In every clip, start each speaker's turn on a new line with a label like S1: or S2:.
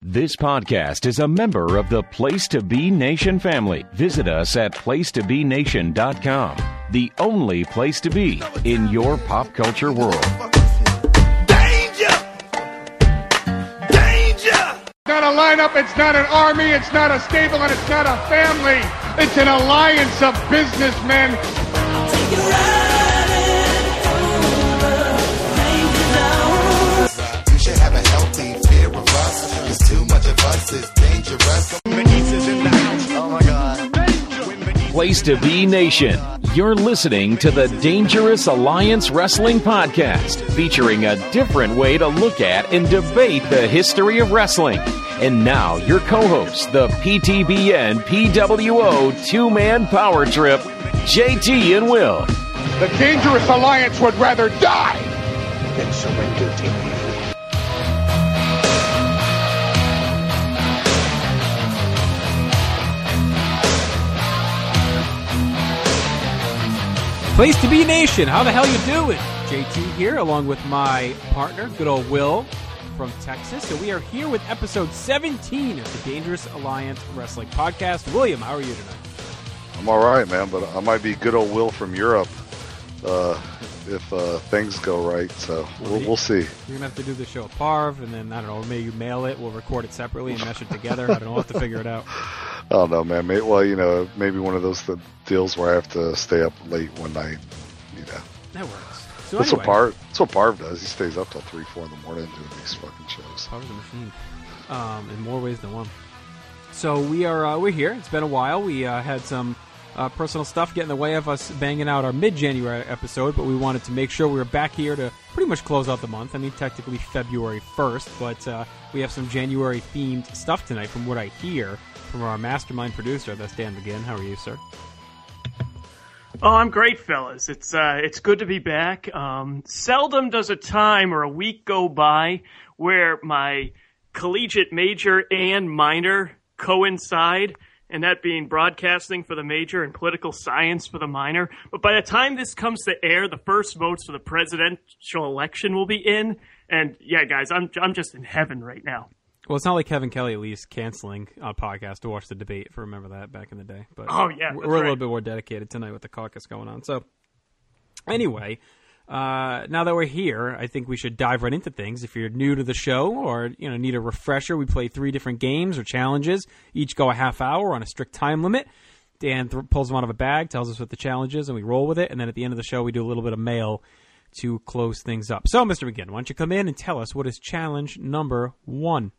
S1: This podcast is a member of the Place to Be Nation family. Visit us at placetobenation.com, the only place to be in your pop culture world.
S2: Danger! Danger!
S3: It's not a lineup, it's not an army, it's not a stable, and it's not a family. It's an alliance of businessmen.
S2: Take you
S4: You should have a healthy fear of us. There's too much of us, it's dangerous. Oh my God.
S1: Place to Be Nation. You're listening to the Dangerous Alliance Wrestling Podcast, featuring a different way to look at and debate the history of wrestling. And now, your co-hosts, the PTBN PWO two-man power trip, JT and Will.
S3: The Dangerous Alliance would rather die
S4: Then surrender to me.
S5: Place to Be Nation, how the hell you doing? JT here, along with my partner, good old Will from Texas. And we are here with episode 17 of the Dangerous Alliance Wrestling Podcast. William, how are you tonight?
S6: I'm all right, man, but I might be good old Will from Europe if things go right. So we'll see.
S5: You're going to have to do the show at Parv, and then, I don't know, maybe you mail it, we'll record it separately and mesh it together. I don't know, we'll have to figure it out.
S6: I don't know, man. Maybe one of those deals where I have to stay up late one night.
S5: That works. So
S6: That's
S5: anyway,
S6: what Parv does. He stays up till 3, 4 in the morning doing these fucking shows.
S5: Parv's a machine, in more ways than one. So we're here. It's been a while. We had some personal stuff get in the way of us banging out our mid-January episode, but we wanted to make sure we were back here to pretty much close out the month. I mean, technically February 1st, but we have some January-themed stuff tonight from what I hear from our mastermind producer. That's Dan McGinn. How are you, sir?
S7: Oh, I'm great, fellas. It's good to be back. Seldom does a time or a week go by where my collegiate major and minor coincide, and that being broadcasting for the major and political science for the minor. But by the time this comes to air, the first votes for the presidential election will be in, and yeah, guys, I'm just in heaven right now.
S5: Well, it's not like Kevin Kelly at least canceling a podcast to watch the debate, if you remember that back in the day. But
S7: oh, yeah,
S5: we're a little bit more dedicated tonight with the caucus going on. So anyway, now that we're here, I think we should dive right into things. If you're new to the show or need a refresher, we play 3 different games or challenges. Each go a half hour on a strict time limit. Dan pulls them out of a bag, tells us what the challenge is, and we roll with it. And then at the end of the show, we do a little bit of mail to close things up. So, Mr. McGinn, why don't you come in and tell us what is challenge number 1?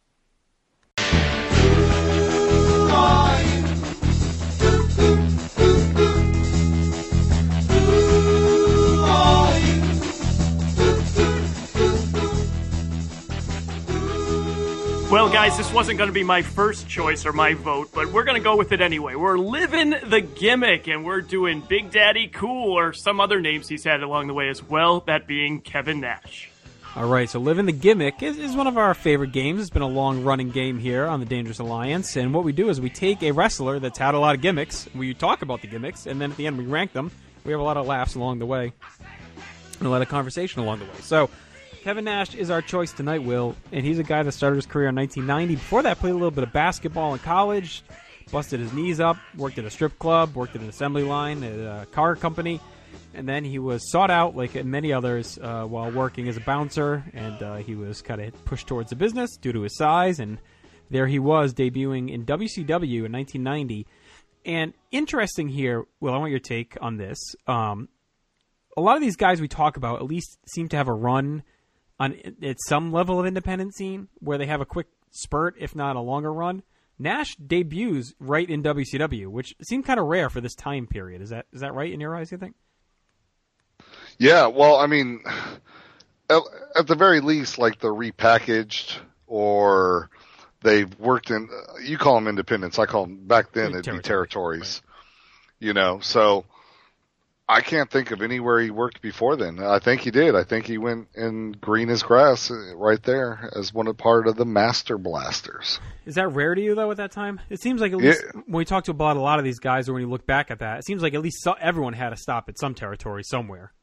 S7: Well, guys, this wasn't going to be my first choice or my vote, but we're going to go with it anyway. We're living the gimmick, and we're doing Big Daddy Cool or some other names he's had along the way as well, that being Kevin Nash.
S5: All right, so Living the Gimmick is one of our favorite games. It's been a long-running game here on the Dangerous Alliance, and what we do is we take a wrestler that's had a lot of gimmicks, we talk about the gimmicks, and then at the end we rank them. We have a lot of laughs along the way, and a lot of conversation along the way. So Kevin Nash is our choice tonight, Will, and he's a guy that started his career in 1990. Before that, played a little bit of basketball in college, busted his knees up, worked at a strip club, worked at an assembly line at a car company, and then he was sought out, like many others, while working as a bouncer, and he was kind of pushed towards the business due to his size, and there he was debuting in WCW in 1990. And interesting here, Will, I want your take on this. A lot of these guys we talk about at least seem to have a run at some level of independent scene where they have a quick spurt, if not a longer run. Nash debuts right in WCW, which seemed kind of rare for this time period. Is that right in your eyes, you think?
S6: Yeah, well, I mean, at the very least, like they're repackaged or they've worked in, you call them independents, I call them, back then it'd be territories, right. So I can't think of anywhere he worked before then. I think he did. I think he went in green as grass right there as part of the Master Blasters.
S5: Is that rare to you, though, at that time? It seems like at least when we talk to a lot of these guys or when you look back at that, it seems like at least everyone had a stop at some territory somewhere.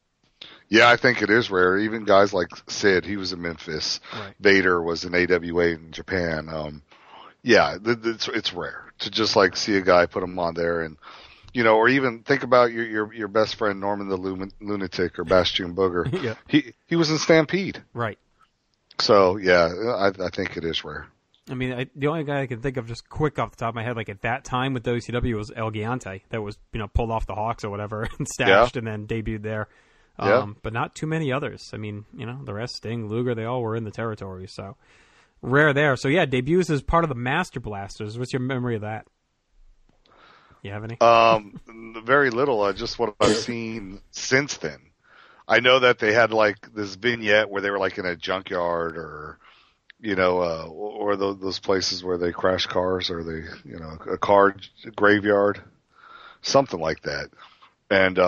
S6: Yeah, I think it is rare. Even guys like Sid, he was in Memphis.
S5: Right.
S6: Vader was in AWA in Japan. Yeah, it's rare to just like see a guy put him on there, and or even think about your best friend Norman the Lunatic or Bastion Booger.
S5: Yeah.
S6: He was in Stampede.
S5: Right.
S6: So yeah, I think it is rare.
S5: I mean, the only guy I can think of just quick off the top of my head, like at that time with WCW, was El Gigante, that was pulled off the Hawks or whatever and stashed and then debuted there. But not too many others. I mean, the rest, Sting, Luger, they all were in the territory, so rare there. So yeah, debuts as part of the Master Blasters. What's your memory of that? You have any?
S6: Very little. Just what I've seen since then. I know that they had like this vignette where they were like in a junkyard or, or those places where they crash cars or they, a car graveyard, something like that. And,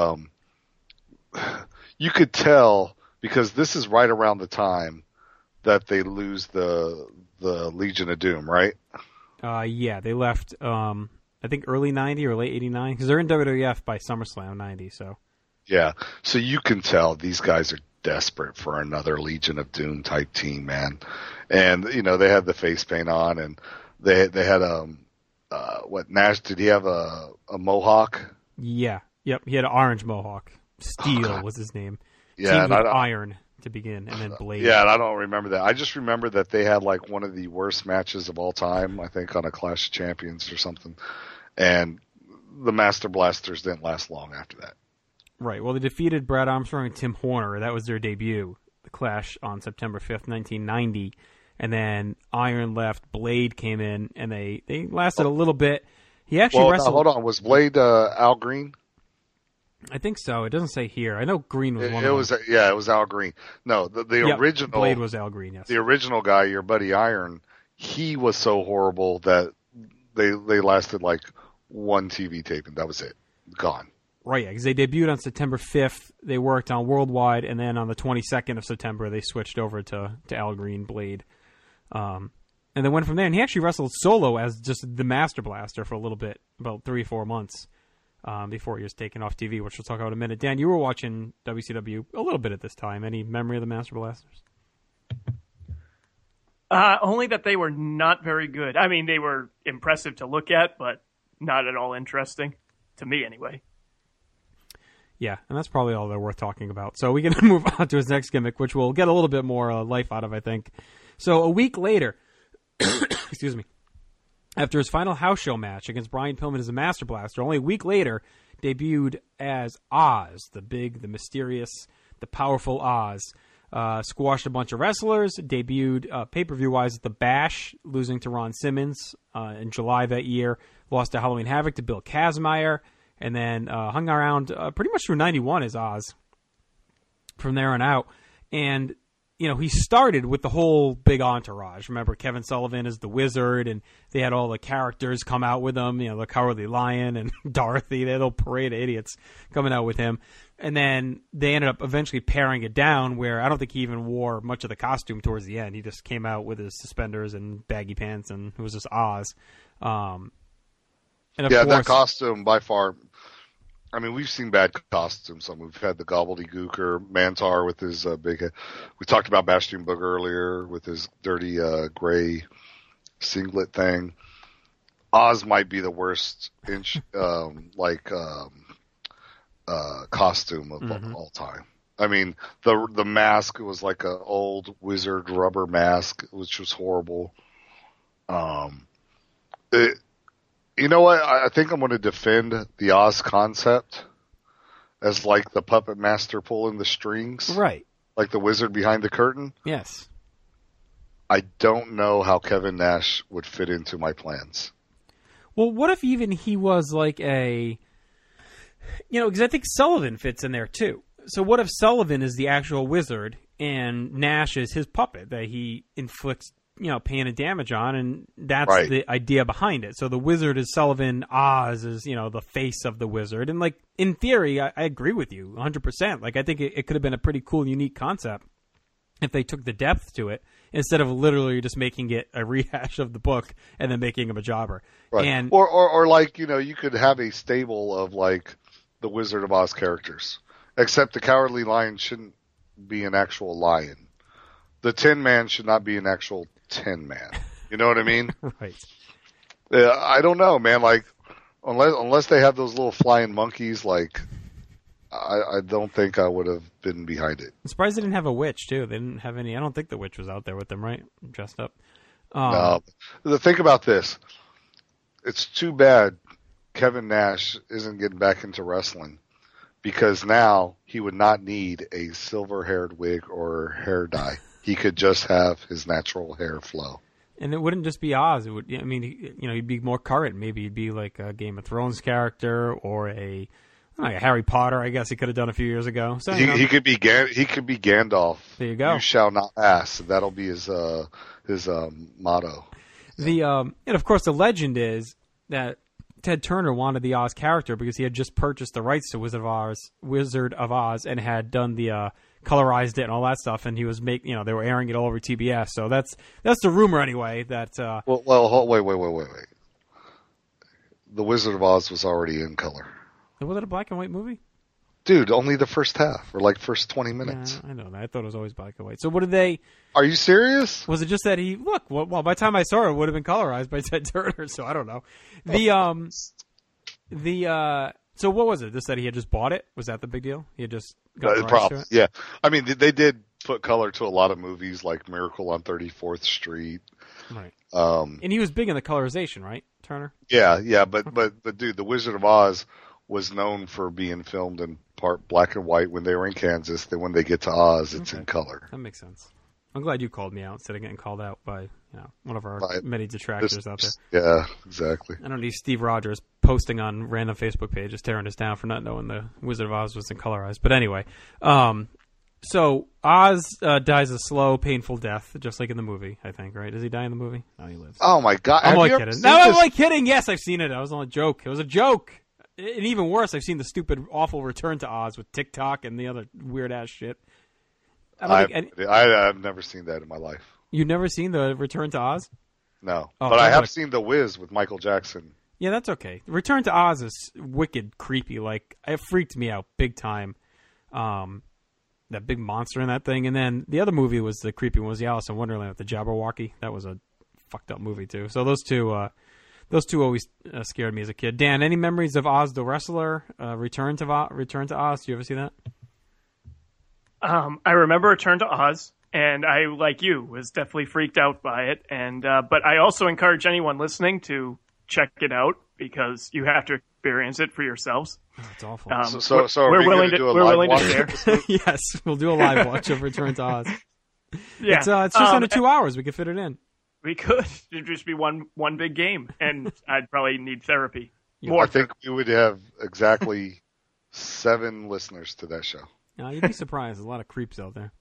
S6: you could tell because this is right around the time that they lose the Legion of Doom, right?
S5: Yeah, they left, I think early 90 or late 89 because they're in WWF by SummerSlam 90, so. Yeah,
S6: so you can tell these guys are desperate for another Legion of Doom type team, man. And they had the face paint on, and they had what Nash did he have a mohawk?
S5: Yeah, yep, he had an orange mohawk. Steel was his name.
S6: Yeah,
S5: Teamed with Iron to begin, and then Blade.
S6: Yeah, and I don't remember that. I just remember that they had like one of the worst matches of all time. I think on a Clash of Champions or something, and the Master Blasters didn't last long after that.
S5: Right. Well, they defeated Brad Armstrong and Tim Horner. That was their debut, the Clash on September 5th, 1990. And then Iron left, Blade came in, and they lasted a little bit. He actually wrestled.
S6: Hold on. Was Blade Al Green?
S5: I think so. It doesn't say here. I know Green was one of them.
S6: It was Al Green. No, the original
S5: Blade was Al Green. Yes.
S6: The original guy, your buddy Iron, he was so horrible that they lasted like one TV taping. That was it. Gone.
S5: Right, yeah, because they debuted on September 5th. They worked on Worldwide, and then on the 22nd of September, they switched over to Al Green Blade. And then went from there. And he actually wrestled solo as just the Master Blaster for a little bit, about 3 or 4 months, before he was taken off TV, which we'll talk about in a minute. Dan, you were watching WCW a little bit at this time. Any memory of the Master Blasters?
S7: Only that they were not very good. I mean, they were impressive to look at, but not at all interesting, to me anyway.
S5: Yeah, and that's probably all they're worth talking about. So we can move on to his next gimmick, which we'll get a little bit more life out of, I think. So a week later, excuse me, after his final house show match against Brian Pillman as a Master Blaster, only a week later, debuted as Oz, the big, the mysterious, the powerful Oz. Squashed a bunch of wrestlers, debuted pay-per-view-wise at the Bash, losing to Ron Simmons in July that year, lost to Halloween Havoc to Bill Kazmaier, and then hung around pretty much through 91 as Oz from there on out. And, he started with the whole big entourage. Remember, Kevin Sullivan is the Wizard, and they had all the characters come out with him, the Cowardly Lion and Dorothy. They had a little parade of idiots coming out with him. And then they ended up eventually paring it down where I don't think he even wore much of the costume towards the end. He just came out with his suspenders and baggy pants, and it was just Oz. And of course,
S6: that costume by far. I mean, we've seen bad costumes. We've had the gobbledygooker Mantar with his big head. We talked about Bastion Booger earlier with his dirty gray singlet thing. Oz might be the worst costume of all time. I mean, the mask was like an old wizard rubber mask, which was horrible. You know what? I think I'm going to defend the Oz concept as like the puppet master pulling the strings.
S5: Right.
S6: Like the wizard behind the curtain.
S5: Yes.
S6: I don't know how Kevin Nash would fit into my plans.
S5: Well, what if even he was like because I think Sullivan fits in there too. So what if Sullivan is the actual wizard and Nash is his puppet that he inflicts pain and damage on, and that's right. The idea behind it. So the wizard is Sullivan, Oz is, the face of the wizard. And, in theory, I agree with you 100%. I think it could have been a pretty cool, unique concept if they took the depth to it instead of literally just making it a rehash of the book and then making him a jobber.
S6: Right.
S5: And,
S6: or you could have a stable of, the Wizard of Oz characters. Except the Cowardly Lion shouldn't be an actual lion. The Tin Man should not be an actual Tin Man. You know what I mean?
S5: Right.
S6: I don't know, man. Like, unless they have those little flying monkeys, like, I don't think I would have been behind it.
S5: I'm surprised they didn't have a witch, too. They didn't have any. I don't think the witch was out there with them, right? Dressed up.
S6: No. Think about this. It's too bad Kevin Nash isn't getting back into wrestling, because now he would not need a silver-haired wig or hair dye. He could just have his natural hair flow.
S5: And it wouldn't just be Oz. It would. I mean, he'd be more current. Maybe he'd be like a Game of Thrones character or a Harry Potter. I guess he could have done a few years ago. So
S6: he could be Gandalf.
S5: There you go.
S6: You shall not pass. That'll be his motto.
S5: And of course, the legend is that Ted Turner wanted the Oz character because he had just purchased the rights to Wizard of Oz, and had done the colorized it and all that stuff, and he was they were airing it all over TBS. So that's the rumor anyway. That
S6: wait. The Wizard of Oz was already in color.
S5: Was it a black and white movie?
S6: Dude, only the first half, or like first 20 minutes.
S5: Yeah, I know that. I thought it was always black and white. So what did they...
S6: Are you serious?
S5: Was it just that well, by the time I saw it would have been colorized by Ted Turner, so I don't know. So what was it? Just that he had just bought it? Was that the big deal? He had just got the rights to it?
S6: Yeah. I mean, they did put color to a lot of movies, like Miracle on 34th Street.
S5: Right. And he was big in the colorization, right, Turner?
S6: Yeah, but dude, The Wizard of Oz was known for being filmed in part black and white when they were in Kansas. Then when they get to Oz, it's in color.
S5: That makes sense. I'm glad you called me out instead of getting called out by one of our many detractors out there.
S6: Yeah, exactly.
S5: I don't need Steve Rogers posting on random Facebook pages tearing us down for not knowing the Wizard of Oz was in colorized. But anyway, so Oz dies a slow, painful death, just like in the movie, I think, right? Does he die in the movie? No, he lives.
S6: Oh, my God.
S5: I'm only kidding. No, I'm only kidding. Yes, I've seen it. That was only a joke. It was a joke. And even worse, I've seen the stupid, awful Return to Oz with TikTok and the other weird-ass shit.
S6: I've never seen that in my life.
S5: You've never seen the Return to Oz?
S6: No. But I have seen The Wiz with Michael Jackson.
S5: Yeah, that's okay. Return to Oz is wicked creepy. Like, it freaked me out big time. That big monster in that thing. And then the other movie was the creepy one, was the Alice in Wonderland with the Jabberwocky. That was a fucked up movie, too. So those two always scared me as a kid. Dan, any memories of Oz the Wrestler? Return to Oz? Do you ever see that?
S7: I remember Return to Oz, and I, like you, was definitely freaked out by it. And but I also encourage anyone listening to check it out, because you have to experience it for yourselves.
S5: Oh, it's awful.
S6: So we're willing to do a live watch?
S5: Yes, we'll do a live watch of Return to Oz.
S7: Yeah,
S5: it's just under 2 hours. We could fit it in.
S7: We could. It'd just be one big game, and I'd probably need therapy.
S6: I think we would have exactly 7 listeners to that show.
S5: No, you'd be surprised. There's a lot of creeps out there.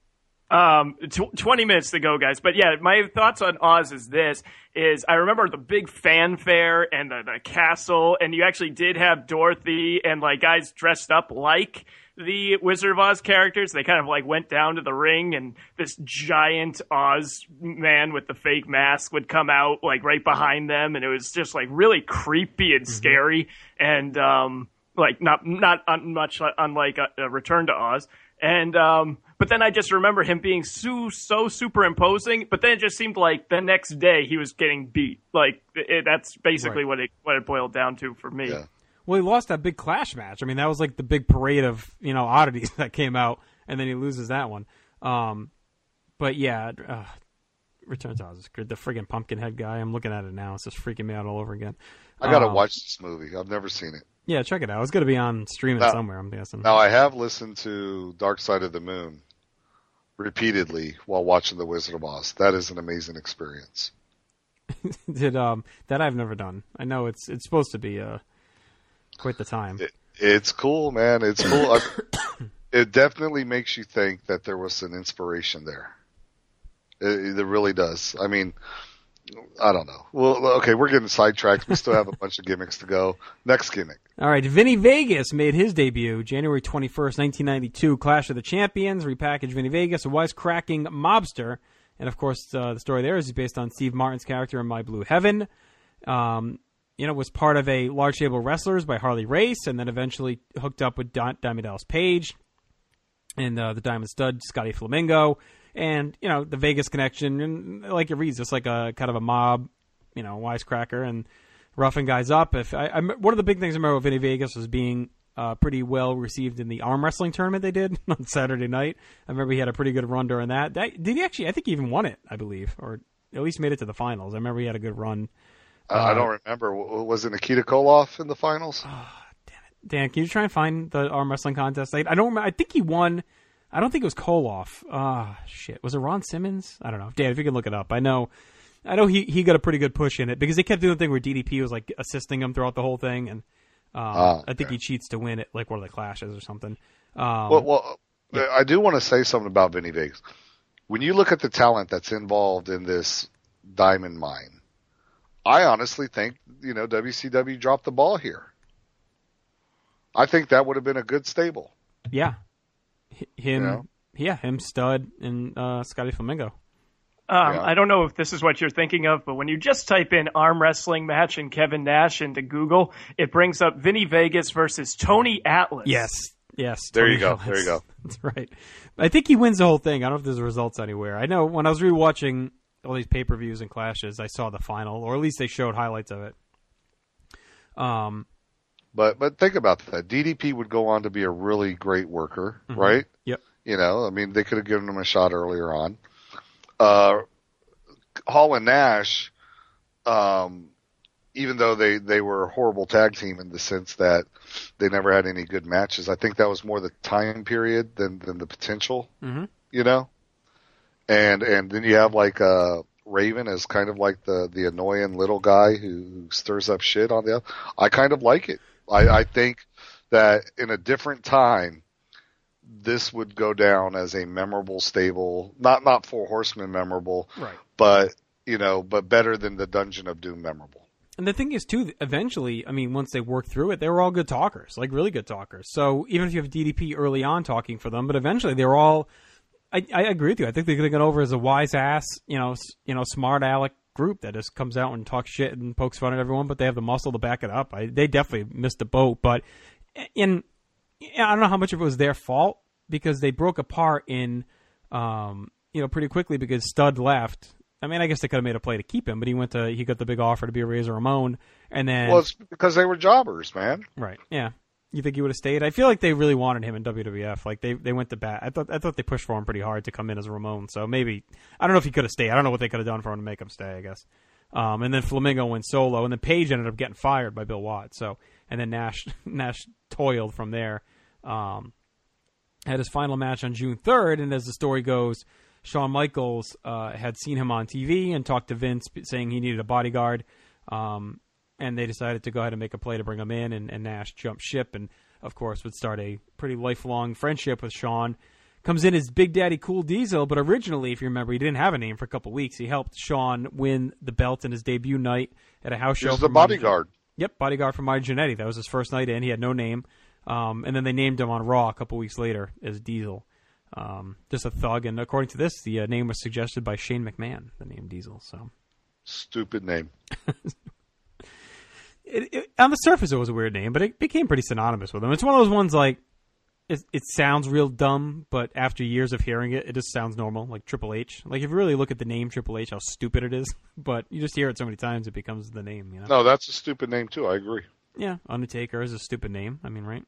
S7: 20 minutes to go, guys. But yeah, my thoughts on Oz is I remember the big fanfare and the castle, and you actually did have Dorothy and like guys dressed up like the Wizard of Oz characters. They kind of like went down to the ring, and this giant Oz man with the fake mask would come out like right behind them, and it was just like really creepy and scary, and like not much unlike a Return to Oz. And but then I just remember him being so super imposing, but then it just seemed like the next day he was getting beat. Like that's basically what it boiled down to for me.
S6: Yeah.
S5: Well, he lost that big Clash match. I mean, that was like the big parade of oddities that came out, and then he loses that one. But yeah, Return to Oz is good. The friggin' Pumpkinhead guy. I'm looking at it now. It's just freaking me out all over again.
S6: I gotta watch this movie. I've never seen it.
S5: Yeah, check it out. It's going to be on streaming somewhere, I'm guessing.
S6: Now, I have listened to Dark Side of the Moon repeatedly while watching The Wizard of Oz. That is an amazing experience.
S5: That I've never done. I know it's supposed to be quite the time.
S6: It's cool, man. It's cool. It definitely makes you think that there was an inspiration there. It really does. I mean, I don't know. Well, okay, we're getting sidetracked. We still have a bunch of gimmicks to go. Next gimmick.
S5: All right, Vinny Vegas made his debut January 21st, 1992. Clash of the Champions, repackaged Vinny Vegas, a wisecracking mobster. And, of course, the story there is based on Steve Martin's character in My Blue Heaven. Was part of a large stable of wrestlers by Harley Race, and then eventually hooked up with Diamond Dallas Page. and the Diamond Stud, Scotty Flamingo, and the Vegas connection, and like it reads, just like a kind of a mob, wisecracker and roughing guys up. One of the big things I remember with Vinny Vegas was being pretty well received in the arm wrestling tournament they did on Saturday night. I remember he had a pretty good run during that. Did he actually? I think he even won it, I believe, or at least made it to the finals. I remember he had a good run.
S6: I don't remember. Was it Nikita Koloff in the finals?
S5: Dan, can you try and find the arm wrestling contest? I don't remember. I think he won. I don't think it was Koloff. Shit. Was it Ron Simmons? I don't know. Dan, if you can look it up. I know he got a pretty good push in it because they kept doing the thing where DDP was like assisting him throughout the whole thing, and I think he cheats to win it, like one of the clashes or something.
S6: Yeah. I do want to say something about Vinny Vegas. When you look at the talent that's involved in this diamond mine, I honestly think, WCW dropped the ball here. I think that would have been a good stable.
S5: Yeah. Him, Stud, and Scotty Flamingo.
S7: I don't know if this is what you're thinking of, but when you just type in arm wrestling match and Kevin Nash into Google, it brings up Vinny Vegas versus Tony Atlas.
S5: Yes.
S6: There
S5: Tony
S6: you go.
S5: Atlas.
S6: There you go.
S5: That's right. I think he wins the whole thing. I don't know if there's results anywhere. I know when I was rewatching all these pay-per-views and clashes, I saw the final, or at least they showed highlights of it.
S6: But think about that. DDP would go on to be a really great worker, right?
S5: Yep.
S6: They could have given him a shot earlier on. Hall and Nash, even though they were a horrible tag team in the sense that they never had any good matches, I think that was more the time period than the potential, And then you have like Raven as kind of like the annoying little guy who stirs up shit on the other. I kind of like it. I think that in a different time, this would go down as a memorable stable, not Four Horsemen memorable,
S5: right?
S6: But better than the Dungeon of Doom memorable.
S5: And the thing is, too, eventually, once they worked through it, they were all good talkers, like really good talkers. So even if you have DDP early on talking for them, but eventually they were all. I agree with you. I think they could have gone over as a wise ass, smart aleck group that just comes out and talks shit and pokes fun at everyone, but they have the muscle to back it up. They definitely missed the boat, but I don't know how much of it was their fault because they broke apart in, pretty quickly because Stud left. I guess they could have made a play to keep him, but he got the big offer to be a Razor Ramon, and then.
S6: Well, it's because they were jobbers, man.
S5: Right. Yeah. You think he would have stayed? I feel like they really wanted him in WWF. Like they went to bat. I thought they pushed for him pretty hard to come in as a Ramon. So maybe I don't know if he could have stayed. I don't know what they could have done for him to make him stay. I guess. And then Flamingo went solo, and then Page ended up getting fired by Bill Watts. So and then Nash toiled from there. Had his final match on June 3rd, and as the story goes, Shawn Michaels had seen him on TV and talked to Vince, saying he needed a bodyguard. And they decided to go ahead and make a play to bring him in, and Nash jumped ship and, of course, would start a pretty lifelong friendship with Shawn. Comes in as Big Daddy Cool Diesel, but originally, if you remember, he didn't have a name for a couple weeks. He helped Shawn win the belt in his debut night at a house show.
S6: He was the bodyguard.
S5: Yep, bodyguard for Marty Jannetty. That was his first night in. He had no name. And then they named him on Raw a couple weeks later as Diesel. Just a thug, and according to this, the name was suggested by Shane McMahon, the name Diesel. So
S6: stupid name.
S5: On the surface, it was a weird name, but it became pretty synonymous with him. It's one of those ones like it sounds real dumb, but after years of hearing it, it just sounds normal, like Triple H. Like if you really look at the name Triple H, how stupid it is, but you just hear it so many times, it becomes the name.
S6: No, that's a stupid name too. I agree.
S5: Yeah, Undertaker is a stupid name. Right?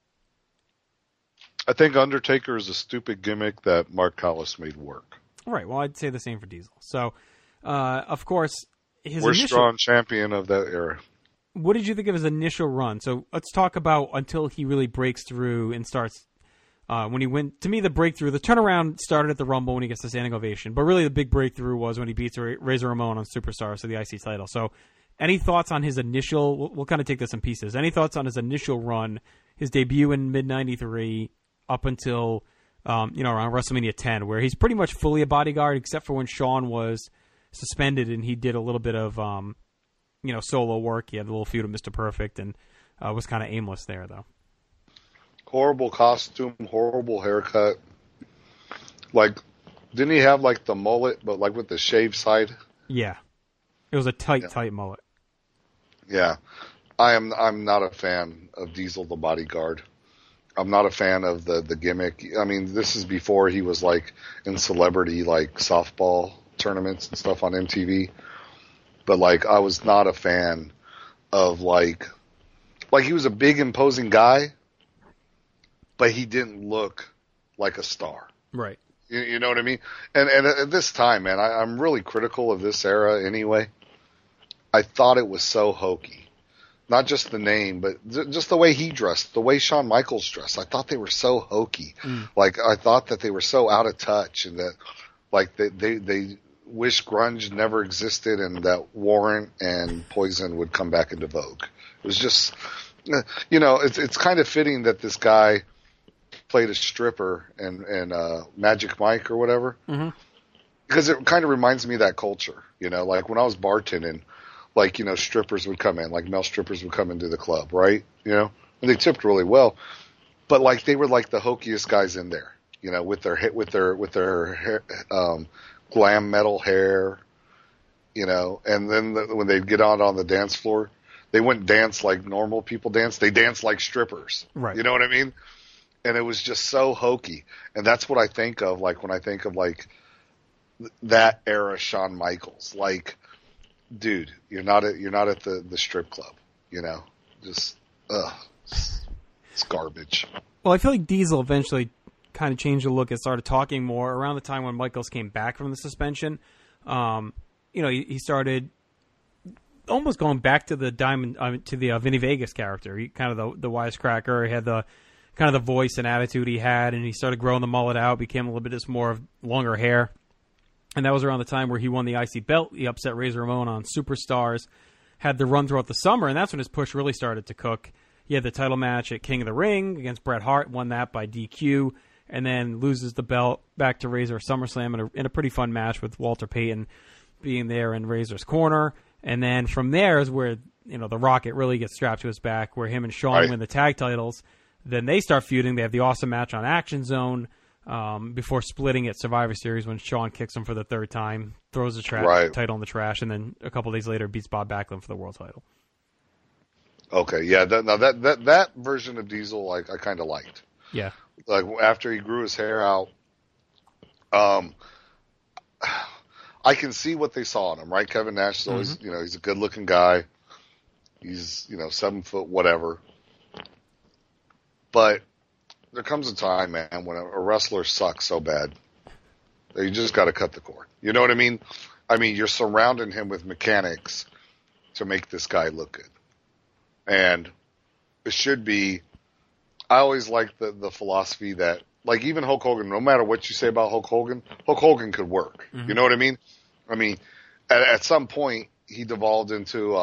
S6: I think Undertaker is a stupid gimmick that Mark Callis made work.
S5: Right. Well, I'd say the same for Diesel. So, of course,
S6: we're strong champion of that era.
S5: What did you think of his initial run? So let's talk about until he really breaks through and starts. When he went, to me, the turnaround started at the Rumble when he gets the standing ovation. But really, the big breakthrough was when he beats Razor Ramon on Superstars for the IC title. So, any thoughts on his initial? We'll kind of take this in pieces. Any thoughts on his initial run, his debut in mid '93 up until around WrestleMania 10, where he's pretty much fully a bodyguard, except for when Shawn was suspended and he did a little bit of solo work. He had a little feud with Mr. Perfect and was kind of aimless there, though.
S6: Horrible costume, horrible haircut. Like, didn't he have like the mullet, but like with the shaved side?
S5: Yeah, it was a tight mullet.
S6: Yeah, I'm not a fan of Diesel the bodyguard. I'm not a fan of the gimmick. I mean, this is before he was like in celebrity like softball tournaments and stuff on MTV. But like, I was not a fan of like he was a big imposing guy, but he didn't look like a star.
S5: Right.
S6: You know what I mean? And at this time, man, I'm really critical of this era anyway. I thought it was so hokey. Not just the name, but just the way he dressed, the way Shawn Michaels dressed. I thought they were so hokey. Like, I thought that they were so out of touch, and that, like, they wish grunge never existed, and that Warrant and Poison would come back into vogue. It was just, you know, it's kind of fitting that this guy played a stripper and Magic Mike or whatever, because it kind of reminds me of that culture. You know, like when I was bartending, like, you know, strippers would come in, like male strippers would come into the club, right? You know, and they tipped really well, but like they were like the hokiest guys in there, you know, with their hair, glam metal hair, you know, and then when they'd get out on the dance floor, they wouldn't dance like normal people dance. They danced like strippers.
S5: Right.
S6: You know what I mean? And it was just so hokey. And that's what I think of, like, when I think of, like, that era Shawn Michaels. Like, dude, you're not at the strip club, you know? Just, it's garbage.
S5: Well, I feel like Diesel eventually kind of changed the look and started talking more around the time when Michaels came back from the suspension. You know, he started almost going back to the Vinny Vegas character. He kind of the wisecracker. He had the kind of the voice and attitude he had, and he started growing the mullet out, became a little bit just more of longer hair. And that was around the time where he won the IC belt. He upset Razor Ramon on Superstars, had the run throughout the summer, and that's when his push really started to cook. He had the title match at King of the Ring against Bret Hart, won that by DQ, and then loses the belt back to Razor at SummerSlam in a pretty fun match with Walter Payton being there in Razor's corner. And then from there is where, you know, the Rocket really gets strapped to his back, where him and Shawn win the tag titles. Then they start feuding. They have the awesome match on Action Zone before splitting at Survivor Series when Shawn kicks him for the third time, throws the title in the trash, and then a couple days later beats Bob Backlund for the world title.
S6: Okay, yeah. That version of Diesel, like, I kind of liked.
S5: Yeah.
S6: Like, after he grew his hair out, I can see what they saw in him, right? Kevin Nash is always, you know, he's a good-looking guy. He's, you know, 7 foot, whatever. But there comes a time, man, when a wrestler sucks so bad that you just got to cut the cord. You know what I mean? I mean, you're surrounding him with mechanics to make this guy look good. And it should be, I always like the philosophy that, like, even Hulk Hogan, no matter what you say about Hulk Hogan could work. You know what I mean? I mean, at some point, he devolved into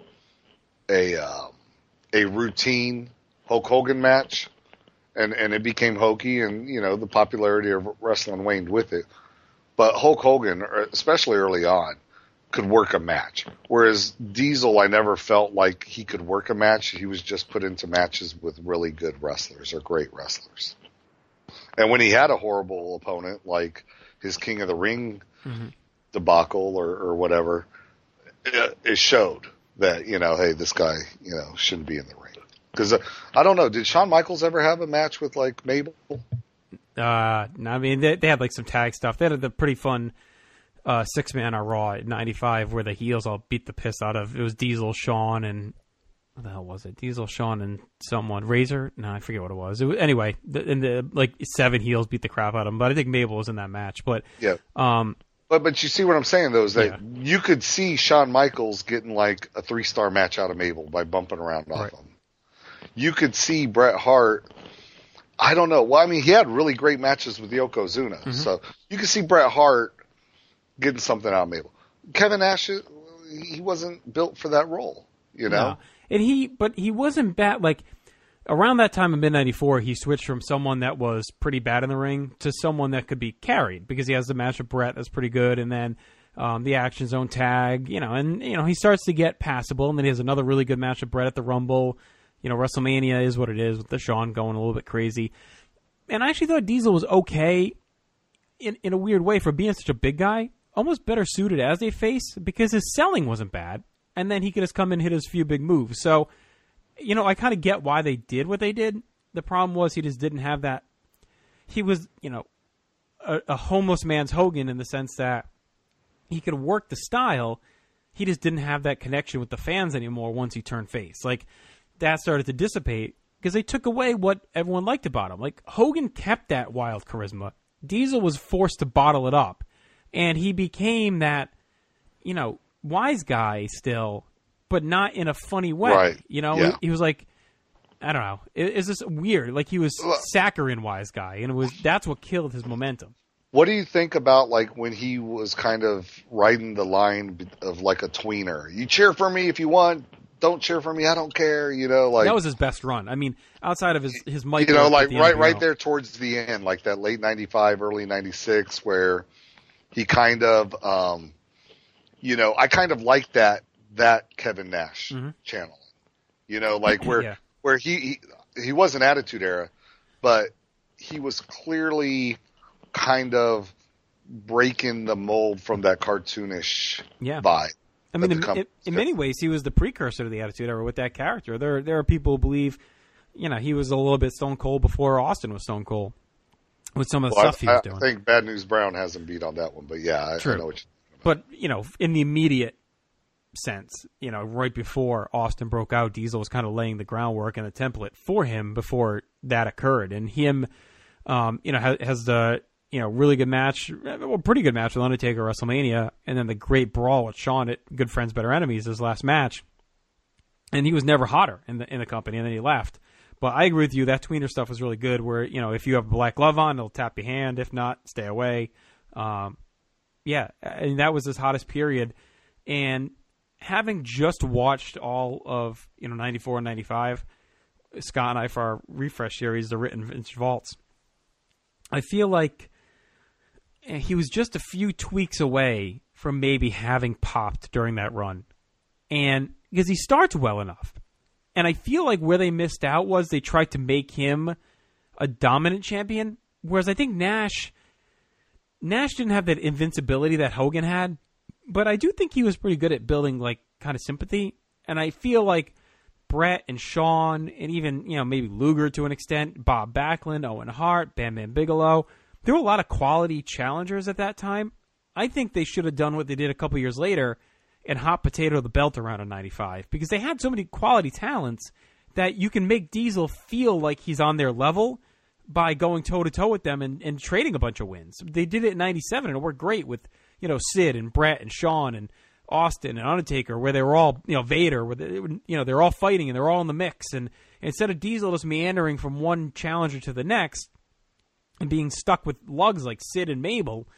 S6: a routine Hulk Hogan match, and it became hokey, and, you know, the popularity of wrestling waned with it. But Hulk Hogan, especially early on, could work a match. Whereas Diesel, I never felt like he could work a match. He was just put into matches with really good wrestlers or great wrestlers. And when he had a horrible opponent, like his King of the Ring debacle or whatever, it showed that, you know, hey, this guy, you know, shouldn't be in the ring. Because I don't know, did Shawn Michaels ever have a match with, like, Mabel?
S5: No, I mean, they had, like, some tag stuff. They had the pretty fun 6-man on Raw at 95 where the heels all beat the piss out of. It was Diesel, Shawn, and what the hell was it? Diesel, Shawn, and someone. Razor? No, I forget what it was. Anyway, like 7 heels beat the crap out of them. But I think Mabel was in that match. But
S6: yeah. But you see what I'm saying, though, is that you could see Shawn Michaels getting, like, a 3-star match out of Mabel by bumping around off him. You could see Bret Hart, I don't know. Well, I mean, he had really great matches with Yokozuna. So you could see Bret Hart getting something out of Mabel. Kevin Nash, he wasn't built for that role, you know?
S5: No. But he wasn't bad. Like, around that time in mid-94, he switched from someone that was pretty bad in the ring to someone that could be carried, because he has the match with Bret that's pretty good, and then the Action Zone tag, you know, and, you know, he starts to get passable, and then he has another really good match with Bret at the Rumble. You know, WrestleMania is what it is, with the Shawn going a little bit crazy. And I actually thought Diesel was okay in a weird way for being such a big guy, almost better suited as a face, because his selling wasn't bad, and then he could just come in and hit his few big moves. So, you know, I kind of get why they did what they did. the problem was he just didn't have that. He was, a homeless man's Hogan in the sense that he could work the style. He just didn't have that connection with the fans anymore once he turned face. Like, that started to dissipate because they took away what everyone liked about him. Like, Hogan kept that wild charisma. Diesel was forced to bottle it up. And he became that, wise guy still, but not in a funny way.
S6: Right.
S5: Yeah. He was like, I don't know. It's just weird. Like, he was saccharine wise guy, and that's what killed his momentum.
S6: What do you think about, like, when he was kind of riding the line of, like, a tweener? You cheer for me if you want. Don't cheer for me. I don't care. Like
S5: that was his best run. I mean, outside of his mic,
S6: like right there towards the end, like that late '95, early '96, where he kind of, I kind of like that Kevin Nash channel. Like where he wasn't Attitude Era, but he was clearly kind of breaking the mold from that cartoonish vibe.
S5: I mean, in many ways, he was the precursor to the Attitude Era with that character. There are people who believe, he was a little bit Stone Cold before Austin was Stone Cold with some of the stuff he was doing.
S6: I think Bad News Brown hasn't beat on that one, but yeah, I know what you're talking
S5: about. But, in the immediate sense, right before Austin broke out, Diesel was kind of laying the groundwork and the template for him before that occurred. And him, has the... really good match, pretty good match with Undertaker at WrestleMania, and then the great brawl with Shawn at Good Friends, Better Enemies, his last match. And he was never hotter in the company, and then he left. But I agree with you, that tweener stuff was really good, where, if you have a black glove on, it'll tap your hand. If not, stay away. And that was his hottest period. And having just watched all of, 94 and 95, Scott and I, for our refresh series, the Written Vince Vaults, I feel like he was just a few tweaks away from maybe having popped during that run. And because he starts well enough. And I feel like where they missed out was they tried to make him a dominant champion. Whereas I think Nash didn't have that invincibility that Hogan had. But I do think he was pretty good at building, like, kind of sympathy. And I feel like Bret and Shawn, and even, maybe Luger to an extent, Bob Backlund, Owen Hart, Bam Bam Bigelow. There were a lot of quality challengers at that time. I think they should have done what they did a couple years later and hot potato the belt around in 95, because they had so many quality talents that you can make Diesel feel like he's on their level by going toe-to-toe with them and trading a bunch of wins. They did it in 97, and it worked great with, Sid and Bret and Shawn and Austin and Undertaker, where they were all, Vader, where they're all fighting and they're all in the mix. And instead of Diesel just meandering from one challenger to the next and being stuck with lugs like Sid and Mabel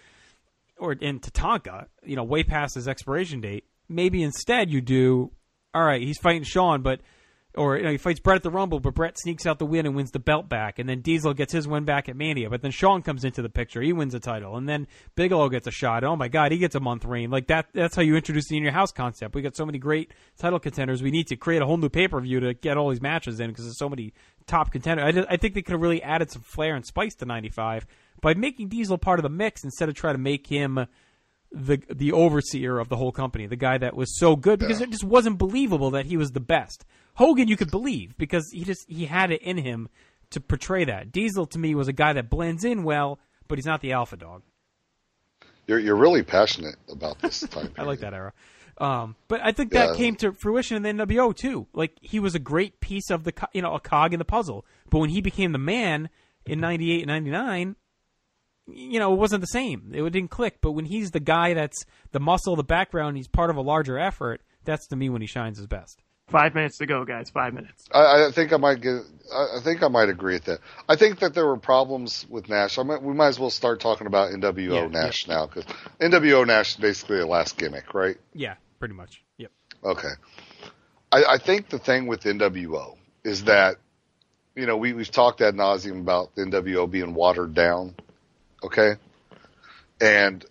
S5: and Tatanka, way past his expiration date, maybe instead you do, all right, he's fighting Shawn, or he fights Bret at the Rumble, but Bret sneaks out the win and wins the belt back, and then Diesel gets his win back at Mania, but then Shawn comes into the picture, he wins the title, and then Bigelow gets a shot. Oh my God, he gets a month reign. Like that's how you introduce the In Your House concept. We got so many great title contenders. We need to create a whole new pay-per-view to get all these matches in because there's so many top contenders. I think they could have really added some flair and spice to 95 by making Diesel part of the mix instead of trying to make him the overseer of the whole company, the guy that was so good, because it just wasn't believable that he was the best. Hogan you could believe because he had it in him to portray that. Diesel to me was a guy that blends in well, but he's not the alpha dog. You're
S6: really passionate about this time period.
S5: I like that era. But I think that came to fruition in the NWO too. Like, he was a great piece of a cog in the puzzle. But when he became the man in 98 and 99, it wasn't the same. It didn't click. But when he's the guy that's the muscle, the background, he's part of a larger effort, that's to me when he shines his best.
S7: 5 minutes to go, guys. 5 minutes.
S6: I think I might agree with that. I think that there were problems with Nash. We might as well start talking about NWO Nash now, because NWO Nash is basically the last gimmick, right?
S5: Yeah, pretty much. Yep.
S6: Okay. I think the thing with NWO is that, we've talked ad nauseum about the NWO being watered down. Okay? And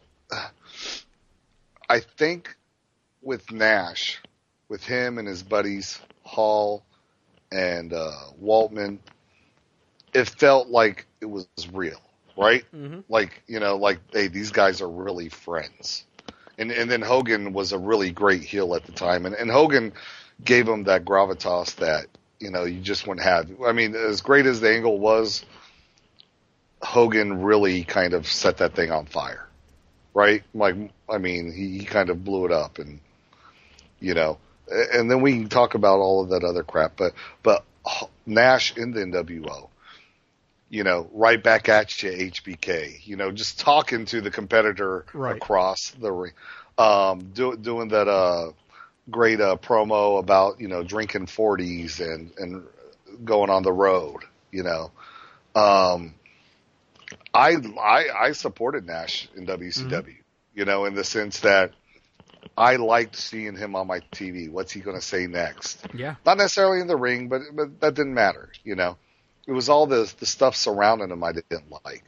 S6: I think with Nash, with him and his buddies, Hall and Waltman, it felt like it was real, right? Mm-hmm. Like, hey, these guys are really friends. And then Hogan was a really great heel at the time. And Hogan gave him that gravitas that you just wouldn't have. I mean, as great as the angle was, Hogan really kind of set that thing on fire, right? Like, I mean, he kind of blew it up, and and then we can talk about all of that other crap, but Nash in the NWO, right back at you, HBK, just talking to the competitor across the ring, doing that great promo about drinking 40s and going on the road. I supported Nash in WCW, in the sense that I liked seeing him on my TV. What's he going to say next?
S5: Yeah.
S6: Not necessarily in the ring, but that didn't matter. It was all the stuff surrounding him I didn't like.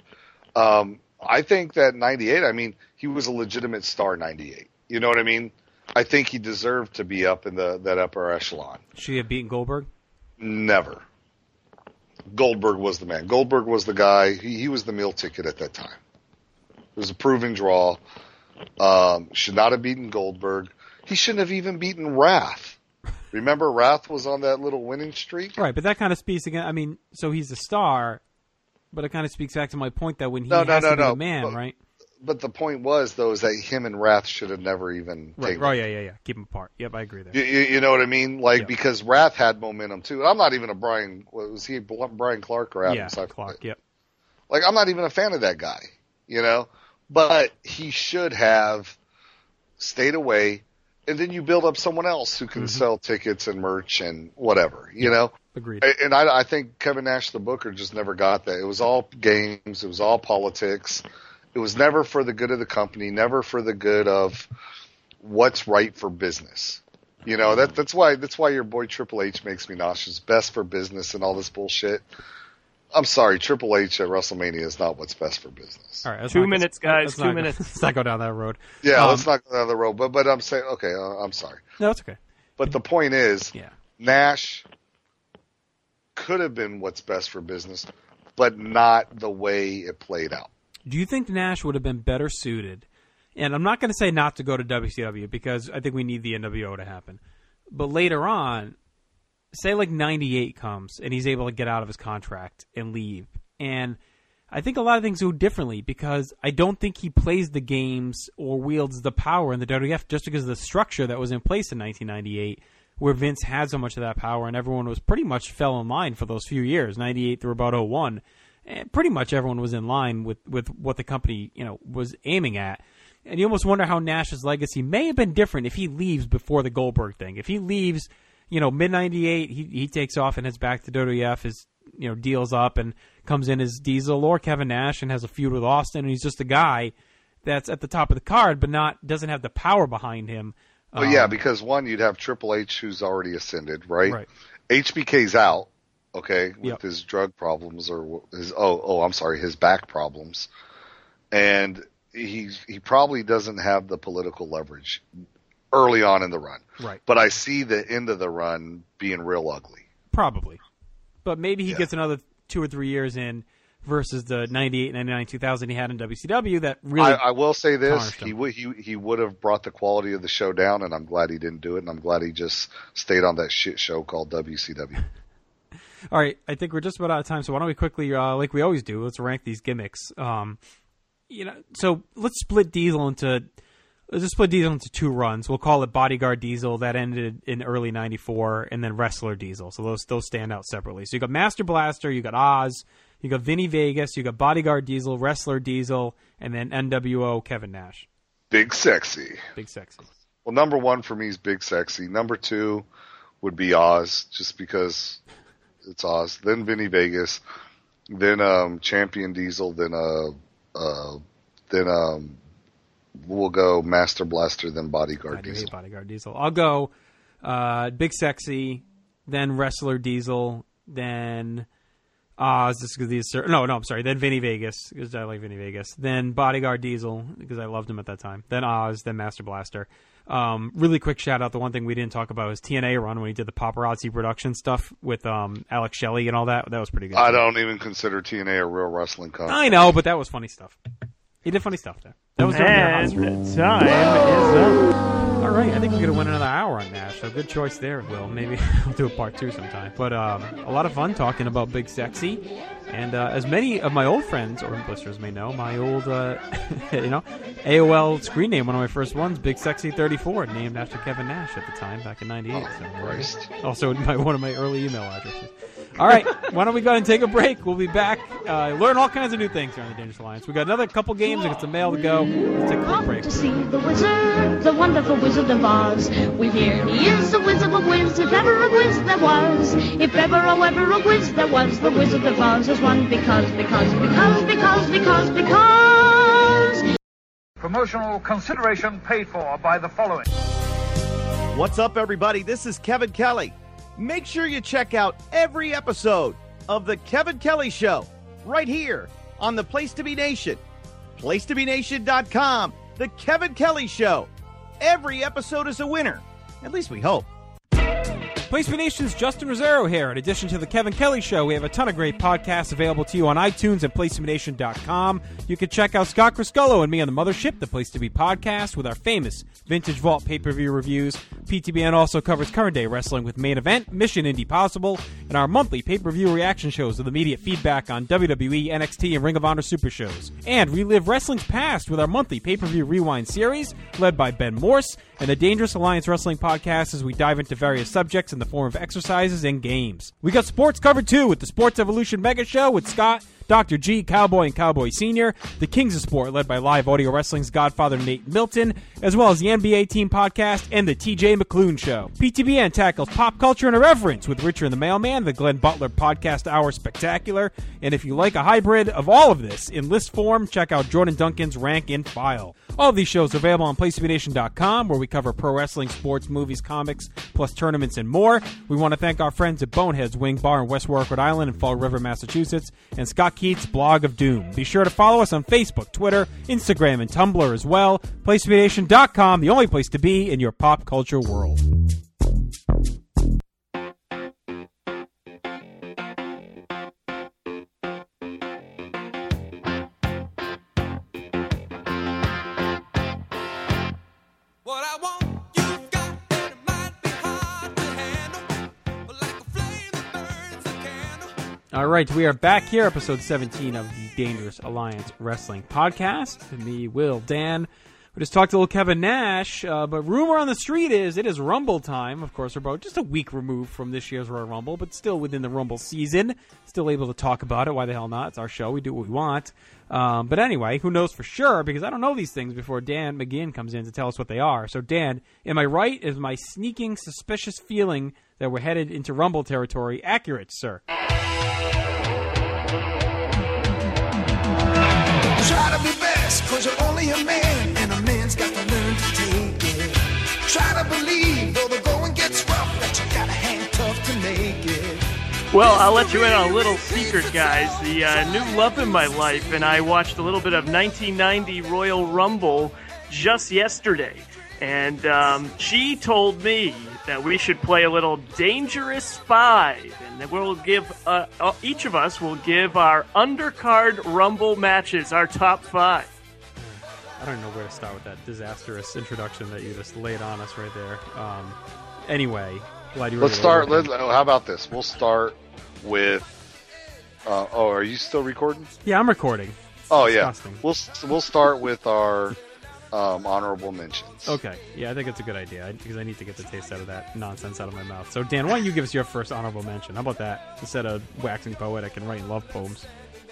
S6: I think that 98, I mean, he was a legitimate star 98. You know what I mean? I think he deserved to be up in that upper echelon.
S5: Should he have beaten Goldberg?
S6: Never. Goldberg was the man. Goldberg was the guy. He was the meal ticket at that time. It was a proven draw. Should not have beaten Goldberg. He shouldn't have even beaten Wrath. Remember, Wrath was on that little winning streak?
S5: Right, but that kind of speaks again. I mean, so he's a star, but it kind of speaks back to my point that when he has to be the man, right?
S6: But the point was, though, is that him and Wrath should have never even taken.
S5: Oh, yeah. Keep them apart. Yep, I agree there.
S6: You know what I mean? Like, because Wrath had momentum, too. And I'm not even a Brian Clark or Adam?
S5: Yeah, Clark, yep.
S6: Like, I'm not even a fan of that guy, But he should have stayed away, and then you build up someone else who can sell tickets and merch and whatever,
S5: Agreed.
S6: And I think Kevin Nash, the booker, just never got that. It was all games. It was all politics. It was never for the good of the company, never for the good of what's right for business. That's why your boy Triple H makes me nauseous. Best for business and all this bullshit. I'm sorry, Triple H at WrestleMania is not what's best for business.
S5: All right,
S7: 2 minutes, guys. 2 minutes.
S5: Let's not go down that road.
S6: Yeah, let's not go down the road. But I'm saying, okay, I'm sorry.
S5: No, it's okay.
S6: But the point is, Nash could have been what's best for business, but not the way it played out.
S5: Do you think Nash would have been better suited? And I'm not going to say not to go to WCW because I think we need the NWO to happen. But later on, say like 98 comes and he's able to get out of his contract and leave. And I think a lot of things go differently because I don't think he plays the games or wields the power in the WWF just because of the structure that was in place in 1998 where Vince had so much of that power and everyone was pretty much fell in line for those few years, 98 through about 01. And pretty much everyone was in line with what the company, was aiming at. And you almost wonder how Nash's legacy may have been different if he leaves before the Goldberg thing. If he leaves, mid-98, he takes off and heads back to WWF, his, deals up and comes in as Diesel or Kevin Nash and has a feud with Austin, and he's just a guy that's at the top of the card but doesn't have the power behind him.
S6: Well, yeah, because one, you'd have Triple H who's already ascended, right? Right. HBK's out. Okay, with his drug problems or his back problems, and he probably doesn't have the political leverage early on in the run.
S5: Right.
S6: But I see the end of the run being real ugly.
S5: Probably, but maybe he gets another 2 or 3 years in versus the 98, 99, 2000 he had in WCW. That really,
S6: I will say this: he would have brought the quality of the show down, and I'm glad he didn't do it, and I'm glad he just stayed on that shit show called WCW.
S5: All right, I think we're just about out of time, so why don't we quickly, like we always do, let's rank these gimmicks. So let's split Diesel into 2 runs. We'll call it Bodyguard Diesel, that ended in early '94, and then Wrestler Diesel. So those stand out separately. So you got Master Blaster, you got Oz, you got Vinny Vegas, you got Bodyguard Diesel, Wrestler Diesel, and then NWO Kevin Nash.
S6: Big Sexy. Well, number 1 for me is Big Sexy. Number 2 would be Oz, just because it's Oz. Then Vinny Vegas. Then Champion Diesel. Then we'll go Master Blaster. Then Bodyguard Diesel.
S5: Hate Bodyguard Diesel. I'll go Big Sexy. Then Wrestler Diesel. Then Oz. Just because these. No, I'm sorry. Then Vinny Vegas because I like Vinny Vegas. Then Bodyguard Diesel because I loved him at that time. Then Oz. Then Master Blaster. Really quick shout out. The one thing we didn't talk about is TNA run when he did the Paparazzi production stuff with Alex Shelley and all that. That was pretty good.
S6: I don't even consider TNA a real wrestling company.
S5: I know, but that was funny stuff. He did funny stuff there. That was
S7: And time is up.
S5: All right, I think we're going to win another hour on Nash, so good choice there, Will. Maybe we'll do a part 2 sometime. But a lot of fun talking about Big Sexy. And as many of my old friends or listeners may know, my old AOL screen name, one of my first ones, Big Sexy 34, named after Kevin Nash at the time, back in 98.
S6: Christ.
S5: Also one of my early email addresses. All right, why don't we go ahead and take a break? We'll be back, learn all kinds of new things here on the Dangerous Alliance. We got another couple games, we got some mail to go. Let's take a quick break.
S8: To see the wizard, the wonderful Wizard of Oz. We hear he is the Wizard of Wiz, if ever a Wiz there was. If ever a Wiz there was, the Wizard of Oz is one because.
S9: Promotional consideration paid for by the following.
S10: What's up, everybody? This is Kevin Kelly. Make sure you check out every episode of The Kevin Kelly Show right here on the Place to Be Nation. PlaceToBeNation.com. The Kevin Kelly Show. Every episode is a winner. At least we hope.
S5: Place to Be Nation's Justin Rosero here. In addition to the Kevin Kelly Show, we have a ton of great podcasts available to you on iTunes and PlaceToBeNation.com. You can check out Scott Criscullo and me on the Mothership, the Place to Be podcast, with our famous Vintage Vault pay-per-view reviews. PTBN also covers current day wrestling with Main Event, Mission Indy Possible, and our monthly pay-per-view reaction shows with immediate feedback on WWE, NXT, and Ring of Honor Super Shows. And relive wrestling's past with our monthly pay-per-view rewind series, led by Ben Morse, and the Dangerous Alliance Wrestling Podcast as we dive into various subjects in the form of exercises and games. We got sports covered too with the Sports Evolution Mega Show with Scott, Dr. G, Cowboy, and Cowboy Sr., the Kings of Sport led by Live Audio Wrestling's Godfather Nate Milton, as well as the NBA Team Podcast and the TJ McClune Show. PTBN tackles pop culture and irreverence with Richard and the Mailman, the Glenn Butler Podcast Hour Spectacular, and if you like a hybrid of all of this in list form, check out Jordan Duncan's Rank and File. All of these shows are available on PlaceToBeNation.com, where we cover pro wrestling, sports, movies, comics, plus tournaments and more. We want to thank our friends at Boneheads Wing Bar in West Warwick, Rhode Island, and Fall River, Massachusetts, and Scott Keith's Blog of Doom. Be sure to follow us on Facebook, Twitter, Instagram, and Tumblr as well. PlaceToBeNation.com, the only place to be in your pop culture world. All right, we are back here, episode 17 of the Dangerous Alliance Wrestling Podcast. Me, Will, Dan. We just talked to little Kevin Nash, but rumor on the street is it is Rumble time. Of course, we're about just a week removed from this year's Royal Rumble, but still within the Rumble season. Still able to talk about it. Why the hell not? It's our show. We do what we want. But anyway, who knows for sure, because I don't know these things before Dan McGinn comes in to tell us what they are. So, Dan, am I right? Is my sneaking, suspicious feeling that we're headed into Rumble territory accurate, sir?
S2: Try to be best, cause you're only a man, and a man's got to learn to take it. Try to believe, though the going gets rough, that you gotta hang tough to make it.
S7: Well, I'll let you in on a little secret, guys. The new love in my life, and I watched a little bit of 1990 Royal Rumble just yesterday. And she told me that we should play a little Dangerous 5, and that we'll give each of us will give our undercard Rumble matches, our top 5.
S5: I don't know where to start with that disastrous introduction that you just laid on us right there. Anyway, glad you were.
S6: Let's start. How about this? We'll start with. Are you still recording?
S5: Yeah, I'm recording.
S6: Oh
S5: Disgusting.
S6: Yeah. We'll start with our. Honorable mentions.
S5: Okay, yeah, I think it's a good idea because I need to get the taste out of that nonsense out of my mouth. So, Dan, why don't you give us your first honorable mention? How about that? Instead of waxing poetic and writing love poems.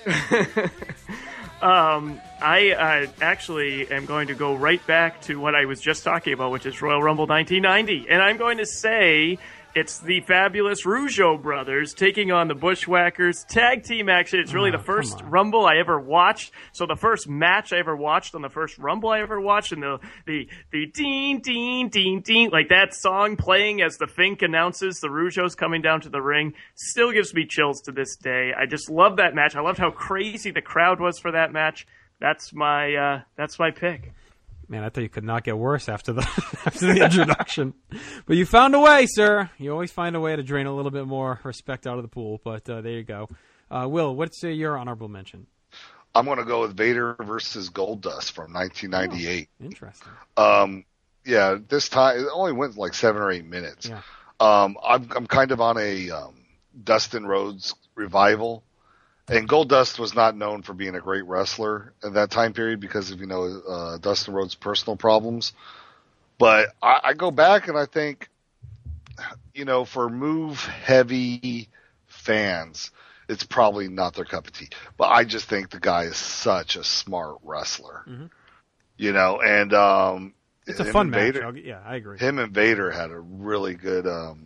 S7: I actually am going to go right back to what I was just talking about, which is Royal Rumble 1990, and I'm going to say it's the fabulous Rougeau brothers taking on the Bushwhackers tag team action. It's really the first Rumble I ever watched. So the first match I ever watched on the first Rumble I ever watched, and the ding ding ding ding, like that song playing as the Fink announces the Rougeaus coming down to the ring, still gives me chills to this day. I just love that match. I loved how crazy the crowd was for that match. That's my pick.
S5: Man, I thought you could not get worse after the introduction. But you found a way, sir. You always find a way to drain a little bit more respect out of the pool. But there you go. Will, what's your honorable mention?
S6: I'm going to go with Vader versus Goldust from 1998.
S5: Oh, interesting.
S6: Yeah, this time it only went like 7 or 8 minutes.
S5: Yeah.
S6: I'm kind of on a Dustin Rhodes revival, and Goldust was not known for being a great wrestler at that time period because of Dustin Rhodes' personal problems. But I go back and I think, for move heavy fans, it's probably not their cup of tea. But I just think the guy is such a smart wrestler.
S5: Mm-hmm.
S6: And
S5: it's a fun match.
S6: Vader,
S5: Yeah, I agree.
S6: Him and Vader had a really good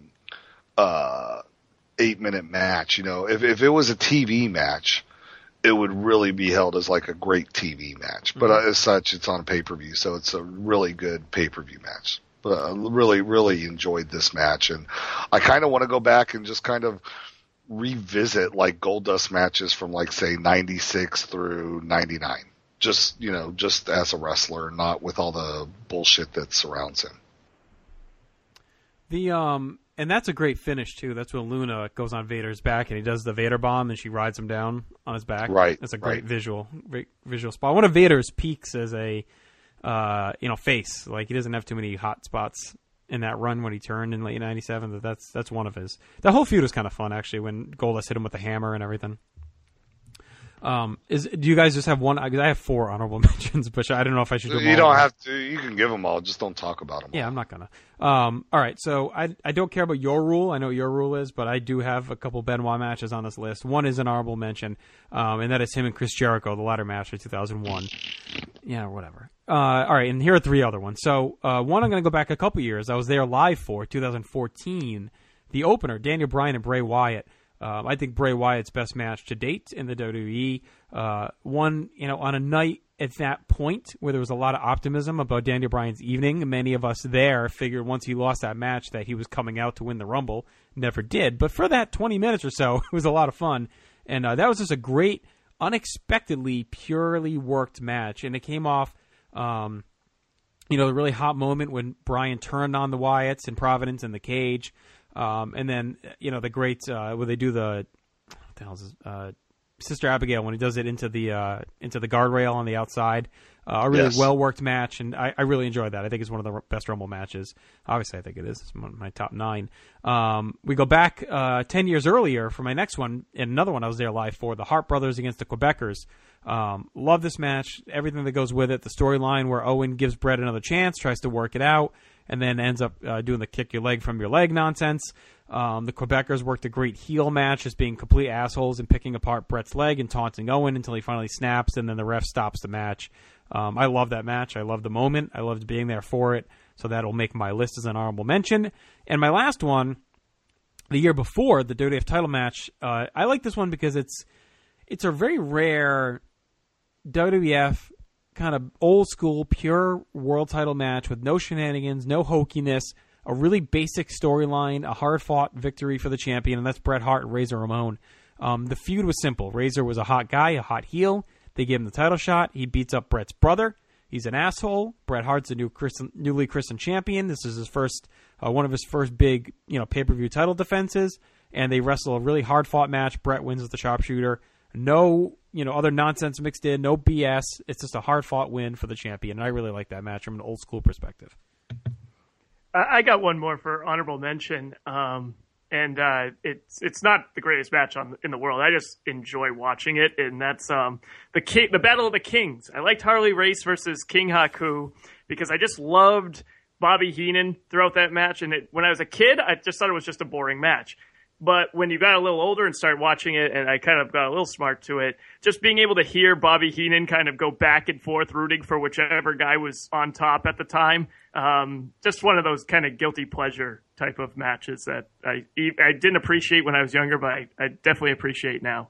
S6: 8-minute match. If it was a TV match, it would really be held as like a great TV match. But as such, it's on a pay-per-view, so it's a really good pay-per-view match. But I really, really enjoyed this match, and I kind of want to go back and just kind of revisit like Goldust matches from like say 96 through 99. Just as a wrestler, not with all the bullshit that surrounds him.
S5: And that's a great finish too. That's when Luna goes on Vader's back and he does the Vader bomb and she rides him down on his back.
S6: Right.
S5: That's a great visual spot. One of Vader's peaks as a face. Like he doesn't have too many hot spots in that run when he turned in late 97. That's one of his. The whole feud was kind of fun actually when Goldust hit him with the hammer and everything. Do you guys just have one? Because I have 4 honorable mentions, but I don't know if I should do them all.
S6: You don't have to. You can give them all. Just don't talk about them all.
S5: Yeah, I'm not gonna. All right, so I don't care about your rule. I know what your rule is, but I do have a couple Benoit matches on this list. One is an honorable mention, and that is him and Chris Jericho, the ladder match of 2001. Yeah, whatever. All right, and here are 3 other ones. So one I'm going to go back a couple years. I was there live for 2014, the opener, Daniel Bryan and Bray Wyatt. I think Bray Wyatt's best match to date in the WWE. One, on a night at that point where there was a lot of optimism about Daniel Bryan's evening. Many of us there figured once he lost that match that he was coming out to win the Rumble. Never did. But for that 20 minutes or so, it was a lot of fun. And that was just a great, unexpectedly, purely worked match. And it came off, the really hot moment when Bryan turned on the Wyatts in Providence in the cage. And then, the great, where they do what the hell is this? Sister Abigail, when he does it into the guardrail on the outside. A really well-worked match, and I really enjoyed that. I think it's one of the best Rumble matches. Obviously, I think it is. It's one of my top 9. We go back 10 years earlier for my next one, and another one I was there live for, the Hart Brothers against the Quebecers. Love this match, everything that goes with it, the storyline where Owen gives Bret another chance, tries to work it out, and then ends up doing the kick your leg from your leg nonsense. The Quebecers worked a great heel match, just being complete assholes and picking apart Bret's leg and taunting Owen until he finally snaps, and then the ref stops the match. I love that match. I love the moment. I loved being there for it, so that'll make my list as an honorable mention. And my last one, the year before, the WWF title match, I like this one because it's a very rare WWF kind of old school, pure world title match with no shenanigans, no hokiness, a really basic storyline, a hard-fought victory for the champion, and that's Bret Hart and Razor Ramon. The feud was simple. Razor was a hot guy, a hot heel. They gave him the title shot. He beats up Bret's brother. He's an asshole. Bret Hart's a newly christened champion. This is his first, one of his first big, pay-per-view title defenses. And they wrestle a really hard-fought match. Bret wins with the sharpshooter. No, other nonsense mixed in. No BS. It's just a hard-fought win for the champion. And I really like that match from an old-school perspective.
S7: I got one more for honorable mention. And it's not the greatest match in the world. I just enjoy watching it, and that's the Battle of the Kings. I liked Harley Race versus King Haku because I just loved Bobby Heenan throughout that match. And when I was a kid, I just thought it was just a boring match. But when you got a little older and started watching it, and I kind of got a little smart to it, just being able to hear Bobby Heenan kind of go back and forth rooting for whichever guy was on top at the time, just one of those kind of guilty pleasure type of matches that I didn't appreciate when I was younger, but I definitely appreciate now.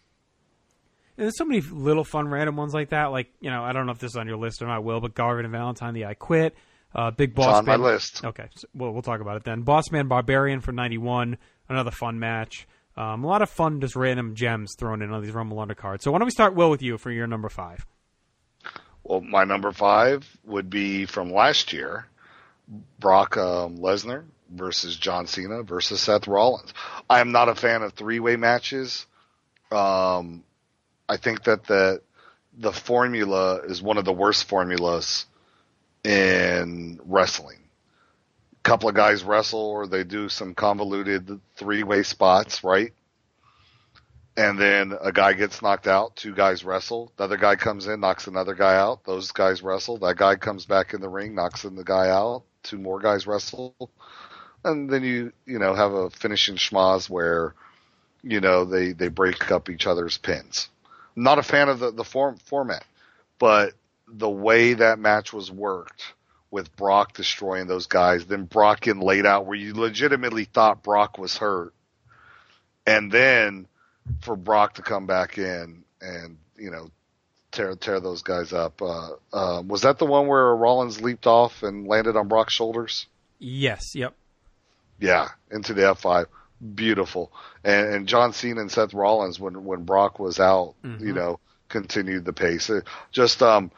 S5: And there's so many little fun random ones like that. Like, I don't know if this is on your list or not, Will, but Garvin and Valentine, the I Quit. Big Boss
S6: it's on
S5: Man.
S6: my list.
S5: Okay, so we'll talk about it then. Boss Man Barbarian for 91, another fun match. A lot of fun, just random gems thrown in on these Rumble undercards. So why don't we start, Will, with you for your number 5?
S6: Well, my number 5 would be from last year, Brock Lesnar versus John Cena versus Seth Rollins. I am not a fan of 3-way matches. I think that the formula is one of the worst formulas in wrestling. A couple of guys wrestle, or they do some convoluted 3-way spots, right? And then a guy gets knocked out, 2 guys wrestle, the other guy comes in, knocks another guy out, those guys wrestle, that guy comes back in the ring, knocks the guy out, 2 more guys wrestle, and then you have a finishing schmoz where, they break up each other's pins. I'm not a fan of the format, but the way that match was worked with Brock destroying those guys, then Brock getting laid out where you legitimately thought Brock was hurt, and then for Brock to come back in and, tear those guys up. Was that the one where Rollins leaped off and landed on Brock's shoulders?
S5: Yes. Yep.
S6: Yeah. Into the F5. Beautiful. And John Cena and Seth Rollins, when Brock was out, continued the pace. It's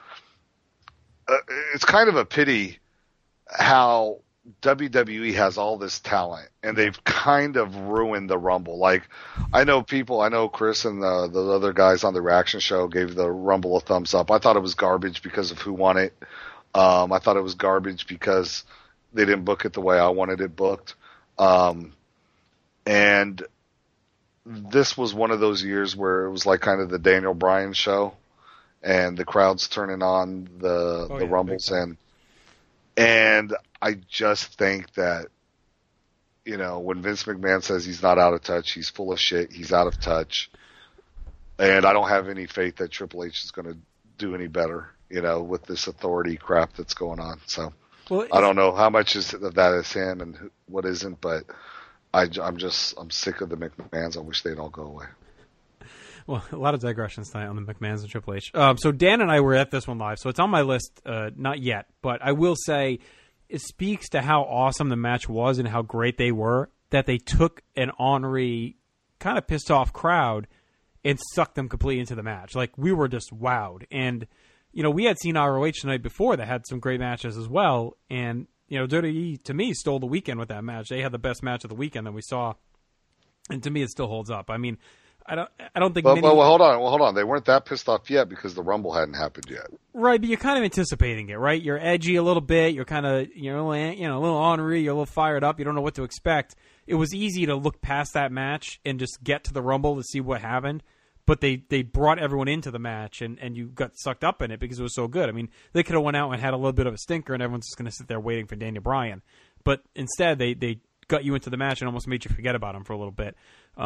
S6: kind of a pity how WWE has all this talent, and they've kind of ruined the Rumble. Like, I know Chris and the other guys on the reaction show gave the Rumble a thumbs up. I thought it was garbage because of who won it. I thought it was garbage because they didn't book it the way I wanted it booked. And this was one of those years where it was like kind of the Daniel Bryan show, and the crowd's turning on the Rumbles, and I just think that, when Vince McMahon says he's not out of touch, he's full of shit, he's out of touch. And I don't have any faith that Triple H is going to do any better, with this authority crap that's going on. So I don't know how much of that is him and what isn't, but I'm sick of the McMahons. I wish they'd all go away.
S5: Well, a lot of digressions tonight on the McMahons and Triple H. So Dan and I were at this one live, so it's on my list, not yet, but I will say it speaks to how awesome the match was and how great they were that they took an ornery, kind of pissed off crowd and sucked them completely into the match. Like, we were just wowed. And, we had seen ROH the night before that had some great matches as well, and, WWE, to me, stole the weekend with that match. They had the best match of the weekend that we saw, and to me, it still holds up. I mean, I don't think. Well,
S6: hold on. They weren't that pissed off yet because the Rumble hadn't happened yet.
S5: Right, but you're kind of anticipating it, right? You're edgy a little bit. You're kind of, a little ornery. You're a little fired up. You don't know what to expect. It was easy to look past that match and just get to the Rumble to see what happened. But they brought everyone into the match, and you got sucked up in it because it was so good. I mean, they could have went out and had a little bit of a stinker, and everyone's just going to sit there waiting for Daniel Bryan. But instead, they got you into the match and almost made you forget about him for a little bit.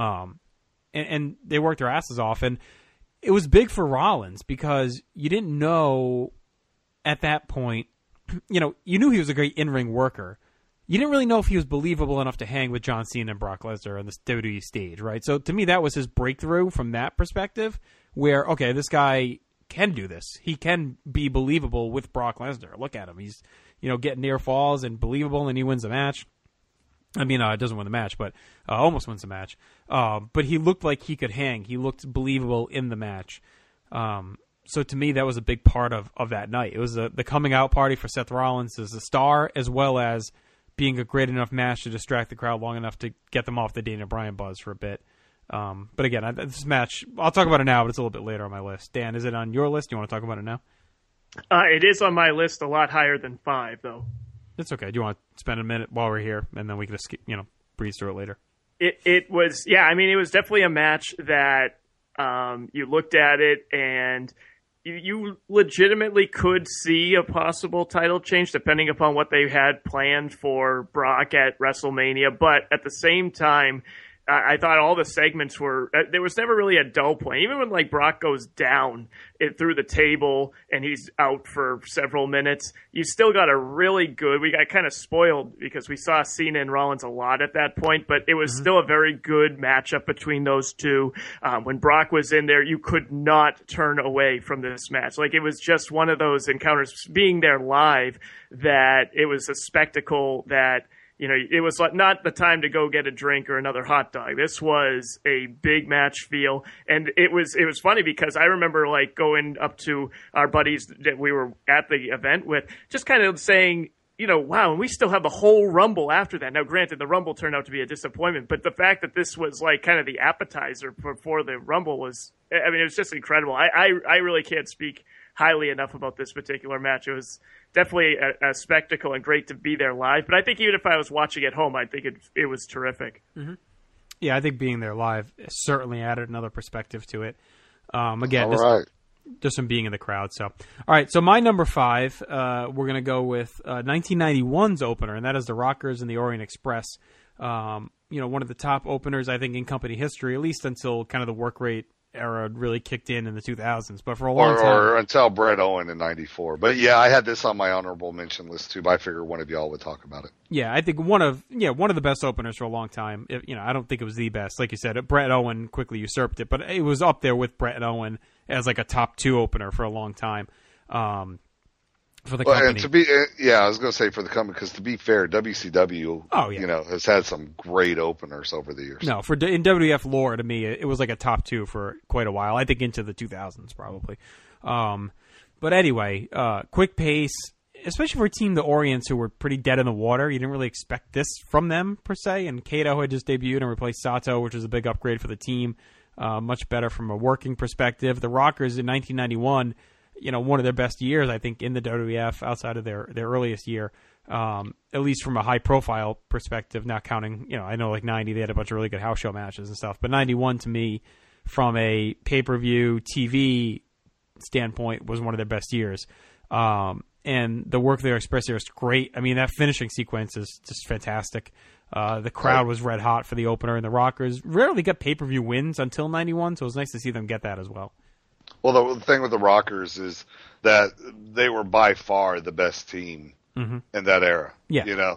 S5: And they worked their asses off. And it was big for Rollins because you didn't know at that point, you knew he was a great in-ring worker. You didn't really know if he was believable enough to hang with John Cena and Brock Lesnar on this WWE stage, right? So to me, that was his breakthrough from that perspective where, okay, this guy can do this. He can be believable with Brock Lesnar. Look at him. He's, getting near falls and believable, and he wins the match. I mean, it doesn't win the match, but almost wins the match. But he looked like he could hang. He looked believable in the match. So to me, that was a big part of that night. It was the coming out party for Seth Rollins as a star, as well as being a great enough match to distract the crowd long enough to get them off the Daniel Bryan buzz for a bit. But again, this match, I'll talk about it now, but it's a little bit later on my list. Dan, is it on your list? Do you want to talk about it now?
S7: It is on my list, a lot higher than 5, though.
S5: It's okay. Do you want to spend a minute while we're here, and then we can just, breeze through it later?
S7: It was, it was definitely a match that you looked at it and you legitimately could see a possible title change depending upon what they had planned for Brock at WrestleMania. But at the same time, I thought all the segments were, there was never really a dull point. Even when Brock goes down through the table and he's out for several minutes, you still got a really good, we got kind of spoiled because we saw Cena and Rollins a lot at that point, but it was still a very good matchup between those two. When Brock was in there, you could not turn away from this match. It was just one of those encounters, being there live, that it was a spectacle that, it was not the time to go get a drink or another hot dog. This was a big match feel. And it was funny because I remember going up to our buddies that we were at the event with, just kind of saying, wow, and we still have the whole Rumble after that. Now, granted, the Rumble turned out to be a disappointment, but the fact that this was like kind of the appetizer before the Rumble was, I mean, it was just incredible. I really can't speak highly enough about this particular match. It was definitely a spectacle and great to be there live, but I think even if I was watching at home, I think it was terrific.
S5: Mm-hmm. Yeah, I think being there live certainly added another perspective to it. Again, just from being in the crowd. So, all right. So my number 5, we're going to go with 1991's opener, and that is the Rockers and the Orient Express. One of the top openers, I think, in company history, at least until kind of the work rate era really kicked in the 2000s. But for a long time,
S6: or until Brett Owen in '94. But yeah, I had this on my honorable mention list too. But I figured one of y'all would talk about it.
S5: Yeah, I think one of the best openers for a long time. I don't think it was the best, like you said. Brett Owen quickly usurped it, but it was up there with Brett Owen as like a top 2 opener for a long time. For the company.
S6: And I was going to say for the company, because to be fair, WCW, has had some great openers over the years.
S5: No, in WWF lore, to me, it was like a top 2 for quite a while. I think into the 2000s probably. But anyway, quick pace, especially for a team, the Orients, who were pretty dead in the water. You didn't really expect this from them per se. And Kato had just debuted and replaced Sato, which was a big upgrade for the team. Much better from a working perspective. The Rockers in 1991. One of their best years, I think, in the WWF outside of their earliest year, at least from a high-profile perspective, not counting, I know like 90, they had a bunch of really good house show matches and stuff, but 91 to me, from a pay-per-view TV standpoint, was one of their best years. And the work they expressed there is great. I mean, that finishing sequence is just fantastic. The crowd was red hot for the opener, and the Rockers rarely got pay-per-view wins until 91, so it was nice to see them get that as well.
S6: Well, the thing with the Rockers is that they were by far the best team in that era.
S5: Yeah.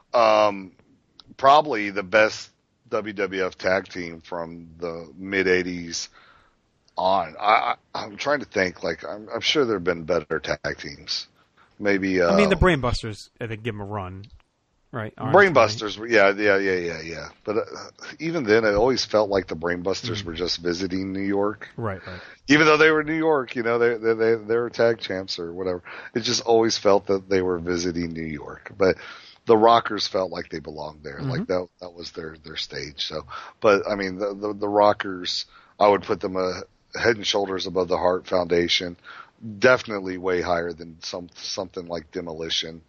S6: Probably the best WWF tag team from the mid-'80s on. I'm trying to think. Like, I'm sure there have been better tag teams. Maybe.
S5: I mean, the Brainbusters, I think, give them a run. Right.
S6: Brainbusters, yeah. But even then, it always felt like the Brainbusters were just visiting New York.
S5: Right.
S6: Even though they were in New York, they were tag champs or whatever. It just always felt that they were visiting New York. But the Rockers felt like they belonged there. Like that was their stage. So, but I mean, the Rockers, I would put them head and shoulders above the Hart Foundation. Definitely way higher than something like Demolition.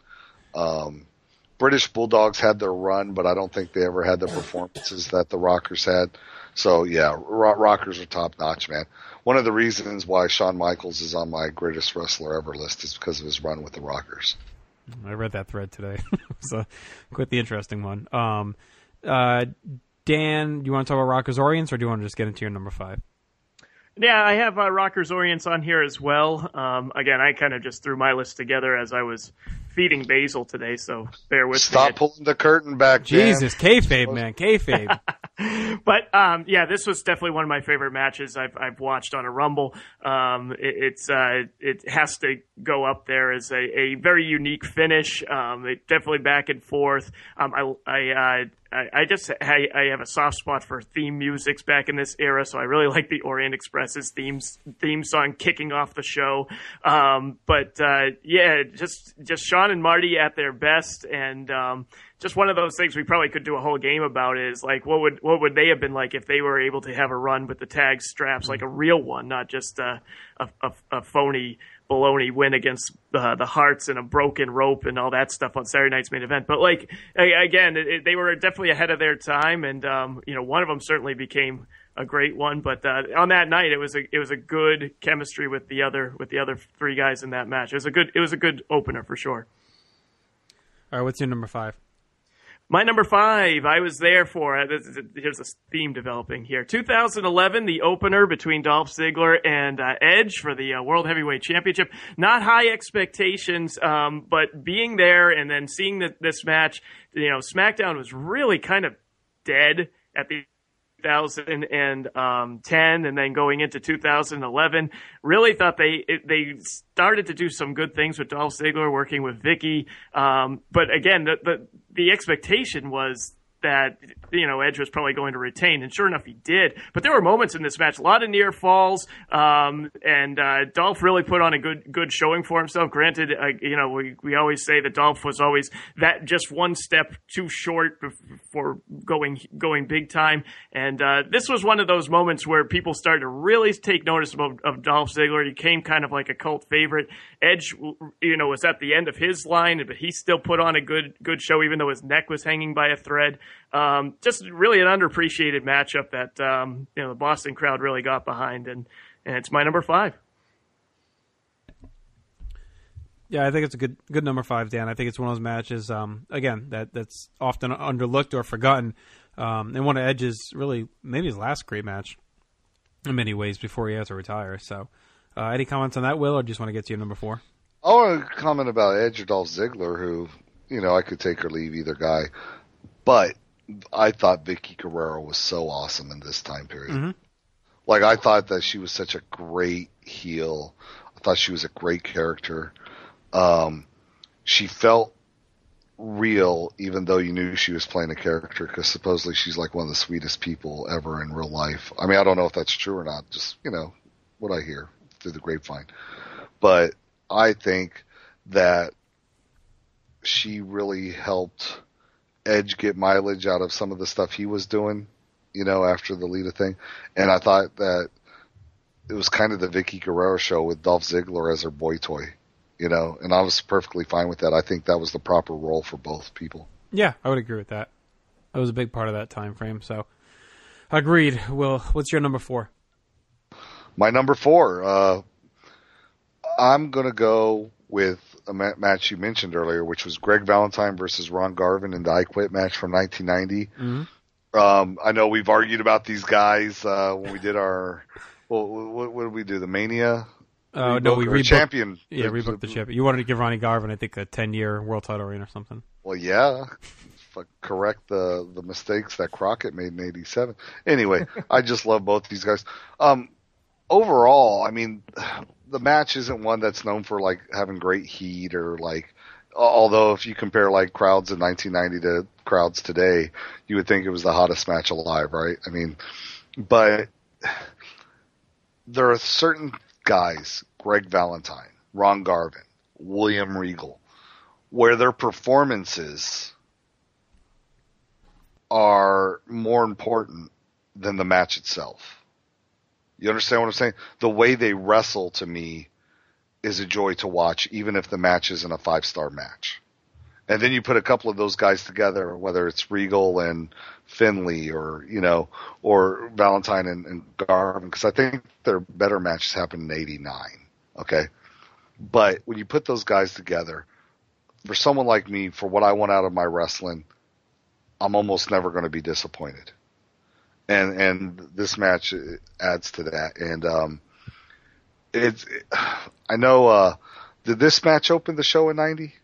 S6: British Bulldogs had their run, but I don't think they ever had the performances that the Rockers had. So, yeah, Rockers are top-notch, man. One of the reasons why Shawn Michaels is on my greatest wrestler ever list is because of his run with the Rockers.
S5: I read that thread today. So, quite the interesting one. Dan, do you want to talk about Rockers Orients, or do you want to just get into your number 5?
S7: Yeah, I have Rockers Orients on here as well. Again, I kind of just threw my list together as I was feeding Basil today, so bear with me.
S6: Stop pulling the curtain back,
S5: Jesus, kayfabe, man, kayfabe.
S7: But yeah, this was definitely one of my favorite matches I've watched on a Rumble. It has to go up there as a very unique finish. Definitely back and forth. I have a soft spot for theme musics back in this era, so I really like the Orient Express's theme song kicking off the show. Just Sean and Marty at their best, and just one of those things we probably could do a whole game about is like what would they have been like if they were able to have a run with the tag straps, like a real one, not just a phony baloney win against the Hearts and a broken rope and all that stuff on Saturday Night's Main Event. But like again, they were definitely ahead of their time, and one of them certainly became a great one. But on that night, it was a good chemistry with the other 3 guys in that match. It was a good opener for sure.
S5: All right, what's your number 5?
S7: My number 5, I was there for. Here's a theme developing here. 2011, the opener between Dolph Ziggler and Edge for the World Heavyweight Championship. Not high expectations, but being there and then seeing this match, SmackDown was really kind of dead at the 2010 and then going into 2011. Really thought they started to do some good things with Dolph Ziggler working with Vicky. But again, the expectation was that, Edge was probably going to retain, and sure enough, he did. But there were moments in this match, a lot of near falls, and Dolph really put on a good showing for himself. Granted, we always say that Dolph was always that just one step too short before going big time, and this was one of those moments where people started to really take notice of Dolph Ziggler. He became kind of like a cult favorite. Edge, was at the end of his line, but he still put on a good show, even though his neck was hanging by a thread. Just really an underappreciated matchup that the Boston crowd really got behind, and it's my number 5.
S5: Yeah, I think it's a good number 5, Dan. I think it's one of those matches, again, that's often underlooked or forgotten, and one of Edge's really maybe his last great match in many ways before he has to retire. So, any comments on that, Will, or just want to get to your number 4?
S6: I want to comment about Edge or Dolph Ziggler, who, I could take or leave either guy. But I thought Vicky Guerrero was so awesome in this time period. Mm-hmm. Like, I thought that she was such a great heel. I thought she was a great character. She felt real, even though you knew she was playing a character, because supposedly she's like one of the sweetest people ever in real life. I mean, I don't know if that's true or not. Just, what I hear through the grapevine. But I think that she really helped Edge get mileage out of some of the stuff he was doing, after the Lita thing. And I thought that it was kind of the Vicky Guerrero show with Dolph Ziggler as her boy toy, and I was perfectly fine with that. I think that was the proper role for both people.
S5: Yeah, I would agree with that. That was a big part of that time frame. So, agreed. Will, what's your number 4?
S6: My number 4, I'm going to go with a match you mentioned earlier, which was Greg Valentine versus Ron Garvin in the I Quit match from 1990. Mm-hmm. I know we've argued about these guys when we did our what did we do? The Mania?
S5: No, we rebooked
S6: champion.
S5: Yeah, rebooked the champion. You wanted to give Ronnie Garvin, I think, a 10-year world title reign or something.
S6: Well, yeah. Correct the mistakes that Crockett made in 87. Anyway, I just love both these guys. Overall, I mean, the match isn't one that's known for like having great heat or like, although if you compare like crowds in 1990 to crowds today, you would think it was the hottest match alive, right? I mean, but there are certain guys, Greg Valentine, Ron Garvin, William Regal, where their performances are more important than the match itself. You understand what I'm saying? The way they wrestle, to me, is a joy to watch, even if the match isn't a 5-star match. And then you put a couple of those guys together, whether it's Regal and Finlay or Valentine and Garvin, because I think their better matches happened in 89, okay? But when you put those guys together, for someone like me, for what I want out of my wrestling, I'm almost never going to be disappointed. And this match adds to that. And I know, did this match open the show in 90?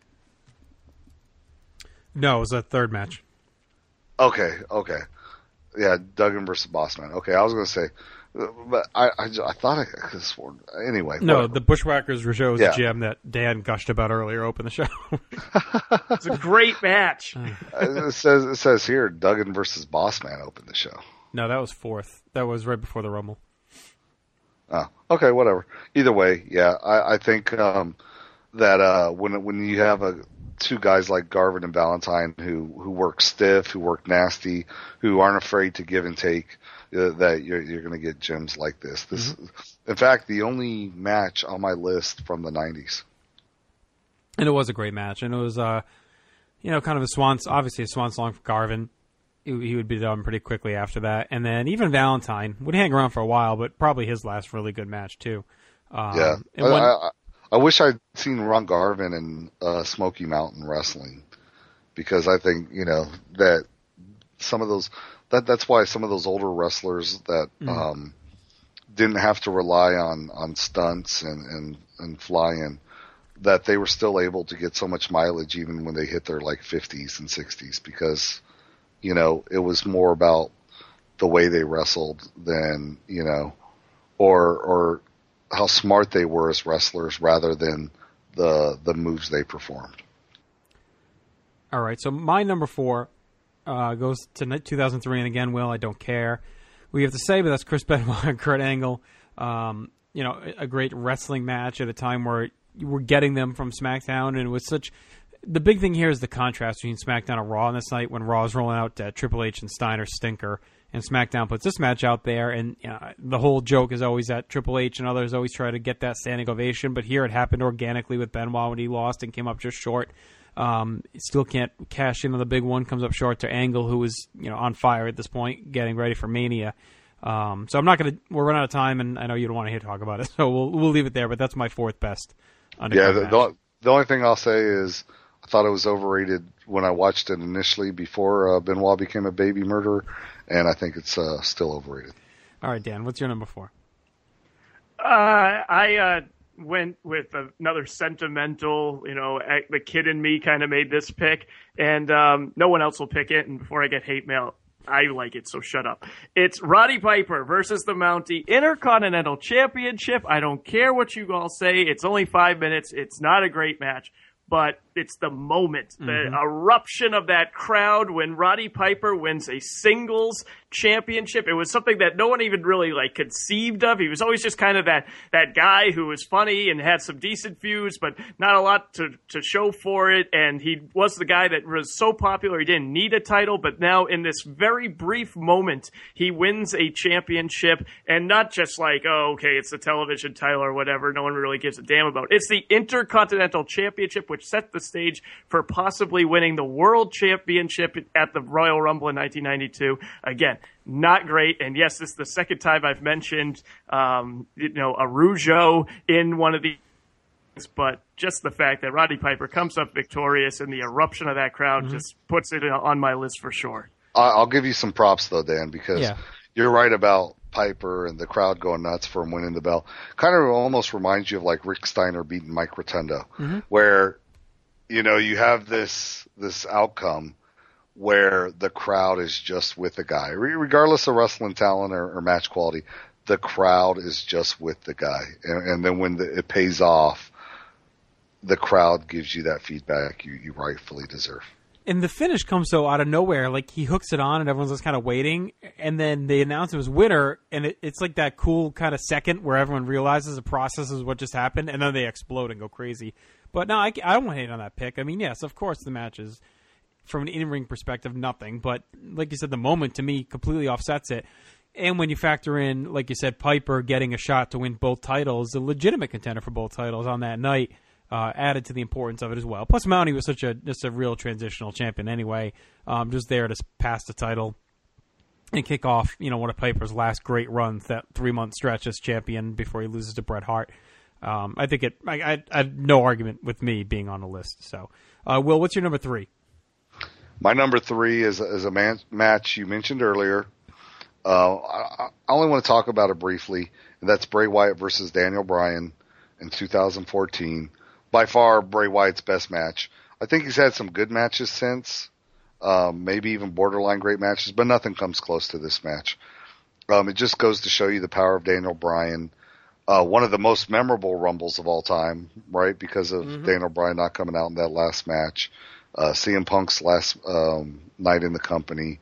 S5: No, it was a third match.
S6: Okay. Yeah, Duggan versus Bossman. Okay, I was going to say, but I thought I could have sworn. Anyway.
S5: No,
S6: whatever.
S5: the Bushwhackers Rougeau's gem that Dan gushed about earlier opened the show.
S7: It's a great match.
S6: It says here, Duggan versus Bossman opened the show.
S5: No, that was 4th. That was right before the Rumble.
S6: Oh, okay, whatever. Either way, yeah, I think that when you have two guys like Garvin and Valentine who work stiff, who work nasty, who aren't afraid to give and take, that you're going to get gems like this. This, in fact, the only match on my list from the 90s.
S5: And it was a great match, and it was kind of a swan song for Garvin. He would be done pretty quickly after that. And then even Valentine would hang around for a while, but probably his last really good match, too.
S6: I wish I'd seen Ron Garvin in Smoky Mountain Wrestling, because I think, that some of those, that's why some of those older wrestlers that didn't have to rely on stunts and flying, that they were still able to get so much mileage even when they hit their like 50s and 60s, because it was more about the way they wrestled than, or how smart they were as wrestlers rather than the moves they performed.
S5: All right. So my number 4 goes to 2003, and again, Will, I don't care. We have to say, but that's Chris Benoit and Kurt Angle. A great wrestling match at a time where you were getting them from SmackDown, and it was such. The big thing here is the contrast between SmackDown and Raw on this night when Raw is rolling out Triple H and Steiner's stinker, and SmackDown puts this match out there, and the whole joke is always that Triple H and others always try to get that standing ovation, but here it happened organically with Benoit when he lost and came up just short. Still can't cash in on the big one, comes up short to Angle, who is on fire at this point, getting ready for Mania. So I'm not going to. We're running out of time, and I know you don't want to hear talk about it, so we'll leave it there. But that's my fourth best.
S6: The only thing I'll say is I thought it was overrated when I watched it initially before Benoit became a baby murderer, and I think it's still overrated.
S5: All right, Dan, what's your number 4?
S7: I went with another sentimental. The kid in me kind of made this pick, and no one else will pick it. And before I get hate mail, I like it, so shut up. It's Roddy Piper versus the Mountie Intercontinental Championship. I don't care what you all say. It's only 5 minutes. It's not a great match, but it's the moment, the eruption of that crowd when Roddy Piper wins a singles championship. It was something that no one even really conceived of. He was always just kind of that guy who was funny and had some decent feuds, but not a lot to show for it. And he was the guy that was so popular he didn't need a title, but now in this very brief moment, he wins a championship, and not just it's the television title or whatever. No one really gives a damn about. It's the Intercontinental Championship, which set the stage for possibly winning the World Championship at the Royal Rumble in 1992. Again, not great. And yes, this is the second time I've mentioned, Arujo in one of these, but just the fact that Roddy Piper comes up victorious and the eruption of that crowd just puts it on my list for sure.
S6: I'll give you some props though, Dan, because you're right about Piper and the crowd going nuts for him winning the belt. Kind of almost reminds you of Rick Steiner beating Mike Rotundo, where you have this outcome where the crowd is just with the guy, regardless of wrestling talent or match quality. The crowd is just with the guy, and then when it pays off, the crowd gives you that feedback you rightfully deserve.
S5: And the finish comes so out of nowhere. He hooks it on, and everyone's just kind of waiting. And then they announce him as winner, and it's like that cool kind of second where everyone realizes and processes what just happened, and then they explode and go crazy. But no, I don't want to hate on that pick. I mean, yes, of course the match is, from an in-ring perspective, nothing. But like you said, the moment, to me, completely offsets it. And when you factor in, like you said, Piper getting a shot to win both titles, a legitimate contender for both titles on that night, added to the importance of it as well. Plus, Mountie was just a real transitional champion anyway, just there to pass the title and kick off, one of Piper's last great runs, that 3-month stretch as champion before he loses to Bret Hart. I think I had no argument with me being on the list. So, Will, what's your number 3?
S6: My number 3 is a match you mentioned earlier. I only want to talk about it briefly, and that's Bray Wyatt versus Daniel Bryan in 2014. By far, Bray Wyatt's best match. I think he's had some good matches since, maybe even borderline great matches, but nothing comes close to this match. It just goes to show you the power of Daniel Bryan. One of the most memorable Rumbles of all time, right, because of Daniel Bryan not coming out in that last match. CM Punk's last night in the company.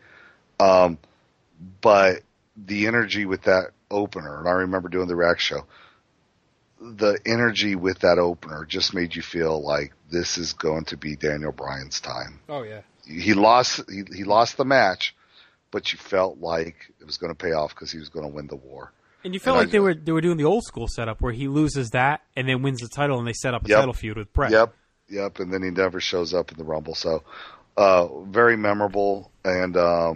S6: But the energy with that opener, and I remember doing the React show, the energy with that opener just made you feel like this is going to be Daniel Bryan's time.
S5: Oh, yeah.
S6: He lost the match, but you felt like it was going to pay off because he was going to win the war.
S5: And you felt like they were doing the old school setup where he loses that and then wins the title, and they set up a title feud with Bret.
S6: Yep, and then he never shows up in the Rumble. So very memorable, and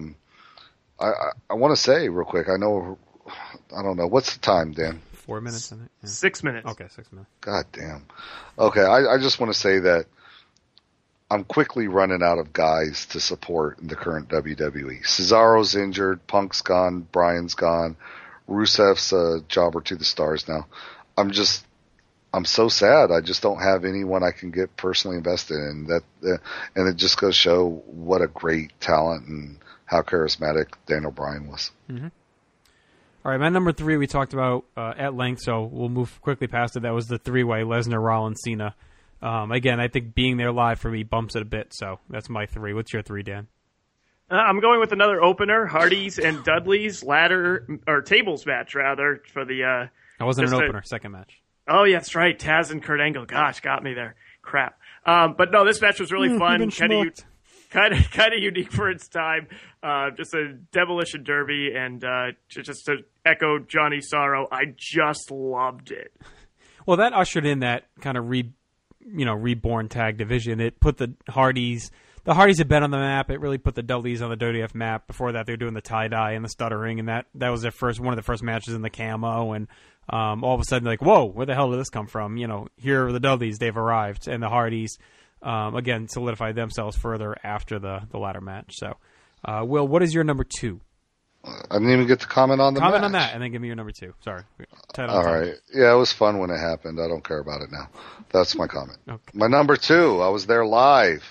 S6: I want to say real quick, I don't know, what's the time, Dan?
S5: 4 minutes, I think. Yeah.
S7: 6 minutes.
S5: Okay, 6 minutes.
S6: God damn. Okay, I just want to say that I'm quickly running out of guys to support in the current WWE. Cesaro's injured, Punk's gone, Bryan's gone, Rusev's a jobber to the stars now. I'm so sad. I just don't have anyone I can get personally invested in. And it just goes to show what a great talent and how charismatic Daniel Bryan was.
S5: Mm-hmm. All right, my number 3 we talked about at length, so we'll move quickly past it. That was the 3-way Lesnar, Rollins, Cena. Again, I think being there live for me bumps it a bit, so that's my 3. What's your 3, Dan?
S7: I'm going with another opener, Hardy's and Dudley's tables match rather for the.
S5: I wasn't an opener. Second match.
S7: Oh, yeah, that's right. Taz and Kurt Angle. Gosh, got me there. Crap. But no, this match was really fun. Kind of unique for its time. Just a demolition derby, and just to echo Johnny Sorrow, I just loved it.
S5: Well, that ushered in that kind of reborn tag division. It put the Hardys. The Hardys had been on the map. It really put the Dudleys on the WWF map. Before that, they were doing the tie-dye and the stuttering, and that was their one of the first matches in the camo. And all of a sudden, like, whoa, where the hell did this come from? Here are the Dudleys. They've arrived. And the Hardys, again, solidified themselves further after the ladder match. So, Will, what is your number 2?
S6: I didn't even get to comment on the match.
S5: Comment on that, and then give me your number 2. Sorry.
S6: All right. Yeah, it was fun when it happened. I don't care about it now. That's my comment.
S5: Okay.
S6: My number 2, I was there live.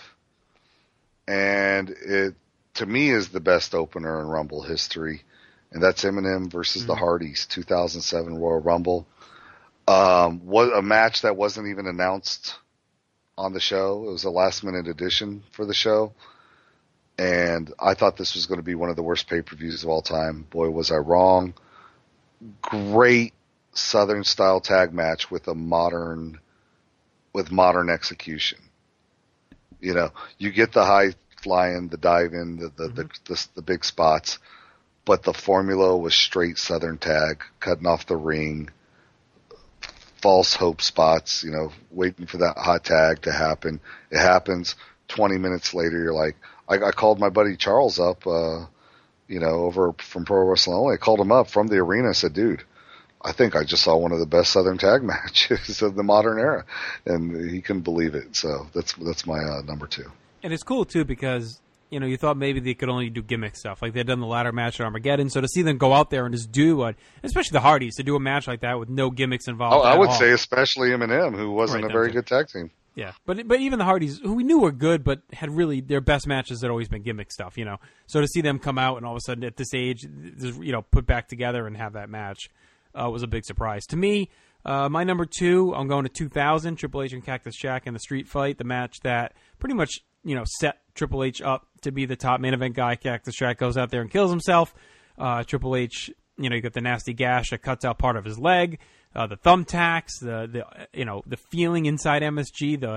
S6: And it, to me, is the best opener in Rumble history. And that's Eminem versus the Hardys, 2007 Royal Rumble. Was a match that wasn't even announced on the show. It was a last-minute addition for the show. And I thought this was going to be one of the worst pay-per-views of all time. Boy, was I wrong. Great Southern-style tag match with modern execution. You get the high flying, the dive in, the big spots, but the formula was straight Southern tag, cutting off the ring, false hope spots, waiting for that hot tag to happen. It happens. 20 minutes later, you're like, I called my buddy Charles up, over from Pro Wrestling Only. I called him up from the arena. I said, dude, I think I just saw one of the best Southern tag matches of the modern era, and he couldn't believe it. So that's my number 2.
S5: And it's cool too because you thought maybe they could only do gimmick stuff, like they'd done the ladder match at Armageddon. So to see them go out there and just do especially the Hardys, to do a match like that with no gimmicks involved.
S6: I would say especially Eminem, who wasn't a very good tag team.
S5: Yeah, but even the Hardys, who we knew were good, but had really their best matches had always been gimmick stuff. So to see them come out and all of a sudden at this age, put back together and have that match. Was a big surprise. To me, my number 2, I'm going to 2000, Triple H and Cactus Jack in the street fight, the match that pretty much, set Triple H up to be the top main event guy. Cactus Jack goes out there and kills himself. Triple H, you got the nasty gash that cuts out part of his leg, the thumbtacks, the feeling inside MSG,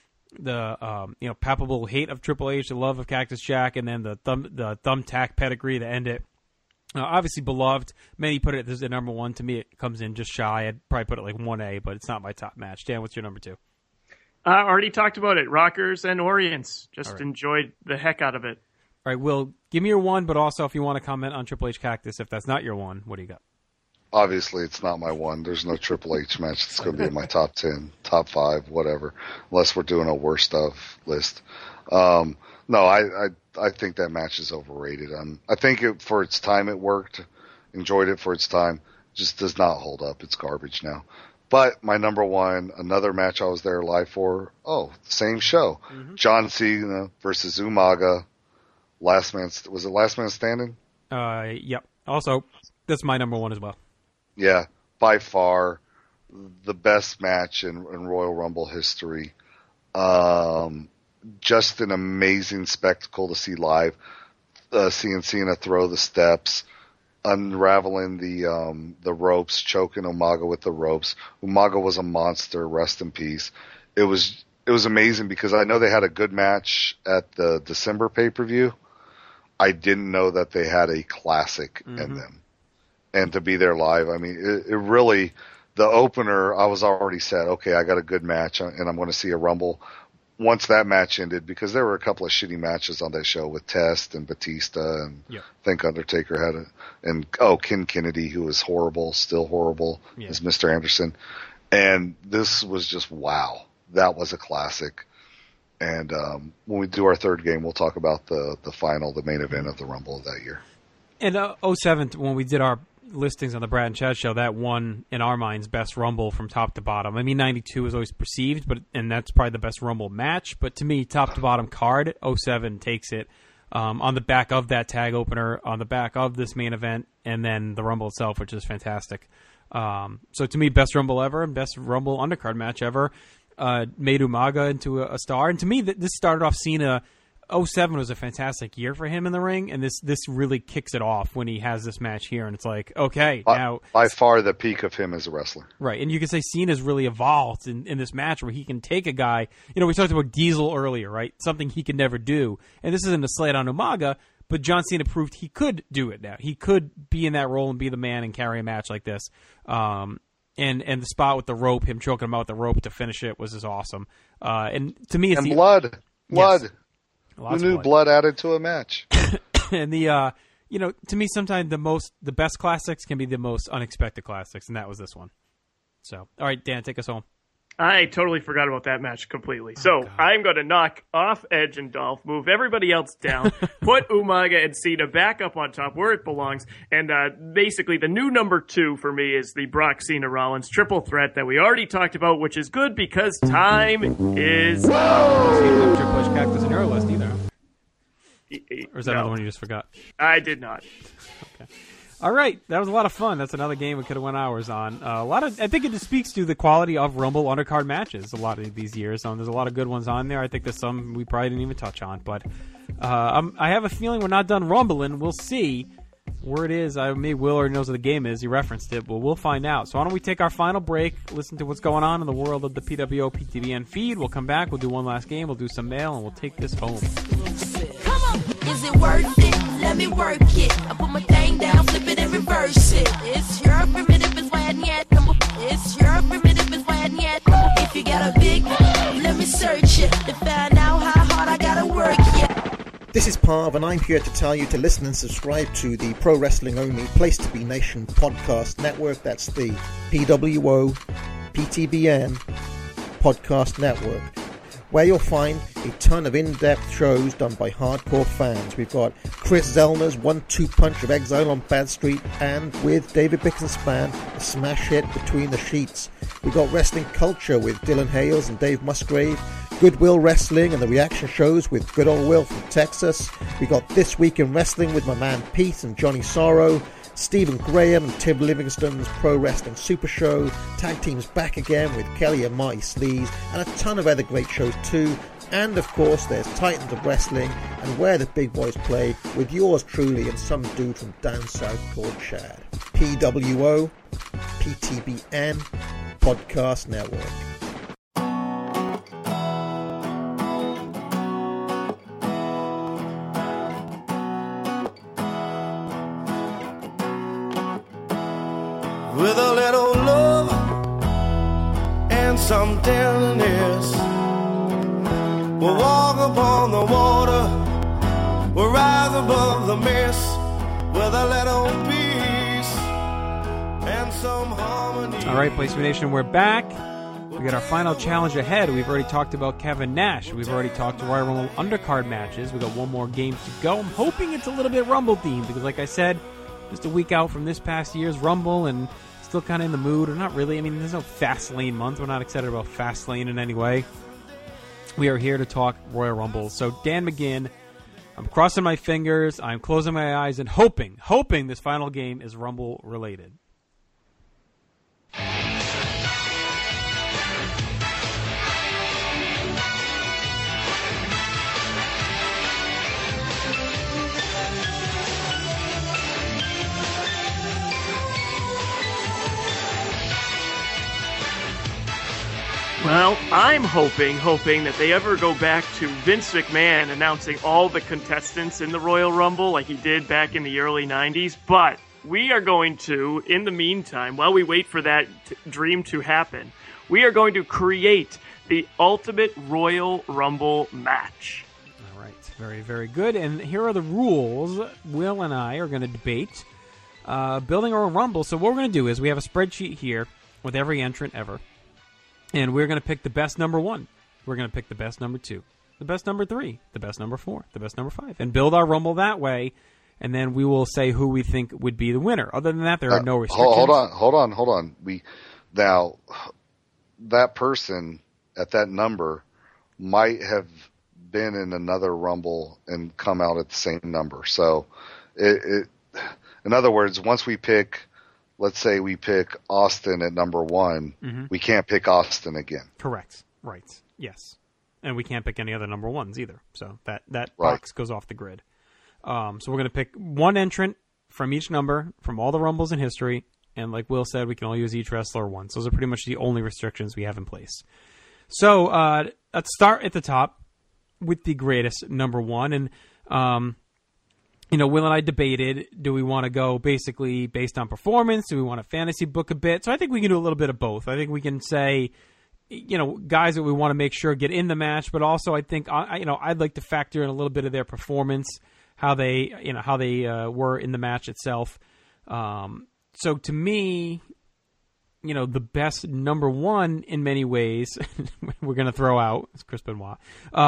S5: the palpable hate of Triple H, the love of Cactus Jack, and then the thumbtack pedigree to end it. Obviously beloved. Many put it as the number 1. To me, it comes in just shy. I'd probably put it like 1A, but it's not my top match. Dan, what's your number 2?
S7: I already talked about it. Rockers and Orients. Just enjoyed the heck out of it.
S5: All right, Will, give me your 1, but also if you want to comment on Triple H Cactus, if that's not your 1, what do you got?
S6: Obviously, it's not my 1. There's no Triple H match that's going to be in my top 10, top 5, whatever, unless we're doing a worst of list. No, I think that match is overrated. I think for its time it worked. Enjoyed it for its time. Just does not hold up. It's garbage now. But my number 1, another match I was there live for. Oh, same show. John Cena versus Umaga. Was it Last Man Standing?
S5: Yep. Also, that's my number 1 as well.
S6: Yeah, by far the best match in Royal Rumble history. Just an amazing spectacle to see live. Seeing Cena throw the steps, unraveling the ropes, choking Umaga with the ropes. Umaga was a monster. Rest in peace. It was amazing because I know they had a good match at the December pay-per-view. I didn't know that they had a classic in them, and to be there live. I mean, it really. The opener, I was already set. Okay, I got a good match, and I'm going to see a Rumble. Once that match ended, because there were a couple of shitty matches on that show with Test and Batista, and I think Undertaker had Ken Kennedy, who was horrible, still horrible, as Mr. Anderson. And this was just, wow. That was a classic. And when we do our third game, we'll talk about the final, the main event of the Rumble of that year.
S5: And 2007, when we did our listings on the Brad and Chad show, that won in our minds best Rumble from top to bottom. I mean, 92 was always perceived, and that's probably the best Rumble match. But to me, top to bottom card, 2007 takes it on the back of that tag opener, on the back of this main event, and then the Rumble itself, which is fantastic. So to me, best Rumble ever and best Rumble undercard match ever. Made Umaga into a star. And to me, this started off Cena 07 was a fantastic year for him in the ring, and this really kicks it off when he has this match here, and it's like, okay, now...
S6: By far the peak of him as a wrestler.
S5: Right, and you can say Cena's really evolved in this match where he can take a guy... we talked about Diesel earlier, right? Something he could never do, and this isn't a slight on Umaga, but John Cena proved he could do it now. He could be in that role and be the man and carry a match like this. And the spot with the rope, him choking him out with the rope to finish it was just awesome. And to me, it's
S6: blood.
S5: Yes.
S6: Who knew blood added to a match?
S5: And to me, sometimes the best classics can be the most unexpected classics, and that was this one. So, all right, Dan, take us home.
S7: I totally forgot about that match completely. So I'm going to knock off Edge and Dolph, move everybody else down, put Umaga and Cena back up on top where it belongs, and basically the new number 2 for me is the Brock Cena Rollins triple threat that we already talked about, which is good because time is...
S5: Whoa! Triple H Cactus in your list either. Or is that another one you just forgot?
S7: I did not.
S5: Okay. All right, that was a lot of fun. That's another game we could have went hours on. I think it just speaks to the quality of Rumble undercard matches a lot of these years. There's a lot of good ones on there. I think there's some we probably didn't even touch on, but I have a feeling we're not done rumbling. We'll see where it is. Maybe Will already knows what the game is. He referenced it, but we'll find out. So why don't we take our final break, listen to what's going on in the world of the PWO PTBN feed. We'll come back. We'll do one last game. We'll do some mail, and we'll take this home.
S11: Come on, is it worth it? Let me work it. I put my thing down, flip it and reverse it. It's your primitive, it's why I need. It's your primitive, it's why I need. If you got a big, let me search it to find out how hard I gotta work it.
S12: This is Parv, and I'm here to tell you to listen and subscribe to the Pro Wrestling Only Place to Be Nation podcast network. That's the PWO PTBN podcast network, where you'll find a ton of in-depth shows done by hardcore fans. We've got Chris Zellner's 1-2 punch of Exile on Bad Street, and with David Bixenspan, a smash hit Between the Sheets. We've got Wrestling Culture with Dylan Hales and Dave Musgrave, Goodwill Wrestling and the reaction shows with Good Old Will from Texas. We got This Week in Wrestling with my man Pete and Johnny Sorrow, Stephen Graham and Tim Livingston's Pro Wrestling Super Show, Tag Teams Back Again with Kelly and Marty Sleaze, and a ton of other great shows too. And of course there's Titans of Wrestling and Where the Big Boys Play with yours truly and some dude from down south called Chad. PWO PTBN Podcast Network.
S2: With a little love and some tenderness, we'll walk upon the water, we'll rise above the mist, with a little peace and some harmony.
S5: All right, Place to Be Nation, we're back. We got our final challenge ahead. We've already talked about Kevin Nash. We've already talked to Royal Rumble undercard matches. We've got one more game to go. I'm hoping it's a little bit Rumble themed because, like I said, just a week out from this past year's Rumble and still kind of in the mood, or not really. I mean, there's no Fastlane month. We're not excited about Fastlane in any way. We are here to talk Royal Rumble. So, Dan McGinn, I'm crossing my fingers, I'm closing my eyes, and hoping this final game is Rumble related.
S7: Well, I'm hoping that they ever go back to Vince McMahon announcing all the contestants in the Royal Rumble like he did back in the early 90s. But we are going to, in the meantime, while we wait for that dream to happen, we are going to create the ultimate Royal Rumble match.
S5: All right. Very, very good. And here are the rules. Will and I are going to debate building our own Rumble. So what we're going to do is we have a spreadsheet here with every entrant ever. And we're going to pick the best number 1. We're going to pick the best number 2, the best number 3, the best number 4, the best number 5, and build our Rumble that way. And then we will say who we think would be the winner. Other than that, there are no restrictions.
S6: Hold on. Now, that person at that number might have been in another Rumble and come out at the same number. So, in other words, once we pick... Let's say we pick Austin at number 1. Mm-hmm. We can't pick Austin again.
S5: Correct. Right. Yes. And we can't pick any other number ones either. So that box goes off the grid. So we're going to pick one entrant from each number from all the Rumbles in history. And like Will said, we can only use each wrestler once. Those are pretty much the only restrictions we have in place. So let's start at the top with the greatest number one. And, Will and I debated, do we want to go basically based on performance? Do we want to fantasy book a bit? So I think we can do a little bit of both. I think we can say, guys that we want to make sure get in the match, but also I think, I'd like to factor in a little bit of their performance, how they were in the match itself. So to me, the best number one in many ways, we're going to throw out, is Chris Benoit.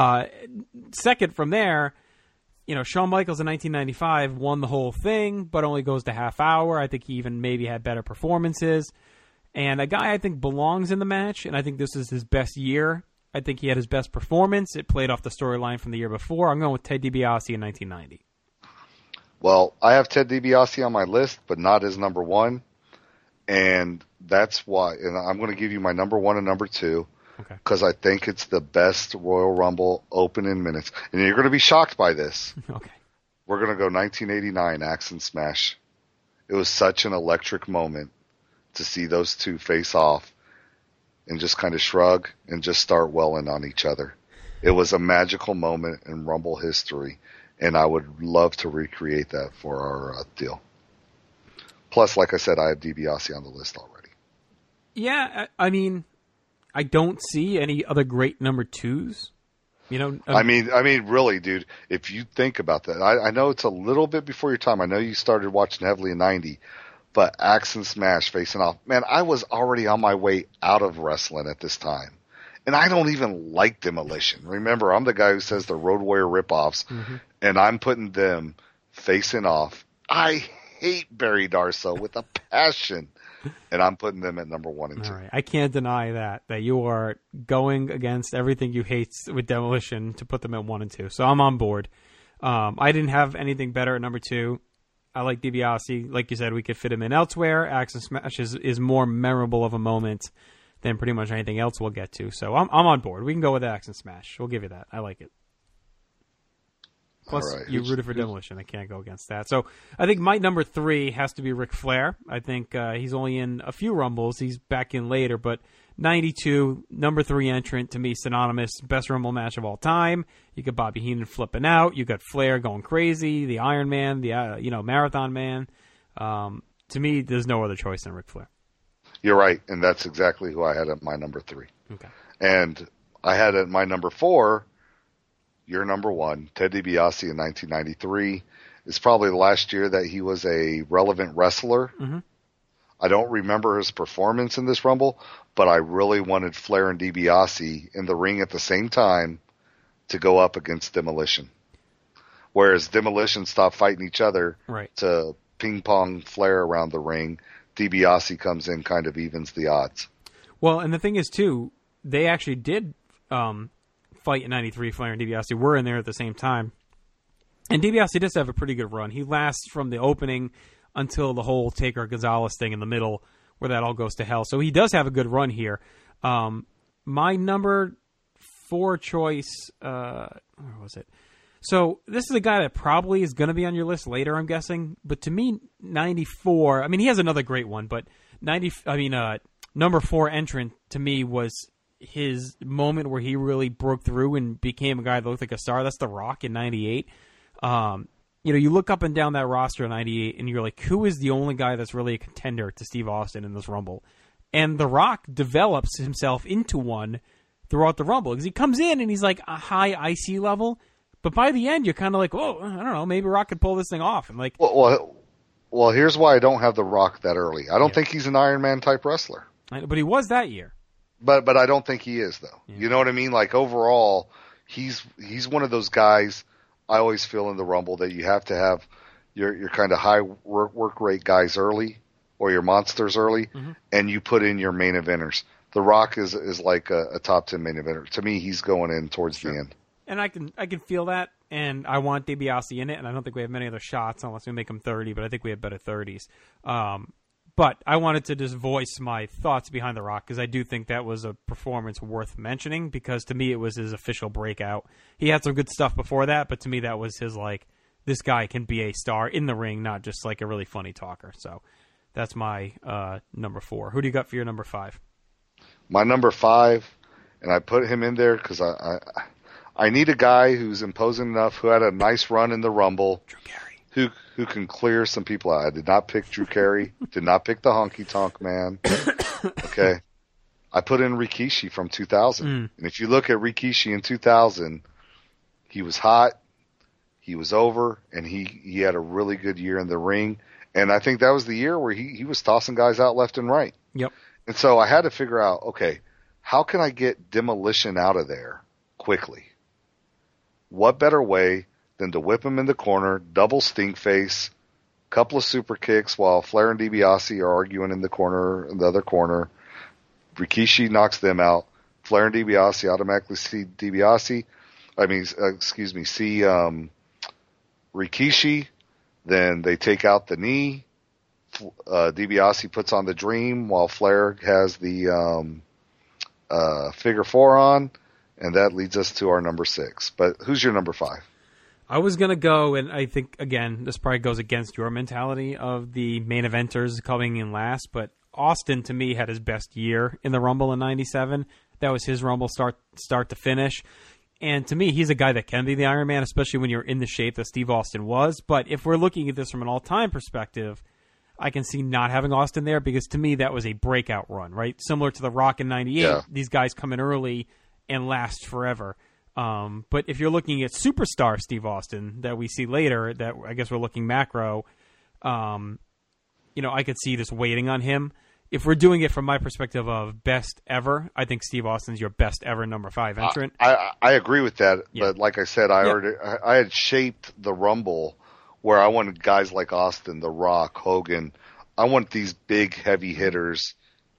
S5: Second from there, Shawn Michaels in 1995 won the whole thing, but only goes to half hour. I think he even maybe had better performances. And a guy I think belongs in the match, and I think this is his best year. I think he had his best performance. It played off the storyline from the year before. I'm going with Ted DiBiase in 1990.
S6: Well, I have Ted DiBiase on my list, but not as number one. And that's why, and I'm going to give you my number one and number two, because I think it's the best Royal Rumble opening minutes. And you're going to be shocked by this.
S5: Okay.
S6: We're going to go 1989 Axe and Smash. It was such an electric moment to see those two face off and just kind of shrug and just start welling on each other. It was a magical moment in Rumble history, and I would love to recreate that for our deal. Plus, like I said, I have DiBiase on the list already.
S5: Yeah, I mean, I don't see any other great number twos.
S6: I mean, really, dude, if you think about that, I know it's a little bit before your time. I know you started watching heavily in 90, but Axe and Smash facing off. Man, I was already on my way out of wrestling at this time. And I don't even like Demolition. Remember, I'm the guy who says the Road Warrior ripoffs, and I'm putting them facing off. I hate Barry Darsow with a passion, and I'm putting them at number one and two.
S5: All right. I can't deny that you are going against everything you hate with Demolition to put them at 1 and 2. So I'm on board. I didn't have anything better at number 2. I like DiBiase. Like you said, we could fit him in elsewhere. Axe and Smash is more memorable of a moment than pretty much anything else we'll get to. So I'm on board. We can go with Axe and Smash. We'll give you that. I like it. Plus, you rooted for Demolition. I can't go against that. So I think my number 3 has to be Ric Flair. I think he's only in a few Rumbles. He's back in later, but 92, number 3 entrant, to me, synonymous, best Rumble match of all time. You got Bobby Heenan flipping out. You got Flair going crazy, the Iron Man, the Marathon Man. To me, there's no other choice than Ric Flair.
S6: You're right, and that's exactly who I had at my number 3.
S5: Okay.
S6: And I had at my number 4, your number 1, Ted DiBiase in 1993. It's probably the last year that he was a relevant wrestler.
S5: Mm-hmm.
S6: I don't remember his performance in this Rumble, but I really wanted Flair and DiBiase in the ring at the same time to go up against Demolition. Whereas Demolition stopped fighting each other to ping-pong Flair around the ring, DiBiase comes in, kind of evens the odds.
S5: Well, and the thing is, too, they actually did fight in 93. Flair and DiBiase were in there at the same time. And DiBiase does have a pretty good run. He lasts from the opening until the whole Taker Gonzalez thing in the middle, where that all goes to hell. So he does have a good run here. My number 4 choice, where was it? So this is a guy that probably is going to be on your list later, I'm guessing. But to me, 94, I mean, he has another great one, but number 4 entrant to me was his moment where he really broke through and became a guy that looked like a star. That's The Rock in 98. You look up and down that roster in 98 and you're like, who is the only guy that's really a contender to Steve Austin in this Rumble? And The Rock develops himself into one throughout the Rumble because he comes in and he's like a high IC level. But by the end, you're kind of like, oh, I don't know, maybe Rock could pull this thing off. And like,
S6: well, here's why I don't have The Rock that early. I don't think he's an Iron Man type wrestler.
S5: But he was that year.
S6: But I don't think he is, though. Yeah. You know what I mean? Like, overall, he's one of those guys I always feel in the Rumble that you have to have your kind of high work rate guys early or your monsters early, and you put in your main eventers. The Rock is like a top 10 main eventer. To me, he's going in towards the end.
S5: And I can feel that, and I want DiBiase in it, and I don't think we have many other shots unless we make him 30, but I think we have better 30s. But I wanted to just voice my thoughts behind The Rock because I do think that was a performance worth mentioning because to me it was his official breakout. He had some good stuff before that, but to me that was his, like, this guy can be a star in the ring, not just like a really funny talker. So that's my number 4. Who do you got for your number 5?
S6: My number 5, and I put him in there because I need a guy who's imposing enough, who had a nice run in the Rumble.
S5: Drew Carey.
S6: Who can clear some people out. I did not pick Drew Carey. Did not pick the Honky Tonk Man. Okay. I put in Rikishi from 2000. And if you look at Rikishi in 2000, he was hot, he was over, and he had a really good year in the ring. And I think that was the year where he was tossing guys out left and right.
S5: Yep.
S6: And so I had to figure out, okay, how can I get Demolition out of there quickly? What better way than to whip him in the corner, double stink face, couple of super kicks while Flair and DiBiase are arguing in the other corner. Rikishi knocks them out. Flair and DiBiase automatically see Rikishi. Then they take out the knee. DiBiase puts on the Dream while Flair has the figure 4 on, and that leads us to our number 6. But who's your number 5?
S5: I was going to go, and I think, again, this probably goes against your mentality of the main eventers coming in last, but Austin, to me, had his best year in the Rumble in 97. That was his Rumble start to finish. And to me, he's a guy that can be the Iron Man, especially when you're in the shape that Steve Austin was. But if we're looking at this from an all-time perspective, I can see not having Austin there because, to me, that was a breakout run, right? Similar to The Rock in 98, yeah. These guys come in early and last forever. But if you're looking at superstar Steve Austin that we see later, that I guess we're looking macro, I could see this waiting on him. If we're doing it from my perspective of best ever, I think Steve Austin's your best ever number 5 entrant.
S6: I agree with that, yeah. But like I said, I had shaped the Rumble where I wanted guys like Austin, The Rock, Hogan. I want these big heavy hitters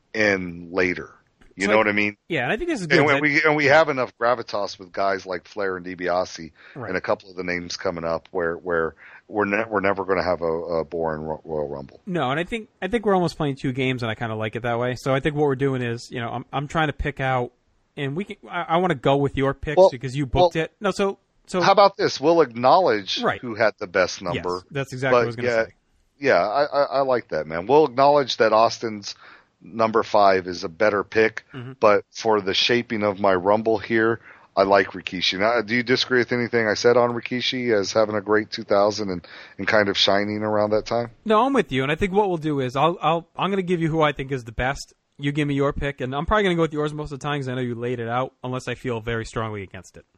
S6: in later. You know what I mean?
S5: Yeah, and I think this is good.
S6: And we have enough gravitas with guys like Flair and DiBiase, right, and a couple of the names coming up where we're never going to have a boring Royal Rumble.
S5: No, and I think we're almost playing 2 games, and I kind of like it that way. So I think what we're doing is, I'm trying to pick out, and we can. I want to go with your picks because you booked it. No, so
S6: how about this? We'll acknowledge who had the best number.
S5: Yes, that's exactly what I was going to say.
S6: Yeah, I like that, man. We'll acknowledge that Austin's number 5 is a better pick, but for the shaping of my Rumble here, I like Rikishi. Now, do you disagree with anything I said on Rikishi as having a great 2000 and kind of shining around that time?
S5: No, I'm with you, and I think what we'll do is I'm going to give you who I think is the best. You give me your pick, and I'm probably going to go with yours most of the time because I know you laid it out, unless I feel very strongly against it.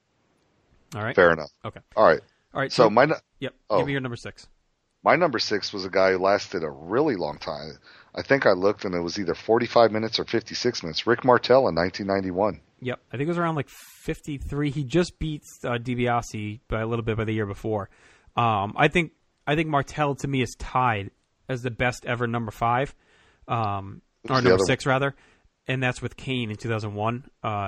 S5: All right?
S6: Fair enough.
S5: Okay.
S6: All right. So
S5: give me your number 6.
S6: My number 6 was a guy who lasted a really long time. I think I looked, and it was either 45 minutes or 56 minutes. Rick Martel in 1991.
S5: Yep. I think it was around like 53. He just beat DiBiase by a little bit by the year before. I think Martel, to me, is tied as the best ever number 5. Or number 6, rather. And that's with Kane in 2001.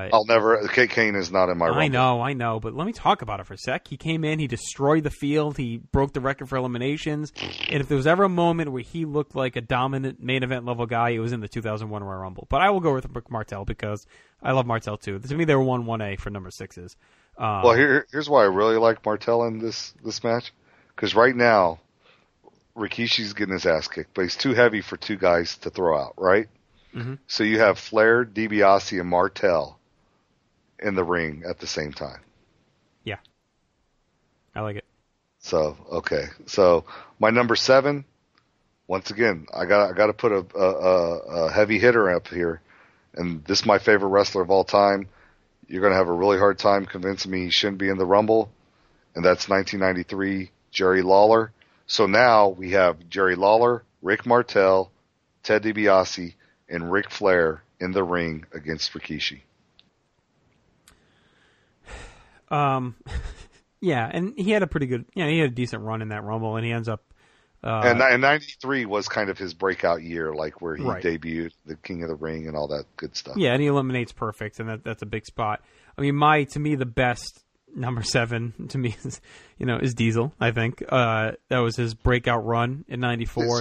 S6: Kane is not in my Rumble.
S5: I know, but let me talk about it for a sec. He came in, he destroyed the field, he broke the record for eliminations, and if there was ever a moment where he looked like a dominant main event level guy, it was in the 2001 Royal Rumble. But I will go with Martel because I love Martel too. To me, they were 1A for number 6s.
S6: Well, here's why I really like Martel in this match, because right now, Rikishi's getting his ass kicked, but he's too heavy for 2 guys to throw out, right? So you have Flair, DiBiase, and Martel in the ring at the same time.
S5: Yeah. I like it.
S6: So, okay. So my number 7, once again, I got to put a heavy hitter up here. And this is my favorite wrestler of all time. You're going to have a really hard time convincing me he shouldn't be in the Rumble. And that's 1993, Jerry Lawler. So now we have Jerry Lawler, Rick Martel, Ted DiBiase, and Ric Flair in the ring against Rikishi.
S5: Yeah, and he had a pretty good, he had a decent run in that Rumble, and he ends up.
S6: And 93 was kind of his breakout year, like where he debuted the King of the Ring and all that good stuff.
S5: Yeah, and he eliminates Perfect, and that's a big spot. I mean, to me, the best number 7 to me is Diesel. I think that was his breakout run in '94.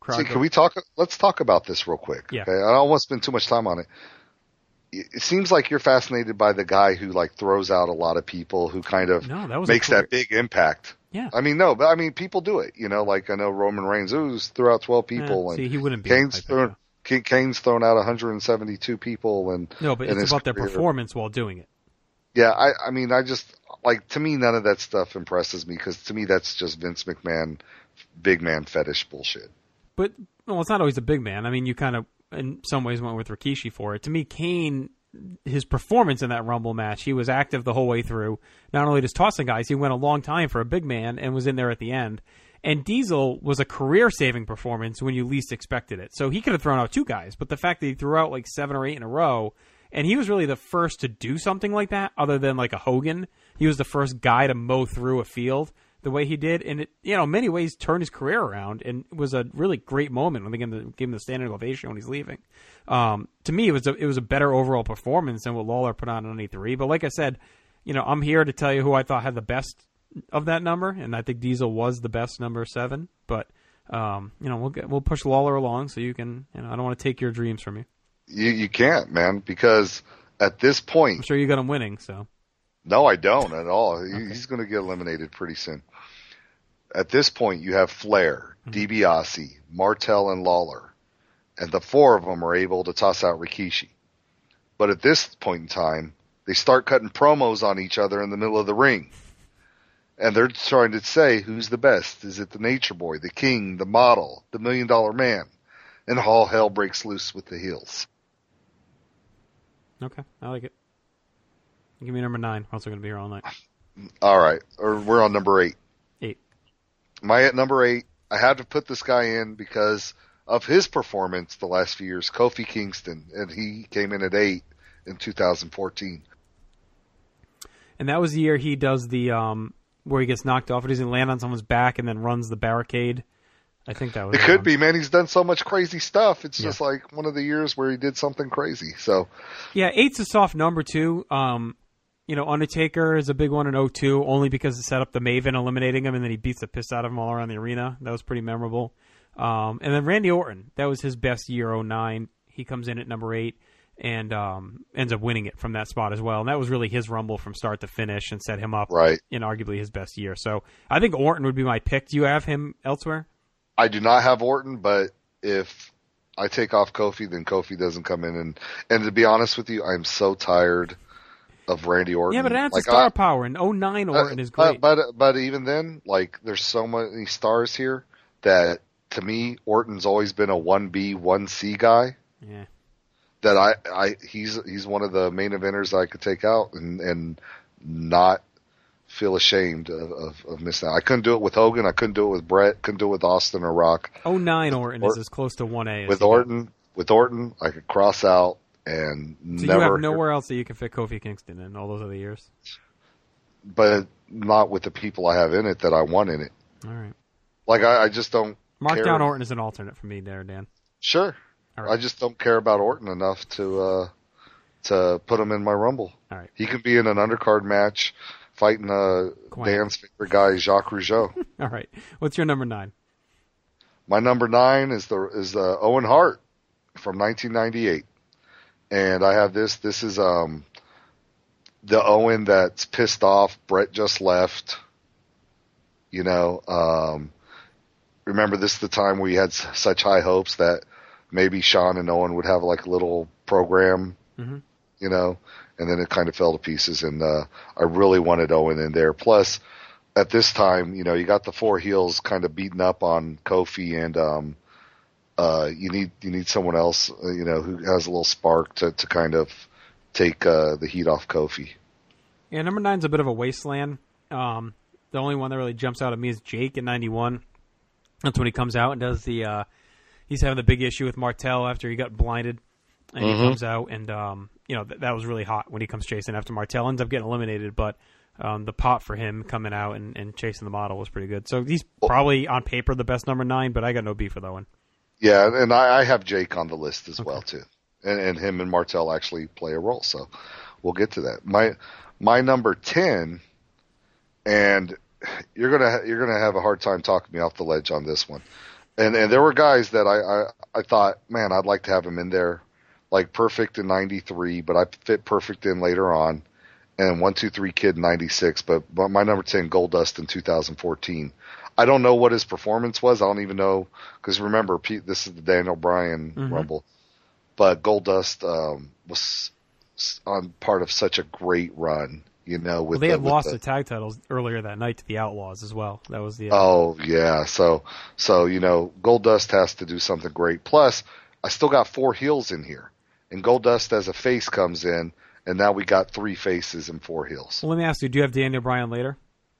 S6: See, can we talk? Let's talk about this real quick.
S5: Yeah.
S6: Okay? I don't want to spend too much time on it. It seems like you're fascinated by the guy who like throws out a lot of people, who kind of makes that big impact.
S5: Yeah.
S6: I mean, no, but I mean, people do it. You know, like I know Roman Reigns threw out 12 people, and
S5: see, he wouldn't be.
S6: Kane's thrown out 172 people, and
S5: no, but it's about their performance while doing it.
S6: Yeah, I mean, I just like, to me, none of that stuff impresses me, because to me that's just Vince McMahon, big man fetish bullshit.
S5: But well, it's not always a big man. I mean, you kind of, in some ways, went with Rikishi for it. To me, Kane, his performance in that Rumble match, he was active the whole way through. Not only just tossing guys, he went a long time for a big man and was in there at the end. And Diesel was a career-saving performance when you least expected it. So he could have thrown out 2 guys, but the fact that he threw out like 7 or 8 in a row, and he was really the first to do something like that, other than like a Hogan. He was the first guy to mow through a field the way he did, and it, you know, in many ways turned his career around, and it was a really great moment when they gave him the standing ovation when he's leaving. To me, it was a better overall performance than what Lawler put on 93. But like I said, you know, I'm here to tell you who I thought had the best of that number, and I think Diesel was the best number 7. But you know, we'll push Lawler along so you can. You know, I don't want to take your dreams from you.
S6: You can't, man, because at this point,
S5: I'm sure you got him winning. So
S6: no, I don't at all. Okay. He's going to get eliminated pretty soon. At this point, you have Flair, DiBiase, Martel, and Lawler, and the 4 of them are able to toss out Rikishi. But at this point in time, they start cutting promos on each other in the middle of the ring. And they're trying to say, who's the best? Is it the Nature Boy, the King, the Model, the $1 Million Man? And all hell breaks loose with the heels.
S5: Okay, I like it. Give me number 9. We're also going to be here all night.
S6: All right, or we're on number 8.
S5: 8.
S6: At number 8, I had to put this guy in because of his performance the last few years, Kofi Kingston, and he came in at 8 in 2014.
S5: And that was the year he does the where he gets knocked off, he doesn't land on someone's back and then runs the barricade. I think that was.
S6: It could be, man. He's done so much crazy stuff. It's just like one of the years where he did something crazy. So,
S5: yeah, 8's a soft number too. You know, Undertaker is a big one in 2002, only because it set up the Maven eliminating him, and then he beats the piss out of him all around the arena. That was pretty memorable. And then Randy Orton, that was his best year, 2009. He comes in at number 8 and ends up winning it from that spot as well. And that was really his Rumble from start to finish and set him up in arguably his best year. So I think Orton would be my pick. Do you have him elsewhere?
S6: I do not have Orton, but if I take off Kofi, then Kofi doesn't come in. And to be honest with you, I'm so tired of Randy Orton.
S5: Yeah, but it adds star power. In 2009, Orton is great.
S6: But even then, like, there's so many stars here that, to me, Orton's always been a 1B, 1C guy.
S5: Yeah.
S6: That he's one of the main eventers I could take out and not feel ashamed of missing out. I couldn't do it with Hogan. I couldn't do it with Brett. Couldn't do it with Austin or Rock.
S5: 2009 Orton is as close to 1A.
S6: With Orton, I could cross out and
S5: so
S6: never.
S5: You have nowhere else that you can fit Kofi Kingston in all those other years.
S6: But not with the people I have in it that I want in it.
S5: All right.
S6: Like I just don't.
S5: Mark down Orton as an alternate for me there, Dan.
S6: Sure. All right. I just don't care about Orton enough to put him in my Rumble.
S5: All right.
S6: He can be in an undercard match fighting Dan's favorite guy, Jacques Rougeau.
S5: All right. What's your number 9?
S6: My number 9 is the Owen Hart from 1998. And I have this. This is the Owen that's pissed off. Brett just left. You know, remember this is the time where you had such high hopes that maybe Shawn and Owen would have like a little program, you know, and then it kind of fell to pieces. And I really wanted Owen in there. Plus, at this time, you know, you got the 4 heels kind of beating up on Kofi, and you need someone else, you know, who has a little spark to kind of take the heat off Kofi.
S5: Yeah, number 9's a bit of a wasteland. The only one that really jumps out at me is Jake in 91. That's when he comes out and does the he's having the big issue with Martel after he got blinded. And he comes out and, you know, that was really hot when he comes chasing after Martel. Ends up getting eliminated, but the pop for him coming out and chasing the model was pretty good. So he's probably on paper the best number 9, but I got no beef with that one.
S6: Yeah, and I have Jake on the list as well, too. And him and Martel actually play a role, so we'll get to that. My number 10, and you're gonna have a hard time talking me off the ledge on this one. And there were guys that I thought, man, I'd like to have him in there, like Perfect in 93, but I fit Perfect in later on, and 1-2-3 Kid in 96, but my number 10, Goldust in 2014. I don't know what his performance was. I don't even know, because remember, Pete, this is the Daniel Bryan Rumble, but Goldust was on part of such a great run. You know,
S5: they had lost the tag titles earlier that night to the Outlaws as well. That was the
S6: oh yeah, so you know, Goldust has to do something great. Plus, I still got 4 heels in here, and Goldust as a face comes in, and now we got 3 faces and 4 heels.
S5: Well, let me ask you: do you have Daniel Bryan later?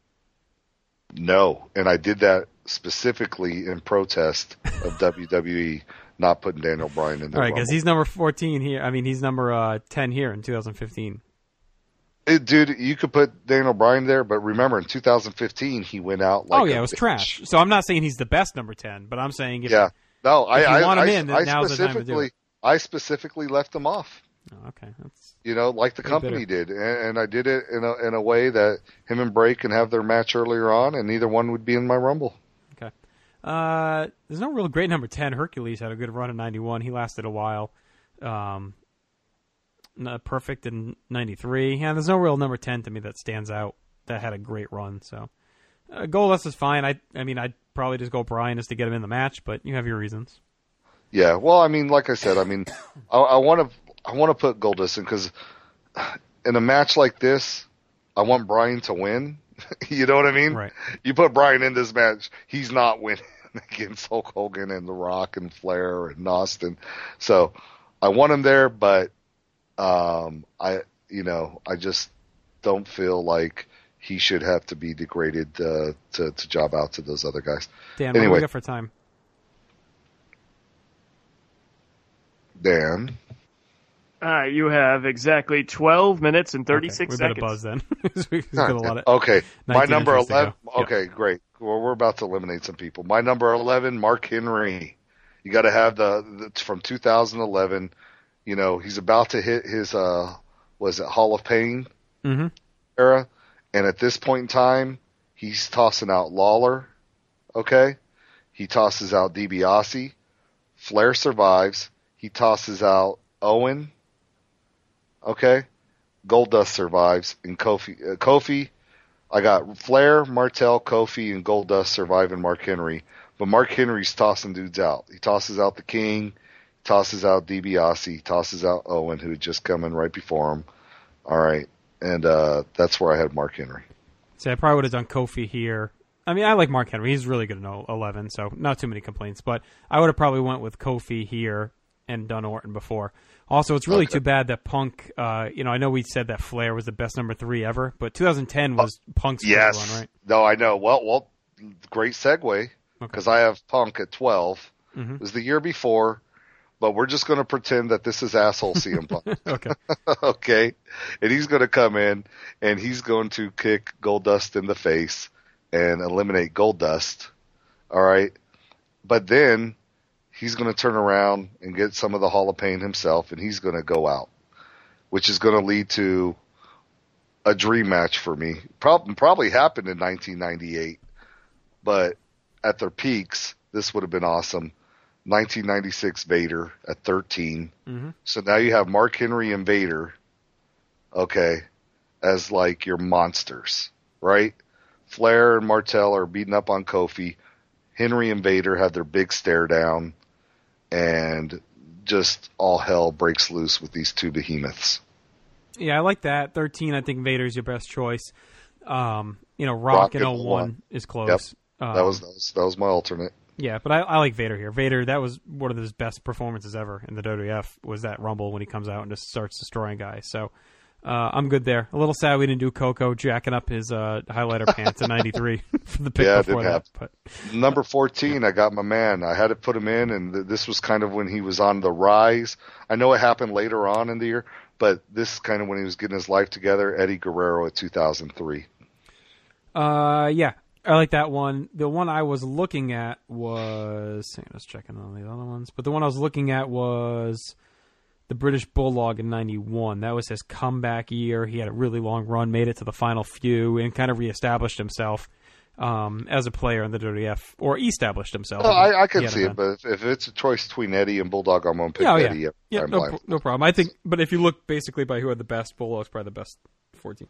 S6: No, and I did that specifically in protest of WWE not putting Daniel Bryan in there.
S5: All right, because he's number 14 here. I mean, he's number 10 here in 2015.
S6: Dude, you could put Daniel Bryan there, but remember, in 2015, he went out like
S5: it was trash. So I'm not saying he's the best number 10, but I'm saying if you want him in, then now's the time to do it.
S6: I specifically left him off.
S5: Oh, okay. That's
S6: like the company did, and I did it in a way that him and Bray can have their match earlier on, and neither one would be in my Rumble.
S5: Okay. There's no real great number 10. Hercules had a good run in 91. He lasted a while. Perfect in 93. Yeah, there's no real number 10 to me that stands out that had a great run. So Goldust is fine. I mean, I'd probably just go Bryan just to get him in the match, but you have your reasons.
S6: Yeah, well, I mean, like I said, I mean, I want to put Goldust in because in a match like this, I want Bryan to win. You know what I mean?
S5: Right.
S6: You put Bryan in this match, he's not winning against Hulk Hogan and The Rock and Flair and Austin. So I want him there, but I just don't feel like he should have to be degraded to job out to those other guys.
S5: Dan,
S6: anyway,
S5: what do we got for time?
S6: Dan?
S7: You have exactly 12 minutes and 36
S5: we
S7: seconds.
S5: We better buzz then.
S6: Okay, my number 11.
S5: Okay,
S6: yep. Great. Well, we're about to eliminate some people. My number 11, Mark Henry. You got to have the from 2011. You know, he's about to hit his Hall of Pain era, and at this point in time, he's tossing out Lawler. Okay, he tosses out DiBiase. Flair survives. He tosses out Owen. Okay, Goldust survives, and Kofi. I got Flair, Martel, Kofi, and Goldust surviving Mark Henry, but Mark Henry's tossing dudes out. He tosses out the King. Tosses out DiBiase, tosses out Owen, who had just come in right before him. All right, and that's where I had Mark Henry.
S5: See, I probably would have done Kofi here. I mean, I like Mark Henry. He's really good in 11, so not too many complaints. But I would have probably went with Kofi here and done Orton before. Also, it's really too bad that Punk, I know we said that Flair was the best number 3 ever, but 2010 was Punk's run, right?
S6: No, I know. Well, great segue, because I have Punk at 12. It was the year before. But we're just going to pretend that this is asshole CM Punk.
S5: Okay.
S6: Okay. And he's going to come in and he's going to kick Goldust in the face and eliminate Goldust. All right. But then he's going to turn around and get some of the Hall of Pain himself, and he's going to go out, which is going to lead to a dream match for me. Probably happened in 1998, but at their peaks, this would have been awesome. 1996 Vader at 13. So now you have Mark Henry and Vader, okay, as like your monsters, right? Flair and Martel are beating up on Kofi. Henry and Vader have their big stare down, and just all hell breaks loose with these two behemoths.
S5: Yeah, I like that. 13, I think Vader's your best choice. Rock in 01 is close.
S6: Yep. That was my alternate.
S5: Yeah, but I like Vader here. Vader, that was one of his best performances ever in the WWF, was that Rumble when he comes out and just starts destroying guys. So I'm good there. A little sad we didn't do Coco jacking up his highlighter pants in 93 for the pick before that. But
S6: number 14, I got my man. I had to put him in, and this was kind of when he was on the rise. I know it happened later on in the year, but this is kind of when he was getting his life together. Eddie Guerrero at 2003.
S5: Yeah. I like that one. The one I was looking at was... I was checking on the other ones. But the one I was looking at was the British Bulldog in 91. That was his comeback year. He had a really long run, made it to the final few, and kind of reestablished himself. as a player in the WWF, or he established himself.
S6: I can see it, but if it's a choice between Eddie and Bulldog, I'm going to pick Eddie.
S5: Yeah, no problem. I think, but if you look basically by who had the best, Bulldog's probably the best 14.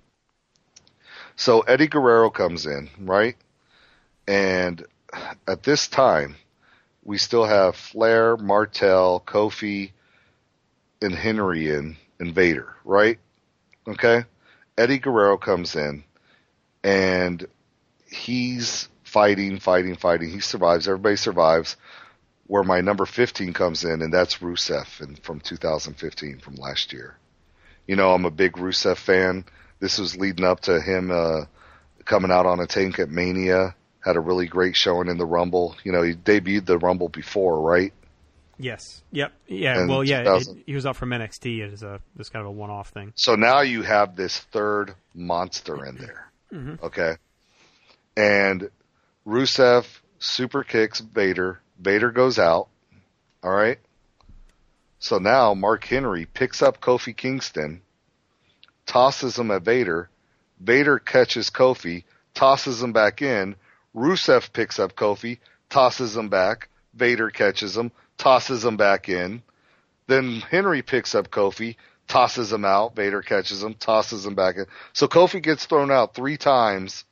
S6: So Eddie Guerrero comes in, right? And at this time, we still have Flair, Martel, Kofi, and Henry and Vader, right? Okay? Eddie Guerrero comes in, and he's fighting. He survives. Everybody survives. Where my number 15 comes in, and that's Rusev from 2015, from last year. You know, I'm a big Rusev fan. This was leading up to him coming out on a tank at Mania. Had a really great showing in the Rumble. You know, he debuted the Rumble before, right?
S5: Yes. Yep. Yeah.
S6: In
S5: well, yeah.
S6: 2000.
S5: He was up from NXT as this kind of a one-off thing.
S6: So now you have this third monster in there.
S5: Mm-hmm.
S6: Okay. And Rusev super kicks Vader. Vader goes out. All right. So now Mark Henry picks up Kofi Kingston, tosses him at Vader. Vader catches Kofi, tosses him back in. Rusev picks up Kofi, tosses him back. Vader catches him, tosses him back in. Then Henry picks up Kofi, tosses him out. Vader catches him, tosses him back in. So Kofi gets thrown out 3 times,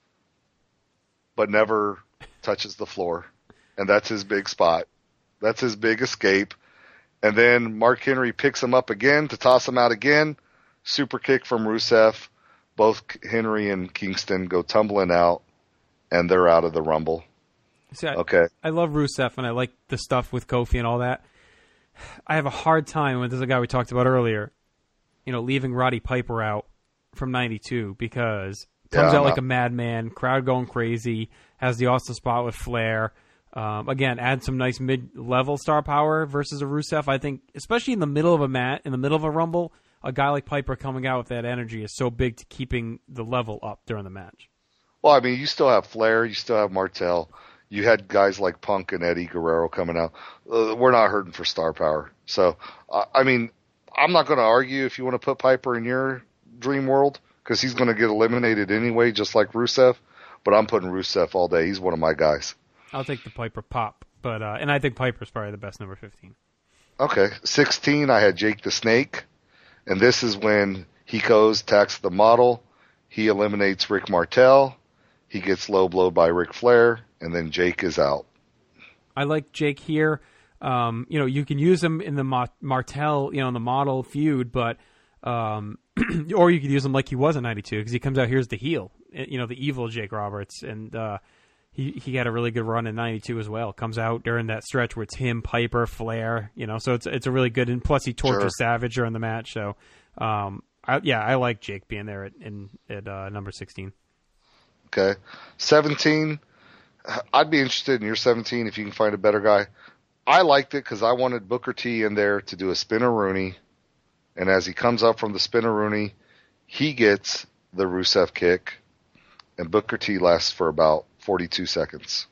S6: but never touches the floor. And that's his big spot. That's his big escape. And then Mark Henry picks him up again to toss him out again. Super kick from Rusev. Both Henry and Kingston go tumbling out, and they're out of the Rumble.
S5: See,
S6: okay.
S5: I love Rusev, and I like the stuff with Kofi and all that. I have a hard time with this guy we talked about earlier, you know, leaving Roddy Piper out from 92 because comes out like a madman, crowd going crazy, has the awesome spot with Flair. Again, add some nice mid-level star power versus a Rusev. I think, especially in the middle of a in the middle of a Rumble, a guy like Piper coming out with that energy is so big to keeping the level up during the match.
S6: Well, I mean, you still have Flair, you still have Martel. You had guys like Punk and Eddie Guerrero coming out. We're not hurting for star power. So, I mean, I'm not going to argue if you want to put Piper in your dream world because he's going to get eliminated anyway, just like Rusev. But I'm putting Rusev all day. He's one of my guys.
S5: I'll take the Piper pop, but and I think Piper's probably the best number 15.
S6: Okay. 16, I had Jake the Snake. And this is when he goes, attacks the model. He eliminates Rick Martel. He gets low blowed by Ric Flair, and then Jake is out.
S5: I like Jake here. You know, you can use him in the Martel, you know, in the model feud, but or you could use him like he was in 92 because he comes out here's the heel, you know, the evil Jake Roberts, and he had a really good run in 92 as well. Comes out during that stretch where it's him, Piper, Flair, you know, so it's a really good, and plus he tortures Savage during the match. So, I like Jake being there at number 16.
S6: Okay. 17, I'd be interested in your 17 if you can find a better guy. I liked it because I wanted Booker T in there to do a spin-a-rooney, and as he comes up from the spin-a-rooney, he gets the Rusev kick, and Booker T lasts for about 42 seconds.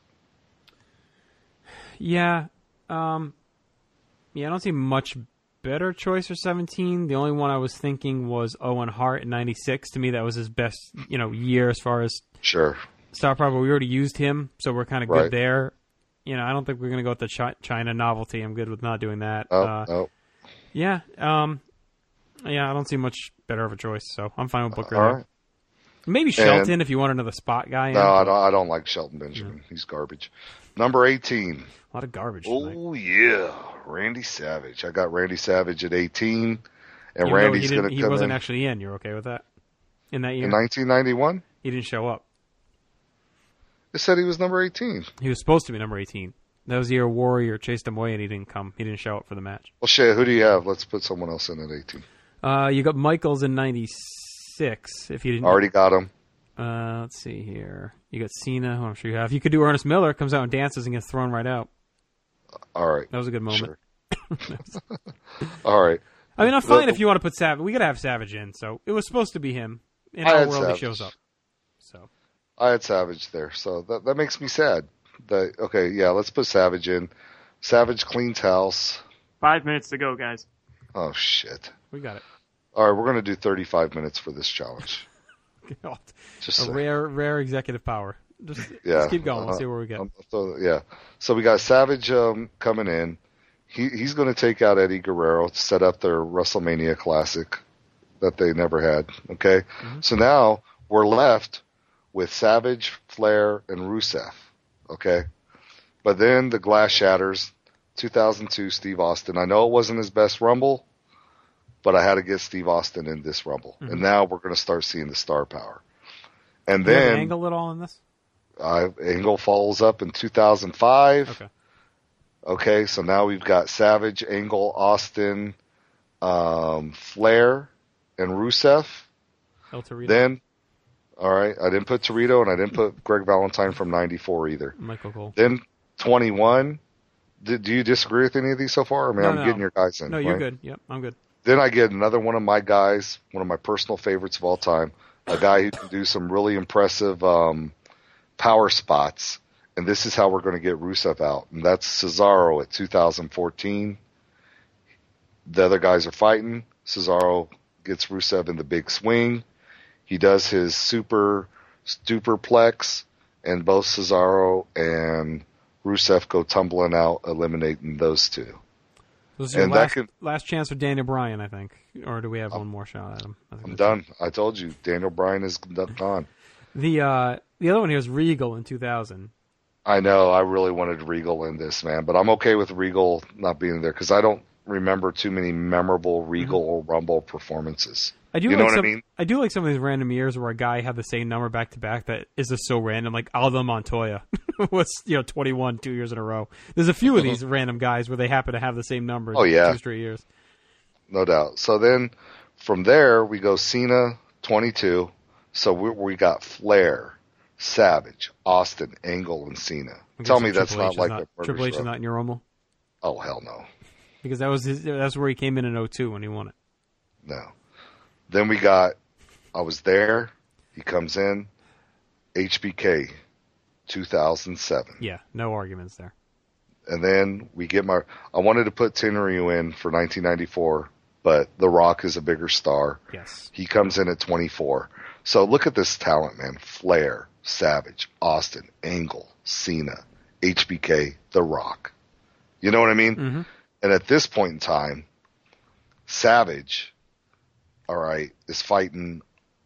S5: Yeah. I don't see much better choice for 17. The only one I was thinking was Owen Hart in 96. To me, that was his best, you know, year as far as star power. But we already used him, so we're kind of good there. You know, I don't think we're going to go with the China novelty. I'm good with not doing that. Yeah. I don't see much better of a choice, so I'm fine with Booker there.
S6: Right.
S5: Maybe Shelton if you want another spot guy.
S6: No, I don't like Shelton Benjamin. Yeah. He's garbage. Number 18.
S5: A lot of garbage.
S6: Oh, yeah. Randy Savage. I got Randy Savage at 18, and Randy's going to come in.
S5: He wasn't actually in. You're okay with that? In that year?
S6: In 1991?
S5: He didn't show up.
S6: It said he was number 18.
S5: He was supposed to be number 18. That was the year Warrior chased him away, and he didn't come. He didn't show up for the match.
S6: Well, shit, who do you have? Let's put someone else in at 18.
S5: You got Michaels in 96. If you didn't
S6: already got him.
S5: Let's see here. You got Cena, who I'm sure you have. You could do Ernest Miller. Comes out and dances and gets thrown right out.
S6: All right.
S5: That was a good moment.
S6: Sure. All right.
S5: I mean, I'm fine if you want to put Savage. We got to have Savage in, so it was supposed to be him. In our world, he shows up. So
S6: I had Savage there, so that makes me sad. Okay, yeah, let's put Savage in. Savage cleans house.
S7: 5 minutes to go, guys.
S6: Oh, shit.
S5: We got it.
S6: All right, we're going to do 35 minutes for this challenge.
S5: A rare executive power. Just
S6: Yeah.
S5: keep going. We'll see where we get.
S6: So we got Savage coming in. He's going to take out Eddie Guerrero to set up their WrestleMania Classic that they never had. Okay, so now we're left with Savage, Flair, and Rusev. Okay, but then the glass shatters. 2002, Steve Austin. I know it wasn't his best Rumble, but I had to get Steve Austin in this Rumble, and now we're going to start seeing the star power. And
S5: Do you have
S6: then
S5: an Angle at all in this?
S6: Angle follows up in 2005.
S5: Okay.
S6: Okay, so now we've got Savage, Angle, Austin, Flair, and Rusev.
S5: El Torito.
S6: Then, all right, I didn't put Torito, and I didn't put Greg Valentine from 94 either.
S5: Michael Cole.
S6: Then 21. Do you disagree with any of these so far? I mean,
S5: No,
S6: I'm
S5: no.
S6: getting your guys in.
S5: No, you're
S6: right?
S5: good. Yep, I'm good.
S6: Then I get another one of my guys, one of my personal favorites of all time, a guy who can do some really impressive power spots. And this is how we're going to get Rusev out. And that's Cesaro at 2014. The other guys are fighting. Cesaro gets Rusev in the big swing. He does his super duperplex, and both Cesaro and Rusev go tumbling out, eliminating those two.
S5: This is your last chance for Daniel Bryan, I think. Or do we have one more shot at him?
S6: I'm done. I told you, Daniel Bryan is gone.
S5: The other one here is Regal in 2000.
S6: I know. I really wanted Regal in this, man, but I'm okay with Regal not being there because I don't remember too many memorable Regal or Rumble performances.
S5: I do
S6: you
S5: like
S6: know what
S5: some,
S6: I mean?
S5: I do like some of these random years where a guy had the same number back to back that is just so random. Like Aldo Montoya was 21 2 years in a row. There's a few of these random guys where they happen to have the same number.
S6: Oh, yeah.
S5: 2 straight years.
S6: No doubt. So then from there we go Cena 22. So we got Flair, Savage, Austin, Angle, and Cena. Tell me that's not like the
S5: Triple H is not in your Rumble?
S6: Oh, hell no.
S5: Because that's where he came in 2002 when he won it.
S6: No. Then we got, I was there, he comes in, HBK, 2007.
S5: Yeah, no arguments there.
S6: And then we get I wanted to put Tenryu in for 1994, but The Rock is a bigger star.
S5: Yes.
S6: He comes in at 24. So look at this talent, man. Flair, Savage, Austin, Angle, Cena, HBK, The Rock. You know what I mean?
S5: Mm-hmm.
S6: And at this point in time, Savage, all right, is fighting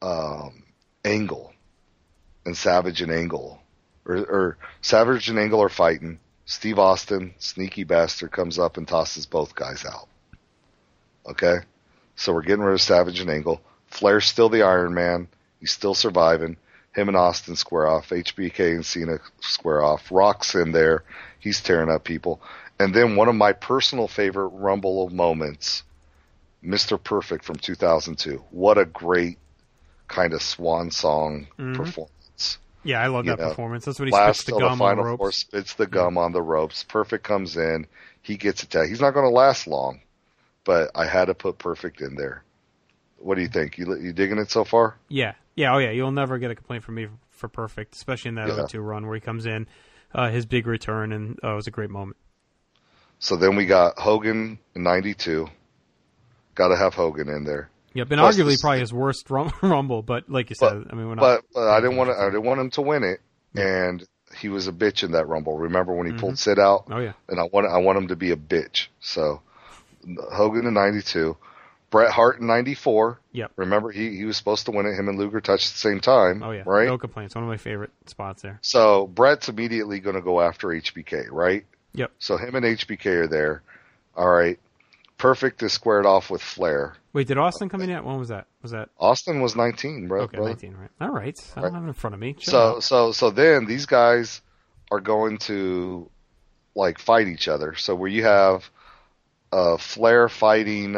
S6: Angle. And Savage and Angle. Or Savage and Angle are fighting. Steve Austin, sneaky bastard, comes up and tosses both guys out. Okay? So we're getting rid of Savage and Angle. Flair's still the Iron Man. He's still surviving. Him and Austin square off. HBK and Cena square off. Rock's in there. He's tearing up people. And then one of my personal favorite Rumble moments, Mr. Perfect from 2002. What a great kind of swan song performance.
S5: Yeah, I love that performance. That's when he
S6: Last
S5: spits the gum on the ropes.
S6: Four spits the gum on the ropes. Perfect comes in. He gets attacked. He's not going to last long, but I had to put Perfect in there. What do you think? You digging it so far?
S5: Yeah. Yeah, oh yeah. You'll never get a complaint from me for Perfect, especially in that other 2 run where he comes in, his big return, and it was a great moment.
S6: So then we got Hogan in 92. Got to have Hogan in there.
S5: Yep, and arguably probably his worst Rumble, but like you said, I mean, we're not.
S6: But I didn't want him to win it, and he was a bitch in that Rumble. Remember when he pulled Sid out?
S5: Oh yeah.
S6: And I want him to be a bitch. So Hogan in 92, Bret Hart in 94.
S5: Yep.
S6: Remember he was supposed to win it. Him and Luger touched at the same time.
S5: Oh yeah.
S6: Right.
S5: No complaints. One of my favorite spots there.
S6: So Bret's immediately going to go after HBK, right?
S5: Yep.
S6: So him and HBK are there. All right. Perfect is squared off with Flair.
S5: Wait, did Austin come in yet? When was that?
S6: Austin was 19, bro.
S5: Okay, 19, right? All right. I don't have it in front of me.
S6: So then these guys are going to like fight each other. So where you have Flair fighting,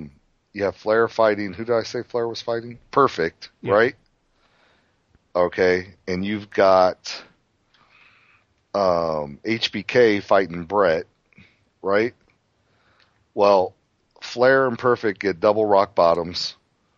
S6: who did I say Flair was fighting? Perfect, right? Okay, and you've got HBK fighting Bret, right? Well, Flair and Perfect get double rock bottoms.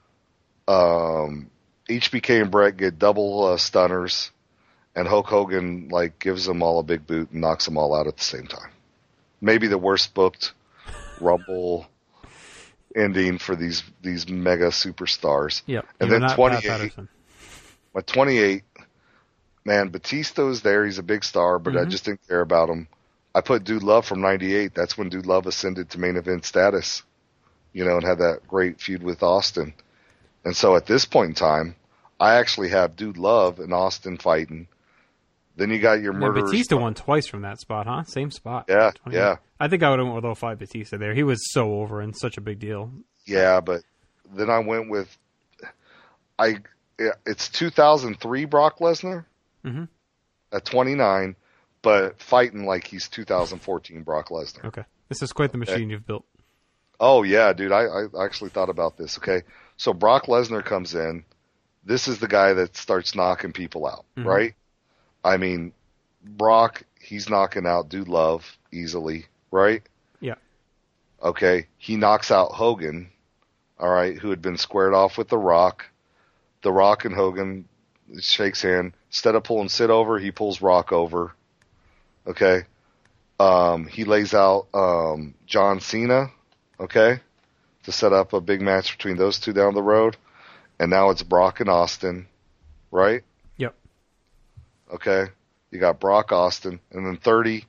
S6: HBK and Bret get double stunners, and Hulk Hogan gives them all a big boot and knocks them all out at the same time. Maybe the worst booked Rumble ending for these mega superstars.
S5: Yep.
S6: And then 28. My 28, man, Batista was there. He's a big star, but I just didn't care about him. I put Dude Love from 98. That's when Dude Love ascended to main event status, and had that great feud with Austin. And so at this point in time, I actually have Dude Love and Austin fighting. Then you got your Murderers.
S5: Batista won twice from that spot, huh? Same spot.
S6: Yeah, yeah.
S5: I think I would have went with 05 Batista there. He was so over and such a big deal.
S6: Yeah, but then I went with it's 2003 Brock Lesnar at 29, but fighting like he's 2014 Brock Lesnar.
S5: Okay. This is quite the machine you've built.
S6: Oh, yeah, dude. I actually thought about this, okay? So Brock Lesnar comes in. This is the guy that starts knocking people out, right? I mean, Brock, he's knocking out Dude Love easily, right?
S5: Yeah.
S6: Okay. He knocks out Hogan, all right, who had been squared off with The Rock. The Rock and Hogan shakes hand. Instead of pulling Sid over, he pulls Rock over. Okay. He lays out John Cena, okay, to set up a big match between those two down the road. And now it's Brock and Austin, right?
S5: Yep.
S6: Okay. You got Brock, Austin, and then 30,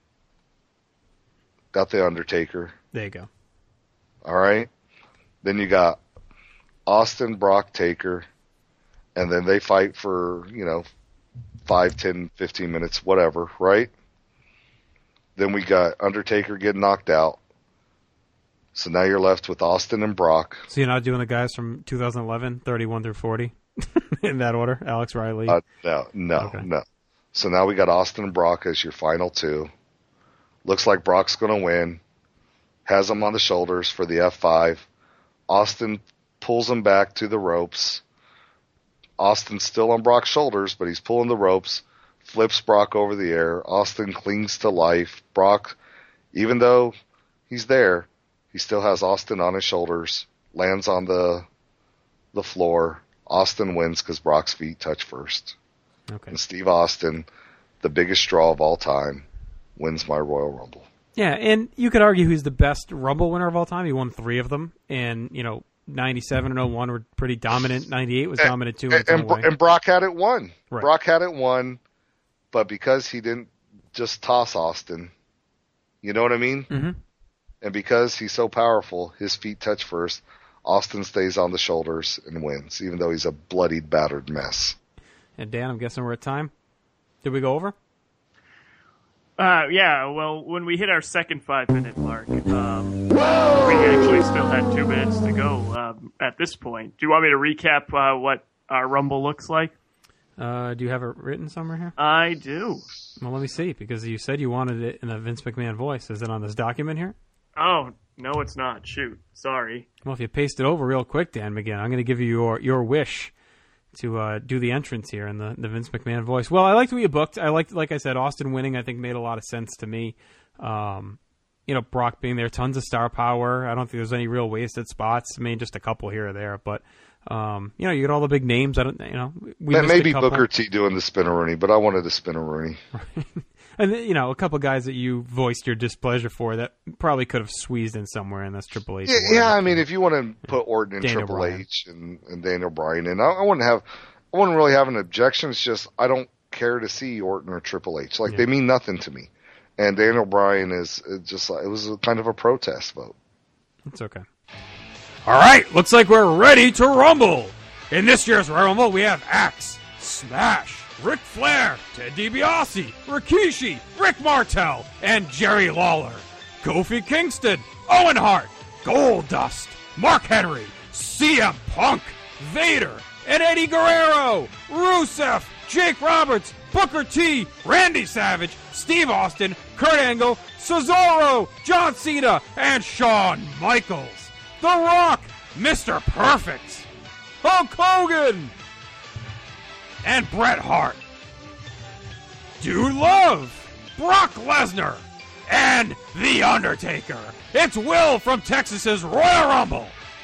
S6: got The Undertaker.
S5: There you go.
S6: All right. Then you got Austin, Brock, Taker, and then they fight for, 5, 10, 15 minutes, whatever, right? Then we got Undertaker getting knocked out. So now you're left with Austin and Brock.
S5: So you're not doing the guys from 2011, 31 through 40, in that order? Alex Riley?
S6: No. So now we got Austin and Brock as your final two. Looks like Brock's going to win. Has him on the shoulders for the F5. Austin pulls him back to the ropes. Austin's still on Brock's shoulders, but he's pulling the ropes. Flips Brock over the air. Austin clings to life. Brock, even though he's there, he still has Austin on his shoulders. Lands on the floor. Austin wins because Brock's feet touch first.
S5: Okay.
S6: And Steve Austin, the biggest straw of all time, wins my Royal Rumble.
S5: Yeah, and you could argue who's the best Rumble winner of all time. He won 3 of them, and 97 and 01 were pretty dominant. 98 was dominant too.
S6: And Brock had it won.
S5: Right.
S6: Brock had it won, but because he didn't just toss Austin, you know what I mean?
S5: Mm-hmm.
S6: And because he's so powerful, his feet touch first. Austin stays on the shoulders and wins, even though he's a bloodied, battered mess.
S5: And Dan, I'm guessing we're at time. Did we go over?
S7: Yeah, well, when we hit our second 5-minute mark, we actually still had 2 minutes to go at this point. Do you want me to recap what our Rumble looks like?
S5: Do you have it written somewhere here?
S7: I do.
S5: Well, let me see, because you said you wanted it in a Vince McMahon voice. Is it on this document here?
S7: Oh, no, it's not. Shoot. Sorry.
S5: Well, if you paste it over real quick, Dan McGinn, I'm going to give you your wish to do the entrance here in the Vince McMahon voice. Well, I liked what you booked. I liked, like I said, Austin winning, I think, made a lot of sense to me. Brock being there, tons of star power. I don't think there's any real wasted spots. I mean, just a couple here or there, but you get all the big names.
S6: Maybe Booker T doing the spinneroonie, but I wanted a spinneroonie.
S5: And a couple guys that you voiced your displeasure for that probably could have squeezed in somewhere, and that's Triple H.
S6: Yeah. I mean, if you want to put Orton and
S5: Daniel
S6: Triple
S5: Bryan.
S6: H and Daniel Bryan, and I wouldn't really have an objection. It's just I don't care to see Orton or Triple H. They mean nothing to me. And Daniel Bryan is just it was kind of a protest vote.
S5: It's okay. All right, looks like we're ready to rumble. In this year's Royal Rumble, we have Axe, Smash, Ric Flair, Ted DiBiase, Rikishi, Rick Martel, and Jerry Lawler. Kofi Kingston, Owen Hart, Goldust, Mark Henry, CM Punk, Vader, and Eddie Guerrero, Rusev, Jake Roberts, Booker T, Randy Savage, Steve Austin, Kurt Angle, Cesaro, John Cena, and Shawn Michaels. The Rock, Mr. Perfect, Hulk Hogan, and Bret Hart. Dude Love, Brock Lesnar, and The Undertaker. It's Will from Texas's Royal Rumble.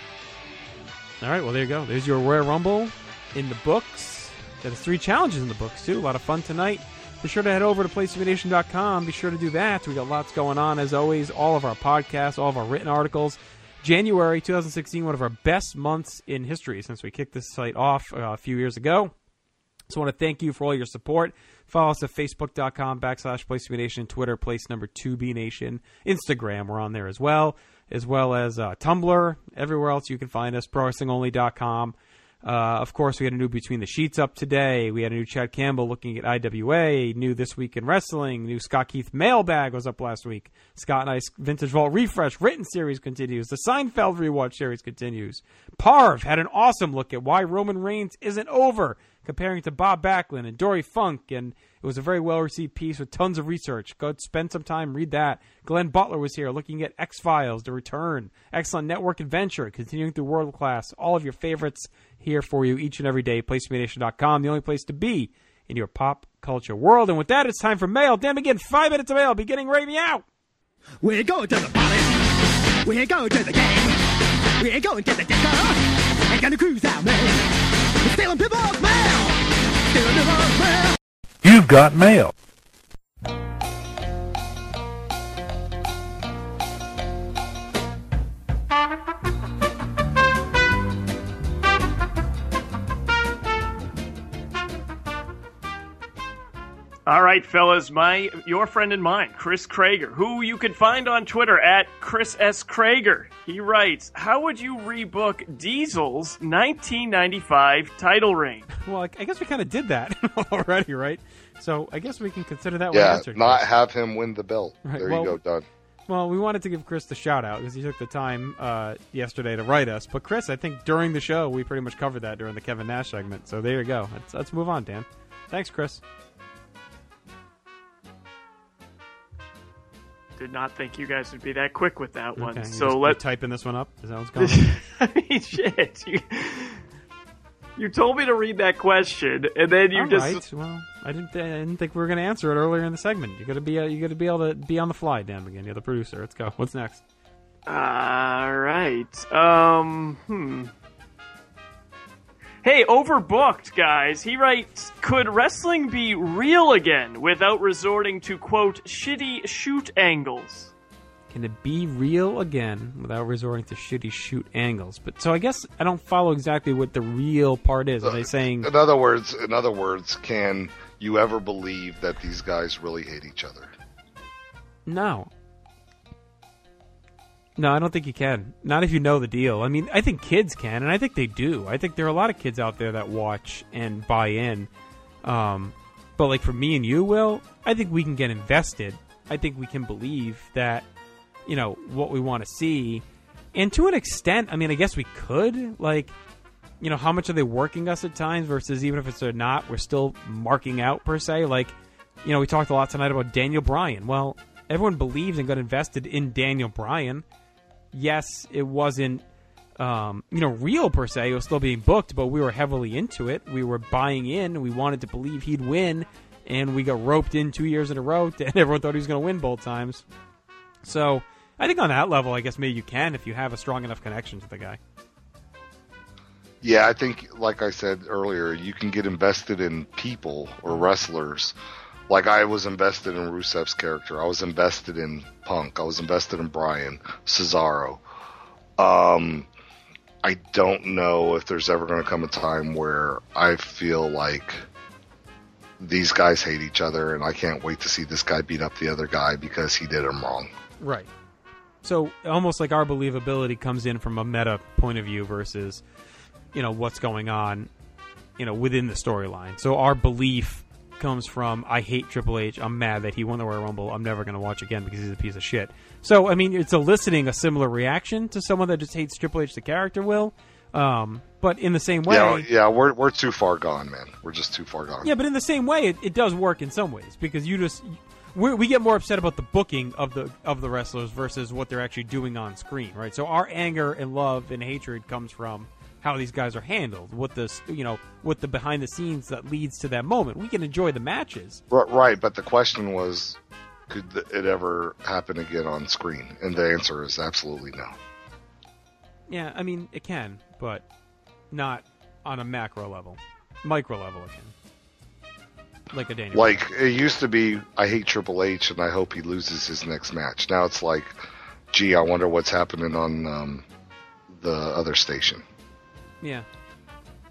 S5: All right, well, there you go. There's your Royal Rumble in the books. There's 3 challenges in the books, too. A lot of fun tonight. Be sure to head over to PlaceToBeNation.com. Be sure to do that. We got lots going on, as always. All of our podcasts, all of our written articles. January 2016, one of our best months in history since we kicked this site off a few years ago. So I want to thank you for all your support. Follow us at facebook.com/PlaceToBeNation, Twitter, #2BNation, Instagram, we're on there as well as Tumblr, everywhere else you can find us, ProWrestlingOnly.com. Of course, we had a new Between the Sheets up today. We had a new Chad Campbell looking at IWA, new This Week in Wrestling, new Scott Keith mailbag was up last week. Scott and I's Vintage Vault Refresh written series continues. The Seinfeld rewatch series continues. Parv had an awesome look at why Roman Reigns isn't over, comparing to Bob Backlund and Dory Funk, and it was a very well-received piece with tons of research. Go spend some time, read that. Glenn Butler was here looking at X-Files, The Return, excellent network adventure, continuing through World Class, all of your favorites here for you each and every day. PlaceToBeNation.com, the only place to be in your pop culture world. And with that, it's time for mail. Dan McGinn, 5 minutes of mail, beginning right meow.
S13: We're going to the party. We're going to the game. We're going to the disco. Ain't gonna cruise out, man. We're stealing people's mail. Stealing people's mail.
S14: You've got mail.
S7: All right, fellas, your friend and mine, Chris Krager, who you can find on Twitter at Chris S. Krager. He writes, how would you rebook Diesel's 1995 title reign?
S5: Well, I guess we kind of did that already, right? So I guess we can consider that one
S6: Yeah,
S5: answered.
S6: not
S5: Chris.
S6: have him win the belt.
S5: Right,
S6: There
S5: well,
S6: you go, done.
S5: Well, we wanted to give Chris the shout-out because he took the time yesterday to write us. But Chris, I think during the show, we pretty much covered that during the Kevin Nash segment. So there you go. Let's move on, Dan. Thanks, Chris.
S7: Did not think you guys would be that quick with that one.
S5: Okay,
S7: So
S5: you're typing this one up? Is that what's going on?
S7: I mean, shit. You told me to read that question, and then you
S5: All
S7: just.
S5: right. Well, I didn't think we were going to answer it earlier in the segment. You got to be able to be on the fly, Dan McGinn. You're the producer. Let's go. What's next?
S7: All right. Hey, Overbooked, guys. He writes, could wrestling be real again without resorting to, quote, shitty shoot angles?
S5: Can it be real again without resorting to shitty shoot angles? But so I guess I don't follow exactly what the real part is. Are they saying...
S6: In other words, can you ever believe that these guys really hate each other?
S5: No. No, I don't think you can. Not if you know the deal. I mean, I think kids can, and I think they do. I think there are a lot of kids out there that watch and buy in. But like for me and you, Will, I think we can get invested. I think we can believe that, you know, what we want to see. And to an extent, I mean, I guess we could. Like, you know, how much are they working us at times versus even if it's not, we're still marking out per se. Like, you know, we talked a lot tonight about Daniel Bryan. Well, everyone believes and got invested in Daniel Bryan. Yes, it wasn't, real per se. It was still being booked, but we were heavily into it. We were buying in. We wanted to believe he'd win, and we got roped in 2 years in a row, and everyone thought he was going to win both times. So I think on that level, I guess maybe you can if you have a strong enough connection to the guy.
S6: Yeah, I think, like I said earlier, you can get invested in people or wrestlers. Like, I was invested in Rusev's character. I was invested in Punk. I was invested in Bryan, Cesaro. I don't know if there's ever going to come a time where I feel like these guys hate each other, and I can't wait to see this guy beat up the other guy because he did him wrong.
S5: Right. So, almost like our believability comes in from a meta point of view versus, you know, what's going on, you know, within the storyline. So, our belief comes from, I hate Triple H, I'm mad that he won the Royal Rumble, I'm never going to watch again because he's a piece of shit. So, I mean, it's eliciting a similar reaction to someone that just hates Triple H, the character, Will. But in the same way...
S6: Yeah, we're too far gone, man. We're just too far gone.
S5: Yeah, but in the same way, it does work in some ways because we get more upset about the booking of the wrestlers versus what they're actually doing on screen, right? So our anger and love and hatred comes from how these guys are handled, what the behind the scenes that leads to that moment. We can enjoy the matches,
S6: right? But the question was, could it ever happen again on screen? And the answer is absolutely no.
S5: Yeah, I mean it can, but not on a macro level, micro level it can. Like a Daniel.
S6: Like it used to be, I hate Triple H and I hope he loses his next match. Now it's like, gee, I wonder what's happening on the other station.
S5: Yeah, but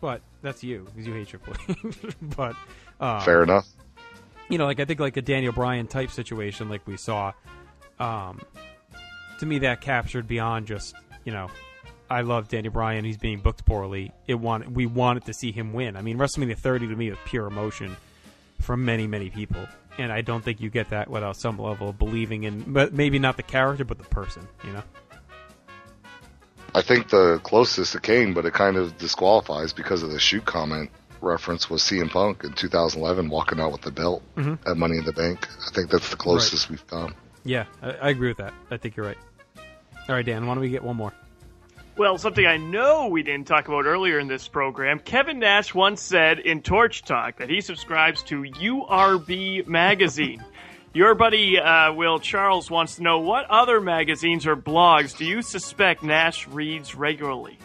S5: That's you, because you hate Triple H. But
S6: fair enough.
S5: You know, like I think like a Daniel Bryan type situation, like we saw. To me, that captured beyond just, you know, I love Daniel Bryan. He's being booked poorly. We wanted to see him win. I mean, WrestleMania 30 to me was pure emotion from many, many people, and I don't think you get that without some level of believing in, but maybe not the character, but the person. You know.
S6: I think the closest it came, but it kind of disqualifies because of the shoot comment reference, was CM Punk in 2011 walking out with the belt at Money in the Bank. I think that's the closest we've come.
S5: Yeah, I agree with that. I think you're right. All right, Dan, why don't we get one more?
S7: Well, something I know we didn't talk about earlier in this program, Kevin Nash once said in Torch Talk that he subscribes to URB magazine. Your buddy Will Charles wants to know, what other magazines or blogs do you suspect Nash reads regularly?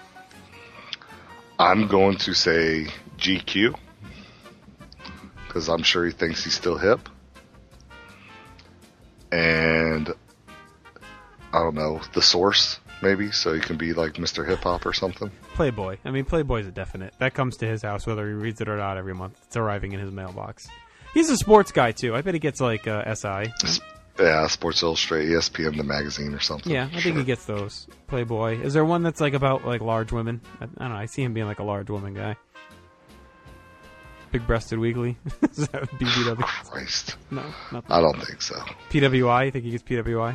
S6: I'm going to say GQ, because I'm sure he thinks he's still hip. And, I don't know, The Source, maybe, so he can be like Mr. Hip Hop or something.
S5: Playboy. I mean, Playboy's a definite. That comes to his house whether he reads it or not every month. It's arriving in his mailbox. He's a sports guy, too. I bet he gets, like, SI.
S6: Yeah, Sports Illustrated, ESPN, the magazine or something.
S5: Yeah, I think he gets those. Playboy. Is there one that's, like, about, like, large women? I don't know. I see him being, like, a large woman guy. Big-breasted weekly? Is that BBW?
S6: Christ.
S5: No, nothing.
S6: I don't think so.
S5: PWI? You think he gets PWI?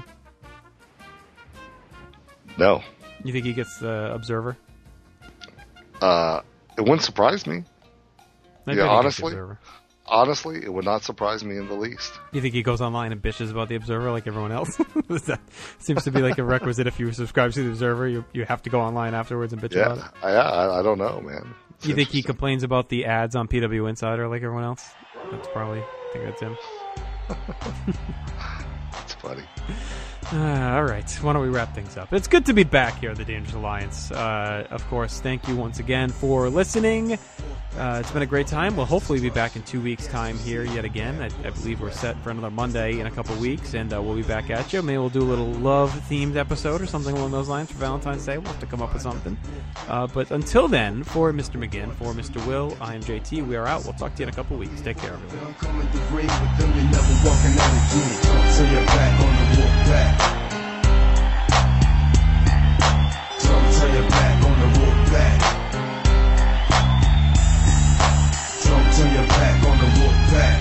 S6: No.
S5: You think he gets the Observer?
S6: It wouldn't surprise me. Honestly, it would not surprise me in the least.
S5: You think he goes online and bitches about the Observer like everyone else? That seems to be like a requisite. If you subscribe to the Observer, you have to go online afterwards and bitch about it.
S6: Yeah, I don't know, man.
S5: You think he complains about the ads on PW Insider like everyone else? That's probably, I think that's him.
S6: That's funny.
S5: All right, why don't we wrap things up? It's good to be back here at the Dangerous Alliance. Of course, thank you once again for listening. It's been a great time. We'll hopefully be back in 2 weeks' time here yet again. I believe we're set for another Monday in a couple weeks, and we'll be back at you. Maybe we'll do a little love-themed episode or something along those lines for Valentine's Day. We'll have to come up with something. But until then, for Mr. McGinn, for Mr. Will, I am JT. We are out. We'll talk to you in a couple weeks. Take care, everyone.
S14: Turn your back on the wolf pack.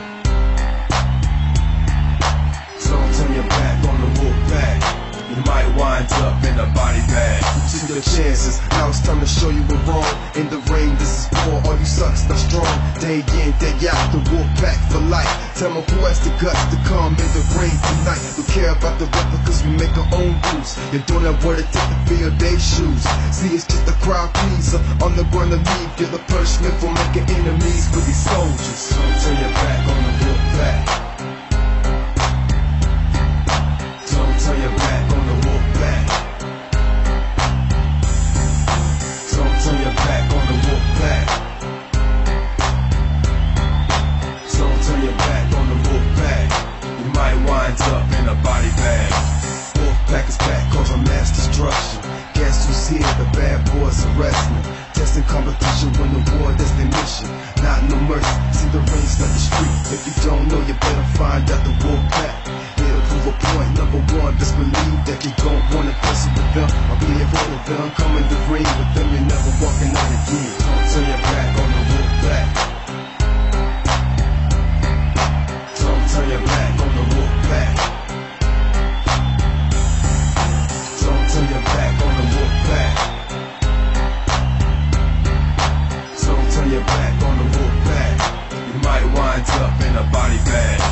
S14: Don't turn your back on the wolf pack. You might wind up in a body bag. Took your chances, now it's time to show you we're wrong. In the ring, this is war, all you sucks not strong. Day in, day out, the wolf pack for life. Tell me who has the guts to come in the ring tonight. We care about the weapon cause we make our own rules. You don't have what it takes to fill their shoes. See, it's just a crowd pleaser. On the ground to leave, you're the punishment for making enemies for these soldiers. So turn your back on the wolf pack. Don't turn your back on the wolf pack. Don't turn your back on the wolf pack. Don't turn your back on the wolf pack. You might wind up in a body bag. Wolf pack is back, cause of mass destruction. Guess who's here? The bad boys are wrestling. Testing competition, win the war, that's their mission. Not no mercy, see the rings, not the street. If you don't know, you better find out the wolf pack. It'll prove a point, number one, just believe that you don't wanna tussle with them. I'll be here for them, come in the ring with them, you're never walking out again. Don't turn your back on the wolf pack. Don't turn your back on the wolf pack. Don't turn your back on the wolf pack. Don't turn your back on the wolf pack. You might wind up in a body bag.